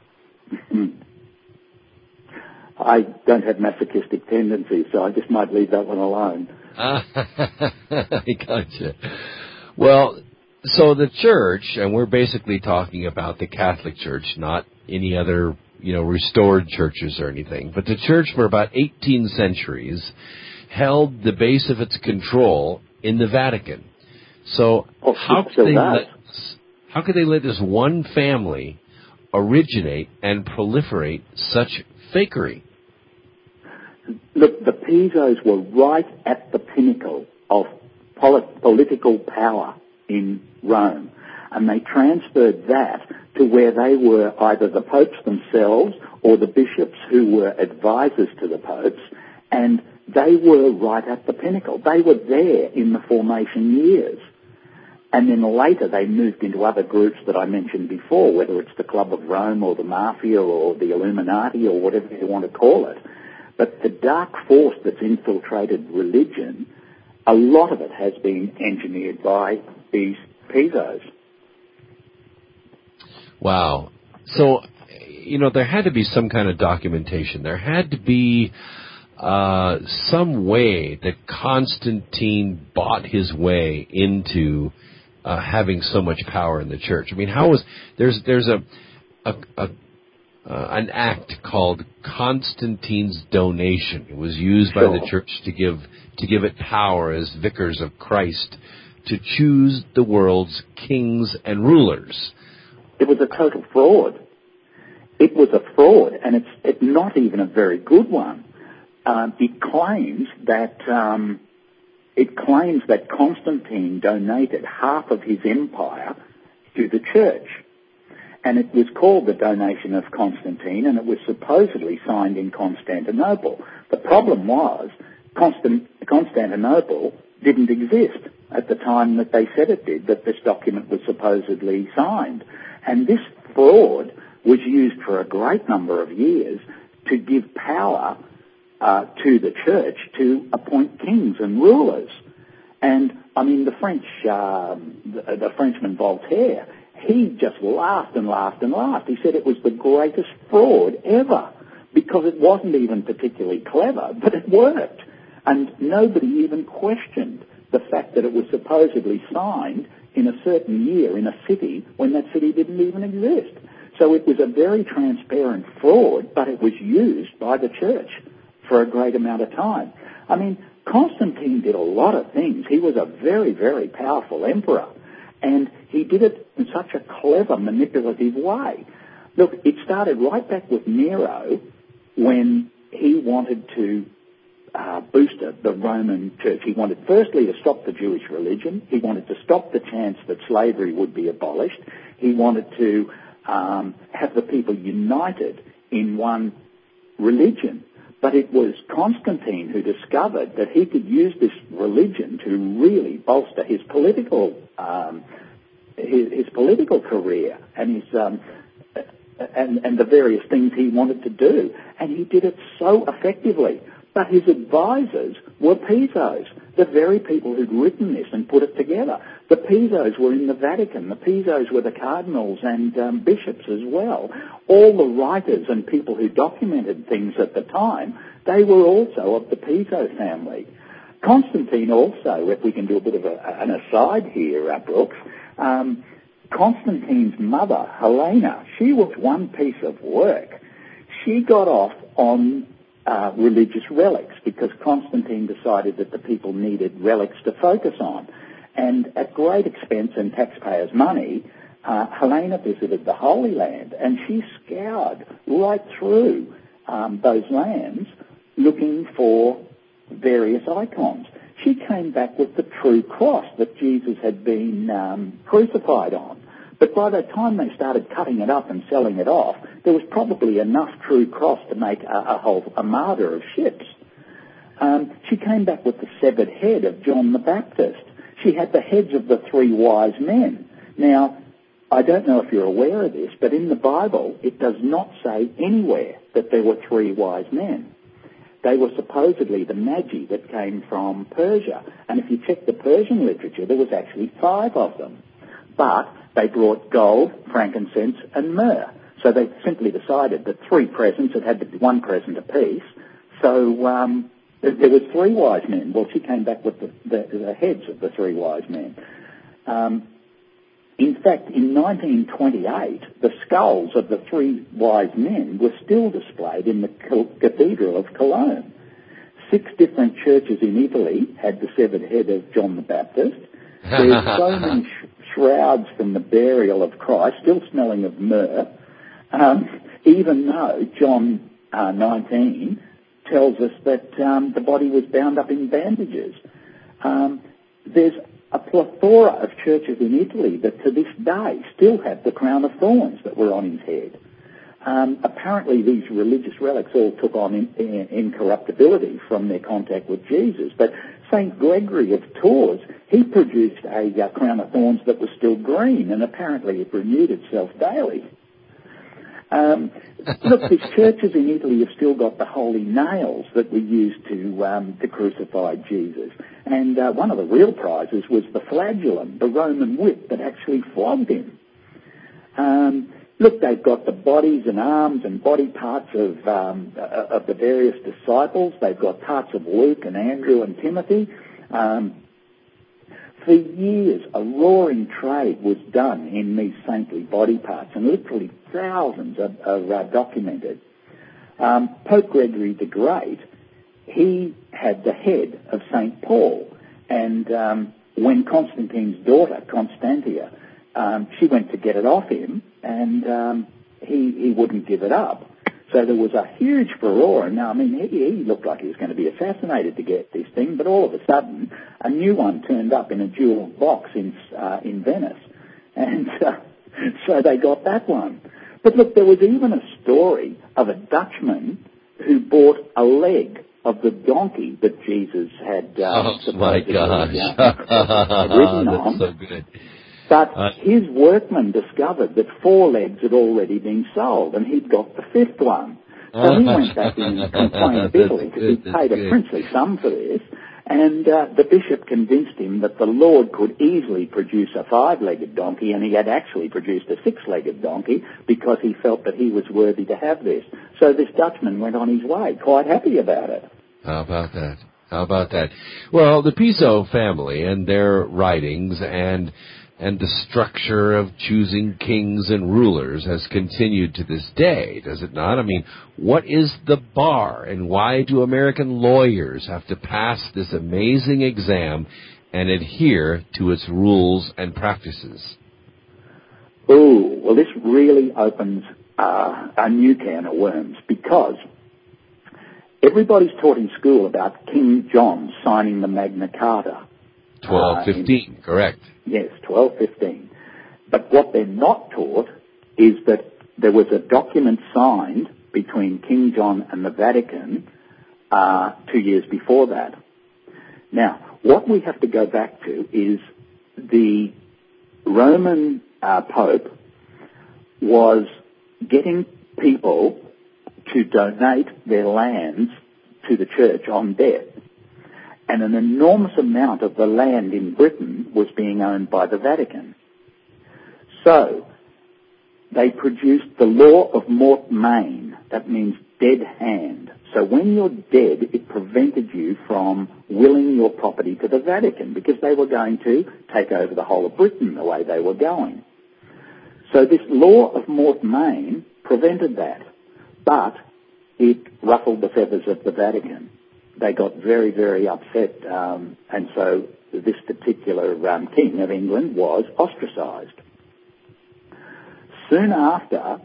I don't have masochistic tendencies, so I just might leave that one alone. I gotcha. Well, so the church, and we're basically talking about the Catholic Church, not any other restored churches or anything. But the church for about 18 centuries held the base of its control in the Vatican. So how could they let this one family originate and proliferate such fakery? Look, the Pizzos were right at the pinnacle of political power in Rome. And they transferred that to where they were either the popes themselves or the bishops who were advisors to the popes, and they were right at the pinnacle. They were there in the formation years. And then later they moved into other groups that I mentioned before, whether it's the Club of Rome or the Mafia or the Illuminati or whatever you want to call it. But the dark force that's infiltrated religion, a lot of it has been engineered by these Pisos. Wow. So, there had to be some kind of documentation. There had to be some way that Constantine bought his way into having so much power in the church. I mean, there's an act called Constantine's donation. It was used by the church to give it power as vicars of Christ to choose the world's kings and rulers. It was a total fraud. It was a fraud, and it's not even a very good one. It claims that Constantine donated half of his empire to the church. And it was called the Donation of Constantine, and it was supposedly signed in Constantinople. The problem was Constantinople didn't exist at the time that they said it did, that this document was supposedly signed. And this fraud was used for a great number of years to give power to the church to appoint kings and rulers. And, I mean, the Frenchman Voltaire, he just laughed and laughed and laughed. He said it was the greatest fraud ever because it wasn't even particularly clever, but it worked. And nobody even questioned the fact that it was supposedly signed in a certain year in a city when that city didn't even exist. So it was a very transparent fraud, but it was used by the church for a great amount of time. I mean, Constantine did a lot of things. He was a very, very powerful emperor, and he did it in such a clever, manipulative way. Look, it started right back with Nero when he wanted to boost the Roman church. He wanted firstly to stop the Jewish religion. He wanted to stop the chance that slavery would be abolished. He wanted to have the people united in one religion. But it was Constantine who discovered that he could use this religion to really bolster his political career and his and the various things he wanted to do, and he did it so effectively. But his advisors were Pisos, the very people who'd written this and put it together. The Pisos were in the Vatican. The Pisos were the cardinals and bishops as well. All the writers and people who documented things at the time, they were also of the Piso family. Constantine also, if we can do a bit of an aside here, Brooks, Constantine's mother, Helena, she was one piece of work. She got off on religious relics because Constantine decided that the people needed relics to focus on. And at great expense and taxpayers' money, Helena visited the Holy Land, and she scoured right through those lands looking for various icons. She came back with the true cross that Jesus had been crucified on. But by the time they started cutting it up and selling it off, there was probably enough true cross to make a whole armada of ships. She came back with the severed head of John the Baptist. She had the heads of the 3 wise men. Now, I don't know if you're aware of this, but in the Bible, it does not say anywhere that there were 3 wise men. They were supposedly the Magi that came from Persia. And if you check the Persian literature, there was actually 5 of them. But they brought gold, frankincense, and myrrh. So they simply decided that 3 presents, it had to be 1 present apiece. So there was 3 wise men. Well, she came back with the heads of the 3 wise men. In fact, in 1928, the skulls of the 3 wise men were still displayed in the Cathedral of Cologne. 6 different churches in Italy had the severed head of John the Baptist. There's so many shrouds from the burial of Christ, still smelling of myrrh, even though John 19 tells us that the body was bound up in bandages. There's a plethora of churches in Italy that to this day still have the crown of thorns that were on his head. apparently these religious relics all took on incorruptibility from their contact with Jesus. But St. Gregory of Tours, he produced a crown of thorns that was still green, and apparently it renewed itself daily. Look, these churches in Italy have still got the holy nails that we used to crucify Jesus. And one of the real prizes was the flagellum, the Roman whip that actually flogged him. Look, they've got the bodies and arms and body parts of the various disciples. They've got parts of Luke and Andrew and Timothy. For years, a roaring trade was done in these saintly body parts, and literally thousands are documented. Pope Gregory the Great, he had the head of St. Paul, and when Constantine's daughter, Constantia, she went to get it off him, and he wouldn't give it up. So there was a huge furore. Now, I mean, he looked like he was going to be assassinated to get this thing, but all of a sudden, a new one turned up in a jewelled box in Venice, and so they got that one. But look, there was even a story of a Dutchman who bought a leg of the donkey that Jesus had oh my gosh, had ridden on. That's so good. But his workman discovered that 4 legs had already been sold, and he'd got the 5th one. So he went back in and complained bitterly because he paid a princely sum for this, and the bishop convinced him that the Lord could easily produce a 5-legged donkey, and he had actually produced a 6-legged donkey because he felt that he was worthy to have this. So this Dutchman went on his way, quite happy about it. How about that? How about that? Well, the Piso family and their writings and the structure of choosing kings and rulers has continued to this day, does it not? I mean, what is the bar, and why do American lawyers have to pass this amazing exam and adhere to its rules and practices? Oh, well, this really opens a new can of worms, because everybody's taught in school about King John signing the Magna Carta. 1215, correct. Yes, 1215. But what they're not taught is that there was a document signed between King John and the Vatican 2 years before that. Now, what we have to go back to is the Roman Pope was getting people to donate their lands to the church on debt. And an enormous amount of the land in Britain was being owned by the Vatican. So they produced the law of mortmain. That means dead hand. So when you're dead, it prevented you from willing your property to the Vatican, because they were going to take over the whole of Britain the way they were going. So this law of mortmain prevented that, but it ruffled the feathers of the Vatican. They got very, very upset, and so this particular king of England was ostracised. Soon after,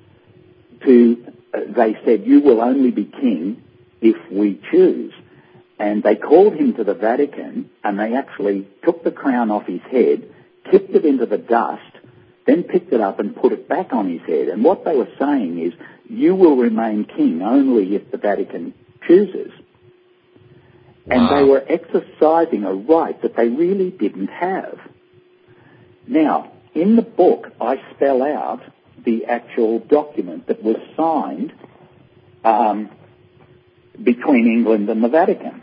they said, you will only be king if we choose. And they called him to the Vatican, and they actually took the crown off his head, kicked it into the dust, then picked it up and put it back on his head. And what they were saying is, you will remain king only if the Vatican chooses. And Wow. they were exercising a right that they really didn't have. Now, in the book, I spell out the actual document that was signed between England and the Vatican.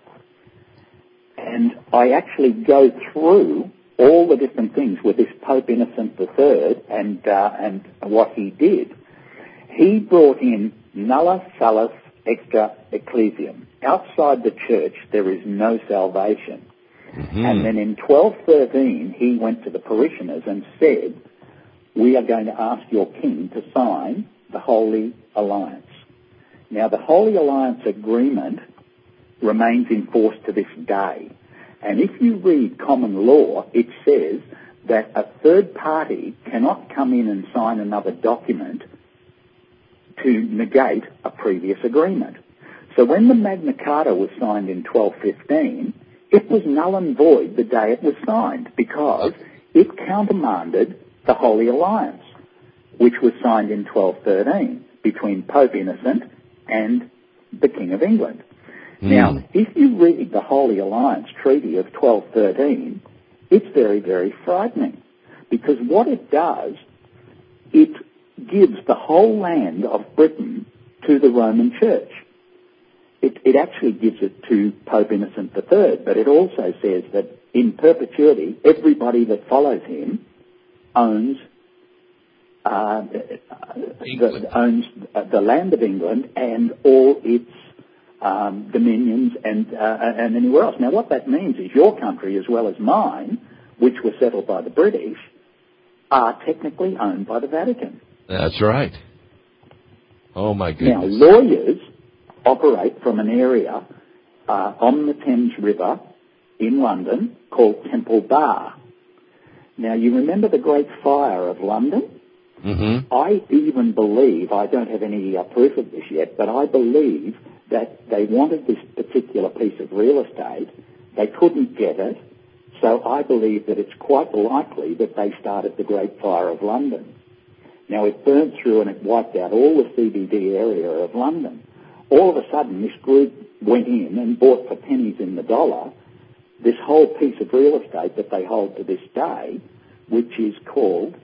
And I actually go through all the different things with this Pope Innocent III and what he did. He brought in nulla salus extra ecclesiam. Outside the church, there is no salvation. Mm-hmm. And then in 1213, he went to the parishioners and said, we are going to ask your king to sign the Holy Alliance. Now, the Holy Alliance agreement remains in force to this day. And if you read common law, it says that a third party cannot come in and sign another document to negate a previous agreement. So when the Magna Carta was signed in 1215, it was null and void the day it was signed, because it countermanded the Holy Alliance. which was signed in 1213 between Pope Innocent and the King of England. Now, if you read the Holy Alliance Treaty of 1213, it's very, very frightening, because what it does, it gives the whole land of Britain to the Roman Church. It actually gives it to Pope Innocent III, but it also says that in perpetuity, everybody that follows him owns the land of England and all its dominions and anywhere else. Now, what that means is your country, as well as mine, which were settled by the British, are technically owned by the Vatican. That's right. Oh, my goodness. Now, lawyers operate from an area on the Thames River in London called Temple Bar. Now, you remember the Great Fire of London? Mm-hmm. I even believe, I don't have any proof of this yet, but I believe that they wanted this particular piece of real estate. They couldn't get it, so I believe that it's quite likely that they started the Great Fire of London. Now, it burnt through and it wiped out all the CBD area of London. All of a sudden, this group went in and bought for pennies in the dollar this whole piece of real estate that they hold to this day, which is called,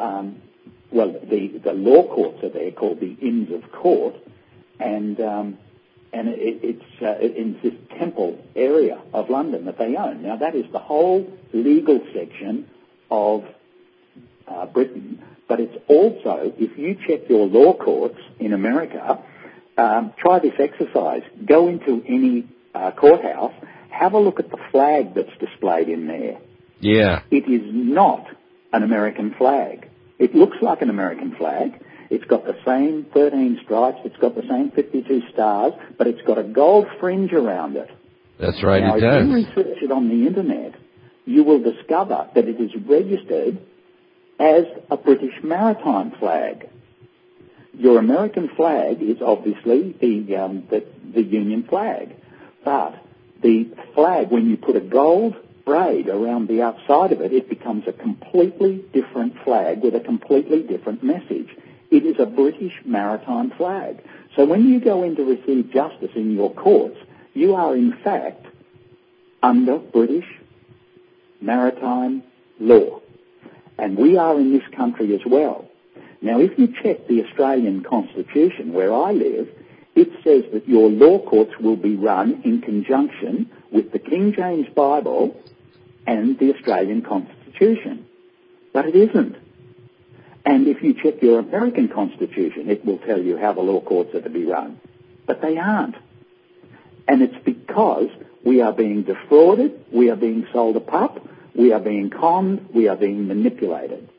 the law courts are there, called the Inns of Court, and it's in this Temple area of London that they own. Now, that is the whole legal section of Britain, but it's also, if you check your law courts in America, try this exercise. Go into any courthouse, have a look at the flag that's displayed in there. Yeah. It is not an American flag. It looks like an American flag. It's got the same 13 stripes. It's got the same 52 stars, but it's got a gold fringe around it. That's right, now, it does. If you research it on the internet, you will discover that it is registered as a British maritime flag. Your American flag is obviously the Union flag, but the flag, when you put a gold braid around the outside of it, it becomes a completely different flag with a completely different message. It is a British maritime flag. So when you go in to receive justice in your courts, you are in fact under British maritime law. And we are in this country as well. Now, if you check the Australian Constitution, where I live, it says that your law courts will be run in conjunction with the King James Bible and the Australian Constitution. But it isn't. And if you check your American Constitution, it will tell you how the law courts are to be run. But they aren't. And it's because we are being defrauded, we are being sold a pup, we are being conned, we are being manipulated.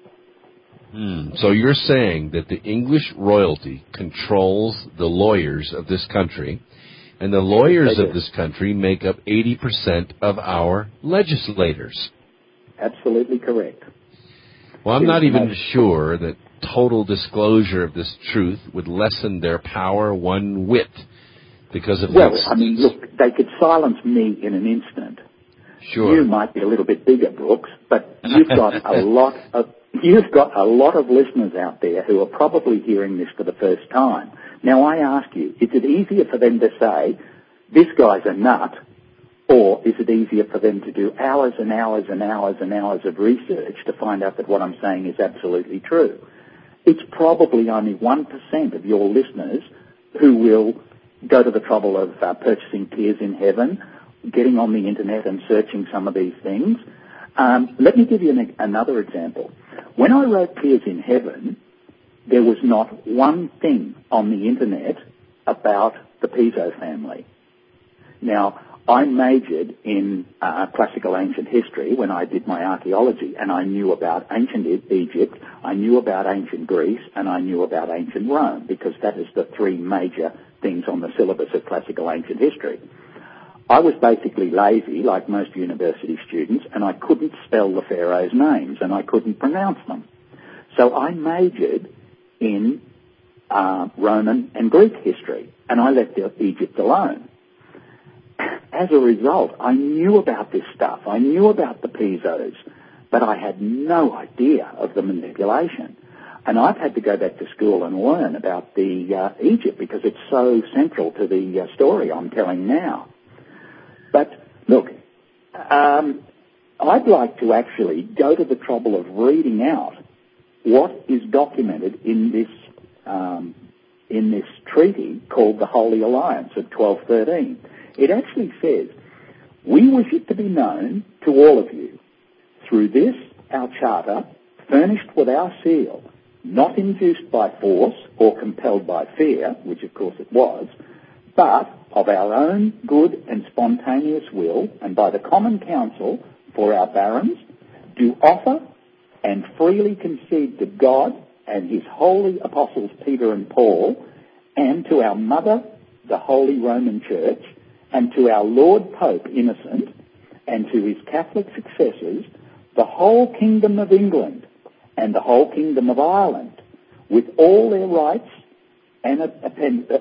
So you're saying that the English royalty controls the lawyers of this country, and the lawyers of this country make up 80% of our legislators. Absolutely correct. Well, I'm not even sure that total disclosure of this truth would lessen their power one whit because of Well, I mean, look, they could silence me in an instant. Sure. You might be a little bit bigger, Brooks, but you've got a lot of listeners out there who are probably hearing this for the first time. Now, I ask you, is it easier for them to say, this guy's a nut, or is it easier for them to do hours and hours and hours and hours of research to find out that what I'm saying is absolutely true? It's probably only 1% of your listeners who will go to the trouble of purchasing Tears in Heaven, getting on the internet and searching some of these things. Let me give you another example. When I wrote Tears in Heaven, there was not one thing on the internet about the Piso family. Now, I majored in classical ancient history when I did my archaeology, and I knew about ancient Egypt, I knew about ancient Greece, and I knew about ancient Rome, because that is the three major things on the syllabus of classical ancient history. I was basically lazy, like most university students, and I couldn't spell the pharaohs' names, and I couldn't pronounce them. So I majored in Roman and Greek history, and I left Egypt alone. As a result, I knew about this stuff. I knew about the Pisos, but I had no idea of the manipulation. And I've had to go back to school and learn about the Egypt because it's so central to the story I'm telling now. But look, I'd like to actually go to the trouble of reading out what is documented in this treaty called the Holy Alliance of 1213. It actually says, "We wish it to be known to all of you, through this, our charter, furnished with our seal, not induced by force or compelled by fear," which of course it was, "but of our own good and spontaneous will, and by the common counsel for our barons, do offer and freely concede to God and his holy apostles Peter and Paul, and to our mother, the Holy Roman Church, and to our Lord Pope Innocent, and to his Catholic successors, the whole kingdom of England and the whole kingdom of Ireland, with all their rights and appurtenances,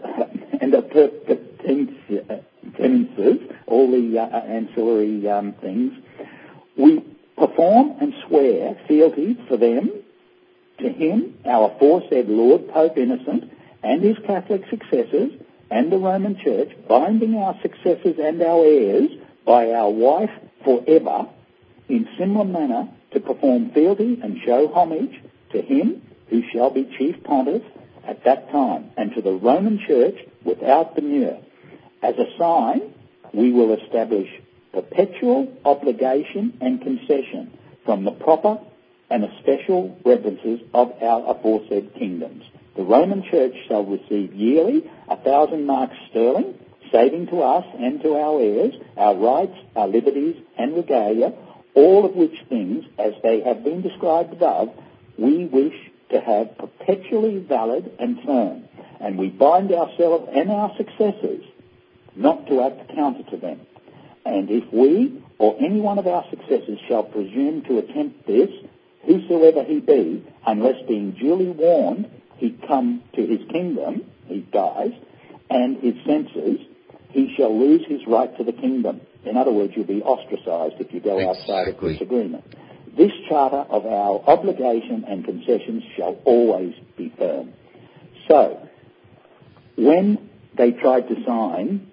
all the ancillary things. We perform and swear fealty for them, to him, our aforesaid Lord Pope Innocent, and his Catholic successors, and the Roman Church, binding our successors and our heirs by our wife forever, in similar manner to perform fealty and show homage to him who shall be chief pontiff at that time, and to the Roman Church without demur. As a sign, we will establish perpetual obligation and concession from the proper and especial reverences of our aforesaid kingdoms. The Roman Church shall receive yearly 1,000 marks sterling, saving to us and to our heirs our rights, our liberties, and regalia, all of which things, as they have been described above, we wish to have perpetually valid and firm, and we bind ourselves and our successors not to act counter to them. And if we or any one of our successors shall presume to attempt this, whosoever he be, unless being duly warned he come to his kingdom, he dies, and his senses, he shall lose his right to the kingdom. In other words, you'll be ostracized if you go outside of this agreement. This charter of our obligation and concessions shall always be firm. So, when they tried to sign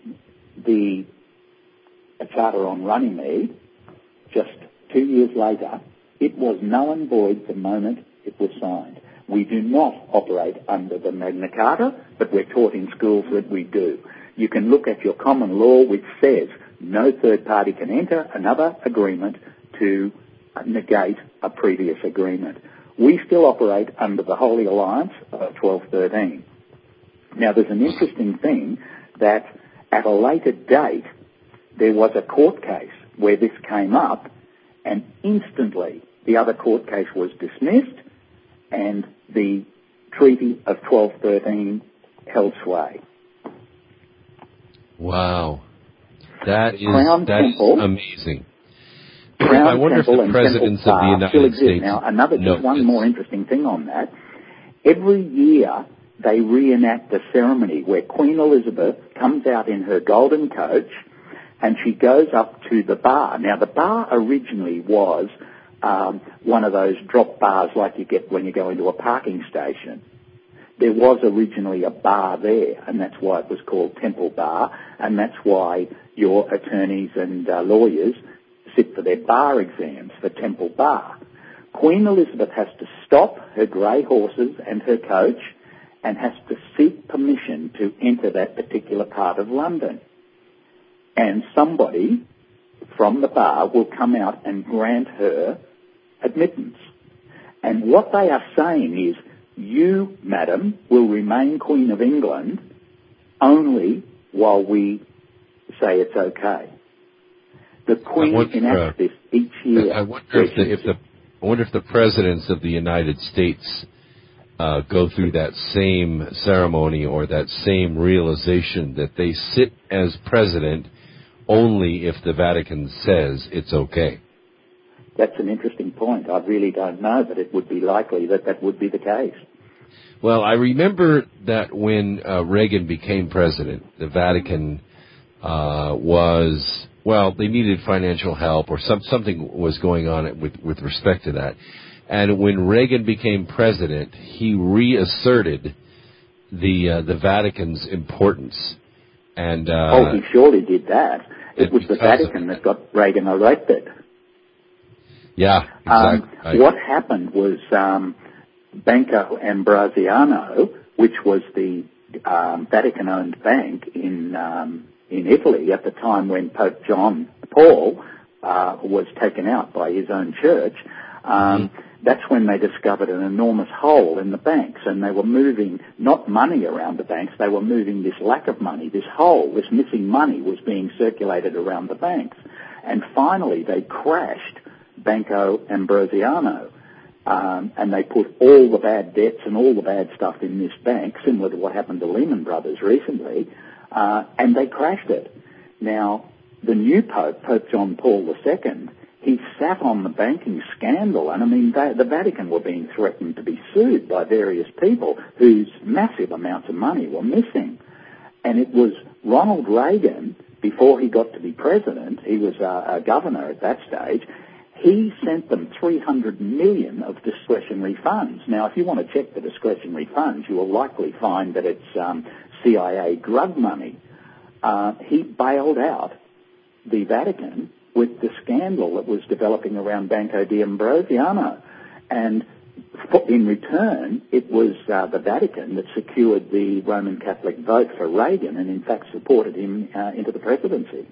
a charter on Runnymede, just 2 years later, it was null and void the moment it was signed. We do not operate under the Magna Carta, but we're taught in schools that we do. You can look at your common law, which says no third party can enter another agreement to negate a previous agreement. We still operate under the Holy Alliance of 1213. Now, there's an interesting thing that at a later date, there was a court case where this came up, and instantly the other court case was dismissed, and the Treaty of 1213 held sway. Wow. That is Temple, amazing. Crown I wonder Temple if the presidents of the United States now, one more interesting thing on that. Every year they reenact the ceremony where Queen Elizabeth comes out in her golden coach and she goes up to the bar. Now, the bar originally was one of those drop bars like you get when you go into a parking station. There was originally a bar there, and that's why it was called Temple Bar, and that's why your attorneys and lawyers sit for their bar exams for Temple Bar. Queen Elizabeth has to stop her grey horses and her coach and has to seek permission to enter that particular part of London. And somebody from the bar will come out and grant her admittance. And what they are saying is, you, madam, will remain Queen of England only while we say it's okay. The Queen enacts this each year. I wonder if the presidents of the United States go through that same ceremony or that same realization that they sit as president only if the Vatican says it's okay. That's an interesting point. I really don't know, but it would be likely that that would be the case. Well, I remember that when Reagan became president, the Vatican they needed financial help or something was going on with respect to that. And when Reagan became president, he reasserted the Vatican's importance. And he surely did that. It was the Vatican that got Reagan elected. Yeah, exactly. What happened was Banco Ambrosiano, which was the Vatican-owned bank in Italy at the time when Pope John Paul was taken out by his own church. That's when they discovered an enormous hole in the banks, and they were moving not money around the banks, they were moving this lack of money, this hole, this missing money was being circulated around the banks. And finally they crashed Banco Ambrosiano, and they put all the bad debts and all the bad stuff in this bank, similar to what happened to Lehman Brothers recently, and they crashed it. Now, the new Pope, Pope John Paul II, he sat on the banking scandal, and I mean, the Vatican were being threatened to be sued by various people whose massive amounts of money were missing. And it was Ronald Reagan, before he got to be president, he was a governor at that stage, he sent them $300 million of discretionary funds. Now, if you want to check the discretionary funds, you will likely find that it's CIA drug money. He bailed out the Vatican with the scandal that was developing around Banco d'Ambrosiano. And in return, it was the Vatican that secured the Roman Catholic vote for Reagan and, in fact, supported him into the presidency.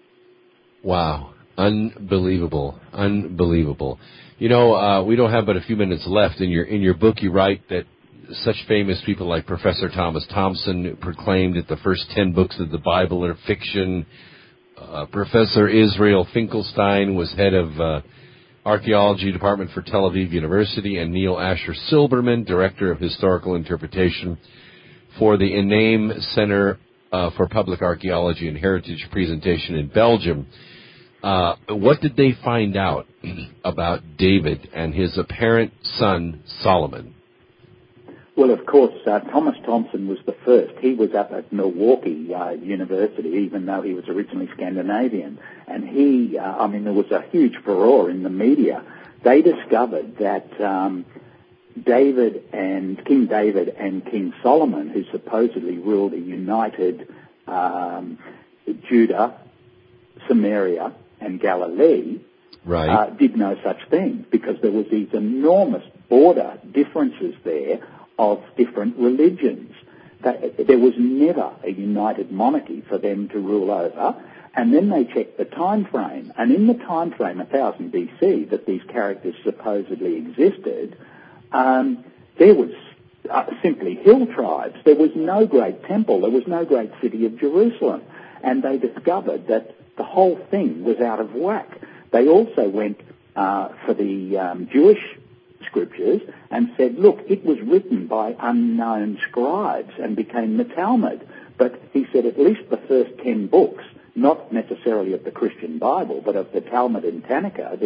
Wow. Unbelievable. Unbelievable. You know, we don't have but a few minutes left. In your book, you write that such famous people like Professor Thomas Thompson proclaimed that the first 10 books of the Bible are fiction. Professor Israel Finkelstein was head of Archaeology Department for Tel Aviv University, and Neil Asher Silberman, Director of Historical Interpretation for the Enaim Center for Public Archaeology and Heritage Presentation in Belgium. What did they find out about David and his apparent son, Solomon? Well, of course, Thomas Thompson was the first. He was up at Milwaukee University, even though he was originally Scandinavian. And there was a huge furore in the media. They discovered that King David and King Solomon, who supposedly ruled a united Judah, Samaria, and Galilee, right, did no such thing, because there was these enormous border differences there of different religions. There was never a united monarchy for them to rule over. And then they checked the time frame, and in the time frame 1000 BC that these characters supposedly existed, there was simply hill tribes. There was no great temple. There was no great city of Jerusalem. And they discovered that the whole thing was out of whack. They also went for the Jewish scriptures and said, look, it was written by unknown scribes and became the Talmud. But he said at least the first 10 books, not necessarily of the Christian Bible, but of the Talmud and Tanakh,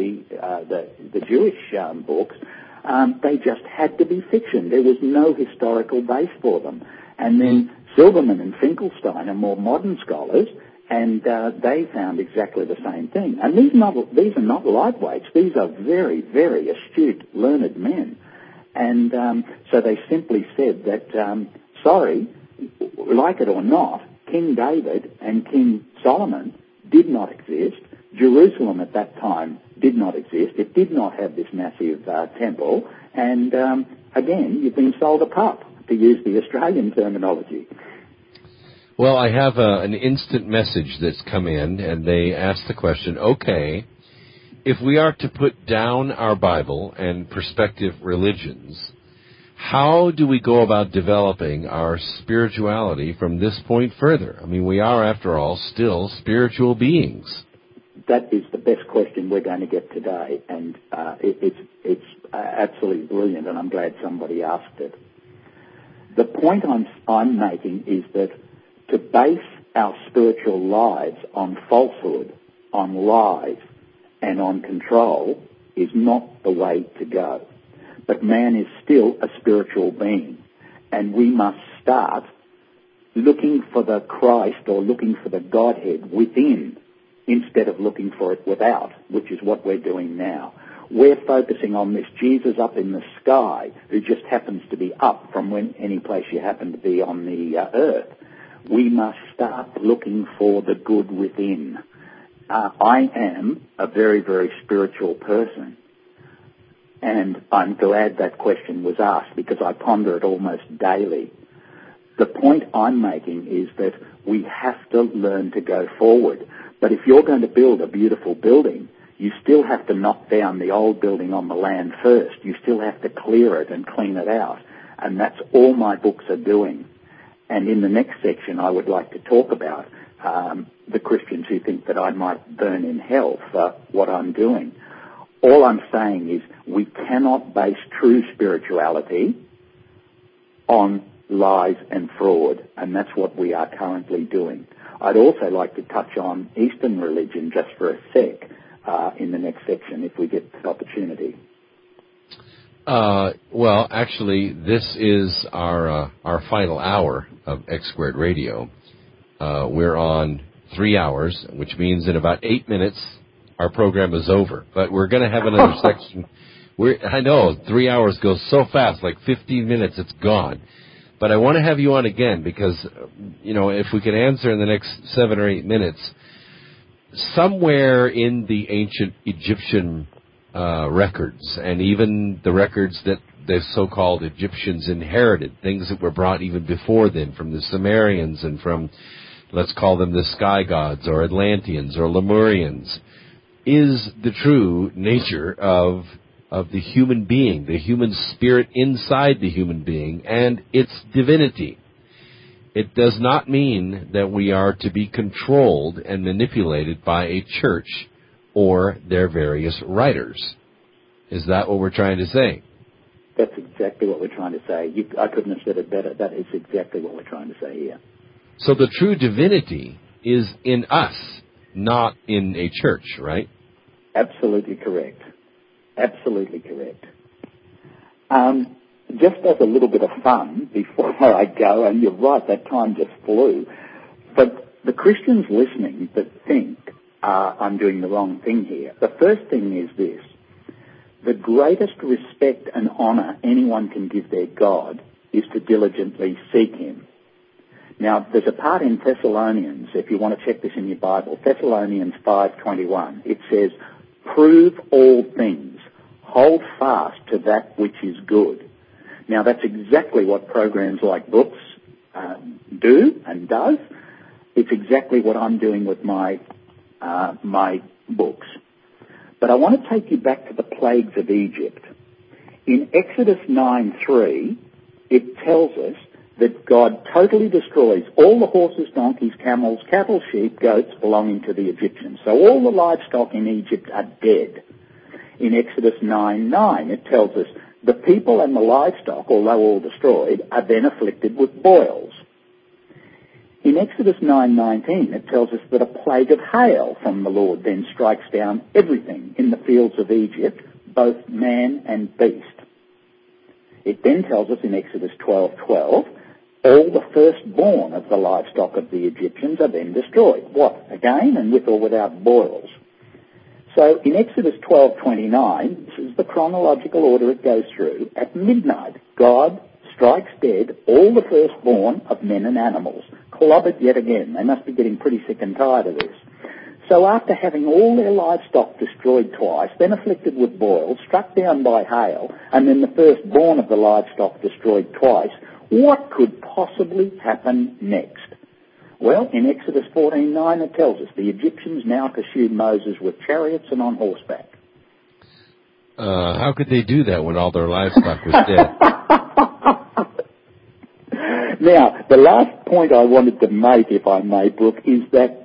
the Jewish books, they just had to be fiction. There was no historical base for them. And then Silberman and Finkelstein are more modern scholars, and they found exactly the same thing. And these are not lightweights. These are very, very astute, learned men. And so they simply said that, sorry, like it or not, King David and King Solomon did not exist. Jerusalem at that time did not exist. It did not have this massive temple. And again, you've been sold a pup, to use the Australian terminology. Well, I have an instant message that's come in, and they ask the question, okay, if we are to put down our Bible and prospective religions, how do we go about developing our spirituality from this point further? I mean, we are, after all, still spiritual beings. That is the best question we're going to get today, and it's absolutely brilliant, and I'm glad somebody asked it. The point I'm making is that to base our spiritual lives on falsehood, on lies, and on control is not the way to go. But man is still a spiritual being, and we must start looking for the Christ or looking for the Godhead within instead of looking for it without, which is what we're doing now. we're focusing on this Jesus up in the sky who just happens to be up from any place you happen to be on the earth. We must start looking for the good within. I am a very, very spiritual person, and I'm glad that question was asked because I ponder it almost daily. The point I'm making is that we have to learn to go forward. But if you're going to build a beautiful building, you still have to knock down the old building on the land first. You still have to clear it and clean it out. And that's all my books are doing. And in the next section, I would like to talk about the Christians who think that I might burn in hell for what I'm doing. All I'm saying is we cannot base true spirituality on lies and fraud, and that's what we are currently doing. I'd also like to touch on Eastern religion just for a sec in the next section if we get the opportunity. Well, actually, this is our final hour of X Squared Radio. We're on 3 hours, which means in about 8 minutes our program is over. But we're going to have another section. I know, 3 hours goes so fast, like 15 minutes, it's gone. But I want to have you on again because, if we can answer in the next 7 or 8 minutes, somewhere in the ancient Egyptian records, and even the records that the so-called Egyptians inherited, things that were brought even before them from the Sumerians and from, let's call them the sky gods or Atlanteans or Lemurians, is the true nature of the human being, the human spirit inside the human being, and its divinity. It does not mean that we are to be controlled and manipulated by a church or their various writers. Is that what we're trying to say? That's exactly what we're trying to say. I couldn't have said it better. That is exactly what we're trying to say here. So the true divinity is in us, not in a church, right? Absolutely correct. Absolutely correct. Just as a little bit of fun before I go, and you're right, that time just flew, but the Christians listening that think I'm doing the wrong thing here, the first thing is this: the greatest respect and honour anyone can give their God is to diligently seek him. Now, there's a part in Thessalonians, if you want to check this in your Bible, Thessalonians 5:21, it says, "Prove all things, hold fast to that which is good." Now, that's exactly what programs like books do and does. It's exactly what I'm doing with my books. But I want to take you back to the plagues of Egypt. In Exodus 9:3, it tells us that God totally destroys all the horses, donkeys, camels, cattle, sheep, goats belonging to the Egyptians. So all the livestock in Egypt are dead. In Exodus 9:9, it tells us the people and the livestock, although all destroyed, are then afflicted with boils. In Exodus 9:19, it tells us that a plague of hail from the Lord then strikes down everything in the fields of Egypt, both man and beast. It then tells us in Exodus 12:12, all the firstborn of the livestock of the Egyptians are then destroyed. What? Again, and with or without boils. So in Exodus 12:29, this is the chronological order it goes through. At midnight, God strikes dead all the firstborn of men and animals. Clobbered yet again. They must be getting pretty sick and tired of this. So after having all their livestock destroyed twice, then afflicted with boils, struck down by hail, and then the firstborn of the livestock destroyed twice, what could possibly happen next? Well, in Exodus 14:9 it tells us the Egyptians now pursued Moses with chariots and on horseback. How could they do that when all their livestock was dead? Now, the last point I wanted to make, if I may, Brooke, is that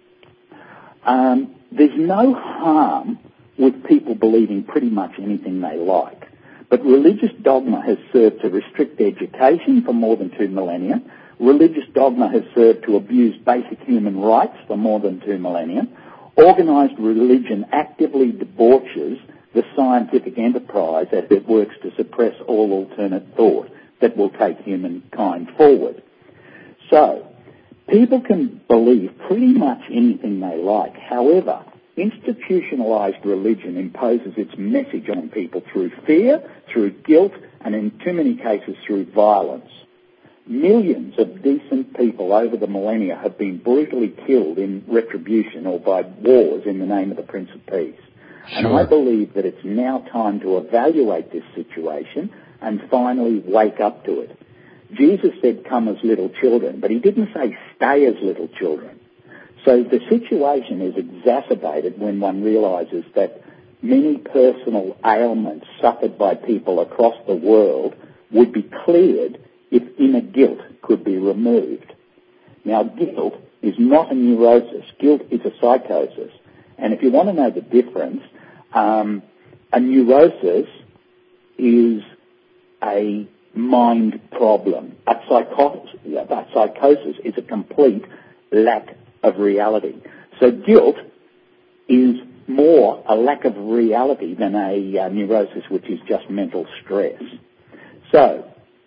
there's no harm with people believing pretty much anything they like. But religious dogma has served to restrict education for more than 2 millennia. Religious dogma has served to abuse basic human rights for more than 2 millennia. Organised religion actively debauches the scientific enterprise as it works to suppress all alternate thought that will take humankind forward. So, people can believe pretty much anything they like. However, Institutionalized religion imposes its message on people through fear, through guilt, and in too many cases through violence. Millions of decent people over the millennia have been brutally killed in retribution or by wars in the name of the Prince of Peace. Sure. And I believe that it's now time to evaluate this situation and finally wake up to it. Jesus said, "Come as little children," but he didn't say, "Stay as little children." So the situation is exacerbated when one realises that many personal ailments suffered by people across the world would be cleared if inner guilt could be removed. Now, guilt is not a neurosis. Guilt is a psychosis. And if you want to know the difference, a neurosis is a mind problem. A psychosis is a complete lack of reality. So guilt is more a lack of reality than a neurosis, which is just mental stress. So,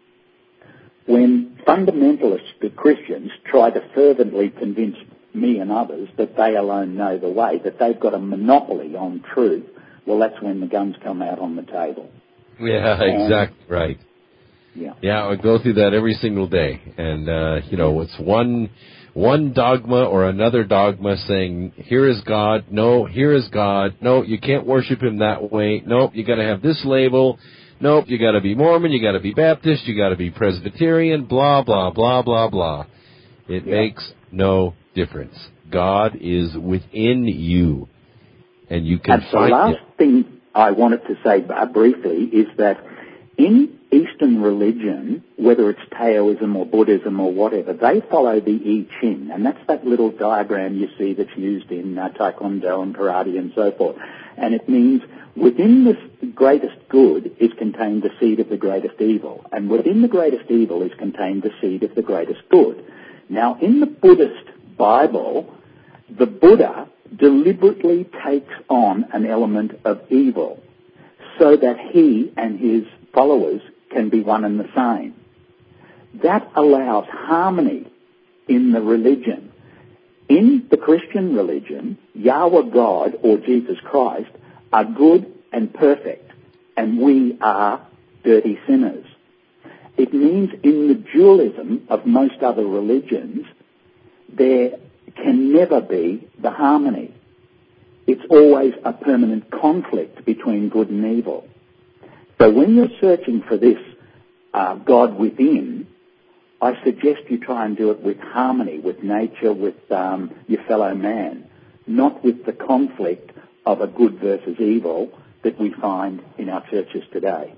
when fundamentalist Christians try to fervently convince me and others that they alone know the way, that they've got a monopoly on truth, well, that's when the guns come out on the table. Yeah, exactly right. Yeah, I go through that every single day. And, it's one dogma or another dogma saying, here is God, no, here is God, no, you can't worship him that way, nope, you got to have this label, nope, you got to be Mormon, you got to be Baptist, you got to be Presbyterian, blah, blah, blah, blah, blah. It makes no difference. God is within you, and you can find it. The last thing I wanted to say briefly is that in Eastern religion, whether it's Taoism or Buddhism or whatever, they follow the I Ching, and that's that little diagram you see that's used in Taekwondo and karate and so forth. And it means within the greatest good is contained the seed of the greatest evil, and within the greatest evil is contained the seed of the greatest good. Now, in the Buddhist Bible, the Buddha deliberately takes on an element of evil so that he and his followers can be one and the same. That allows harmony in the religion. In the Christian religion, Yahweh God or Jesus Christ are good and perfect, and we are dirty sinners. It means in the dualism of most other religions, there can never be the harmony. It's always a permanent conflict between good and evil. So when you're searching for this God within, I suggest you try and do it with harmony, with nature, with your fellow man, not with the conflict of a good versus evil that we find in our churches today.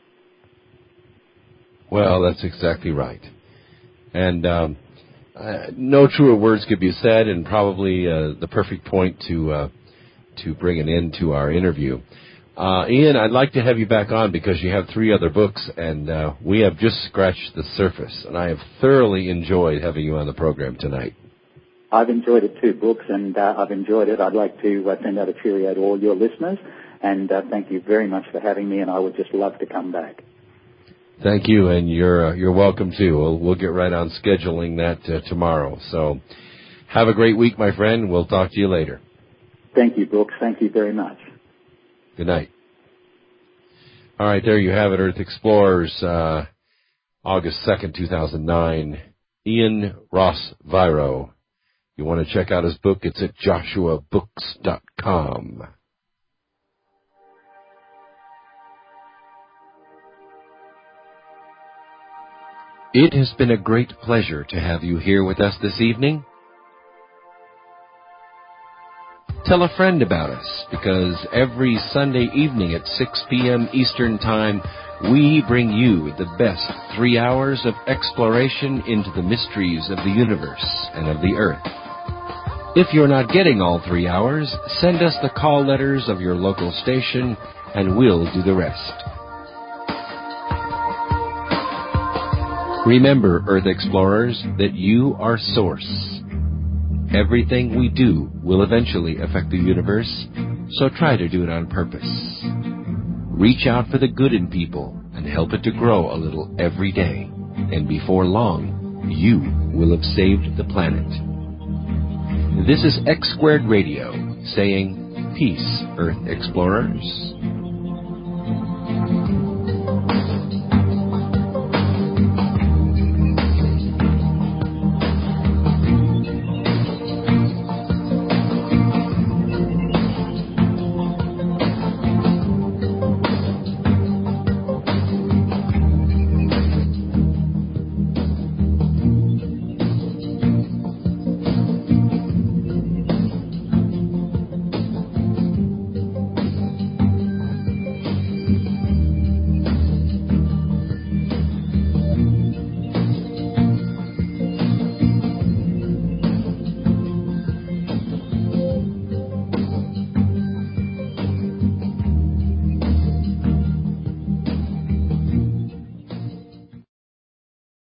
Well, that's exactly right. And no truer words could be said, and probably the perfect point to bring an end to our interview. Ian, I'd like to have you back on because you have 3 other books, and we have just scratched the surface, and I have thoroughly enjoyed having you on the program tonight. I've enjoyed it too, Brooks, and I've enjoyed it. I'd like to send out a cheerio to all your listeners, and thank you very much for having me, and I would just love to come back. Thank you, and you're welcome too. We'll get right on scheduling that tomorrow. So have a great week, my friend. We'll talk to you later. Thank you, Brooks. Thank you very much. Good night. All right, there you have it, Earth Explorers, August 2nd, 2009. Ian Ross Viro. You want to check out his book, it's at joshuabooks.com. It has been a great pleasure to have you here with us this evening. Tell a friend about us, because every Sunday evening at 6 p.m. Eastern Time, we bring you the best 3 hours of exploration into the mysteries of the universe and of the earth. If you're not getting all 3 hours, send us the call letters of your local station, and we'll do the rest. Remember, Earth Explorers, that you are Source. Everything we do will eventually affect the universe, so try to do it on purpose. Reach out for the good in people and help it to grow a little every day, and before long, you will have saved the planet. This is X Squared Radio, saying, "Peace, Earth explorers."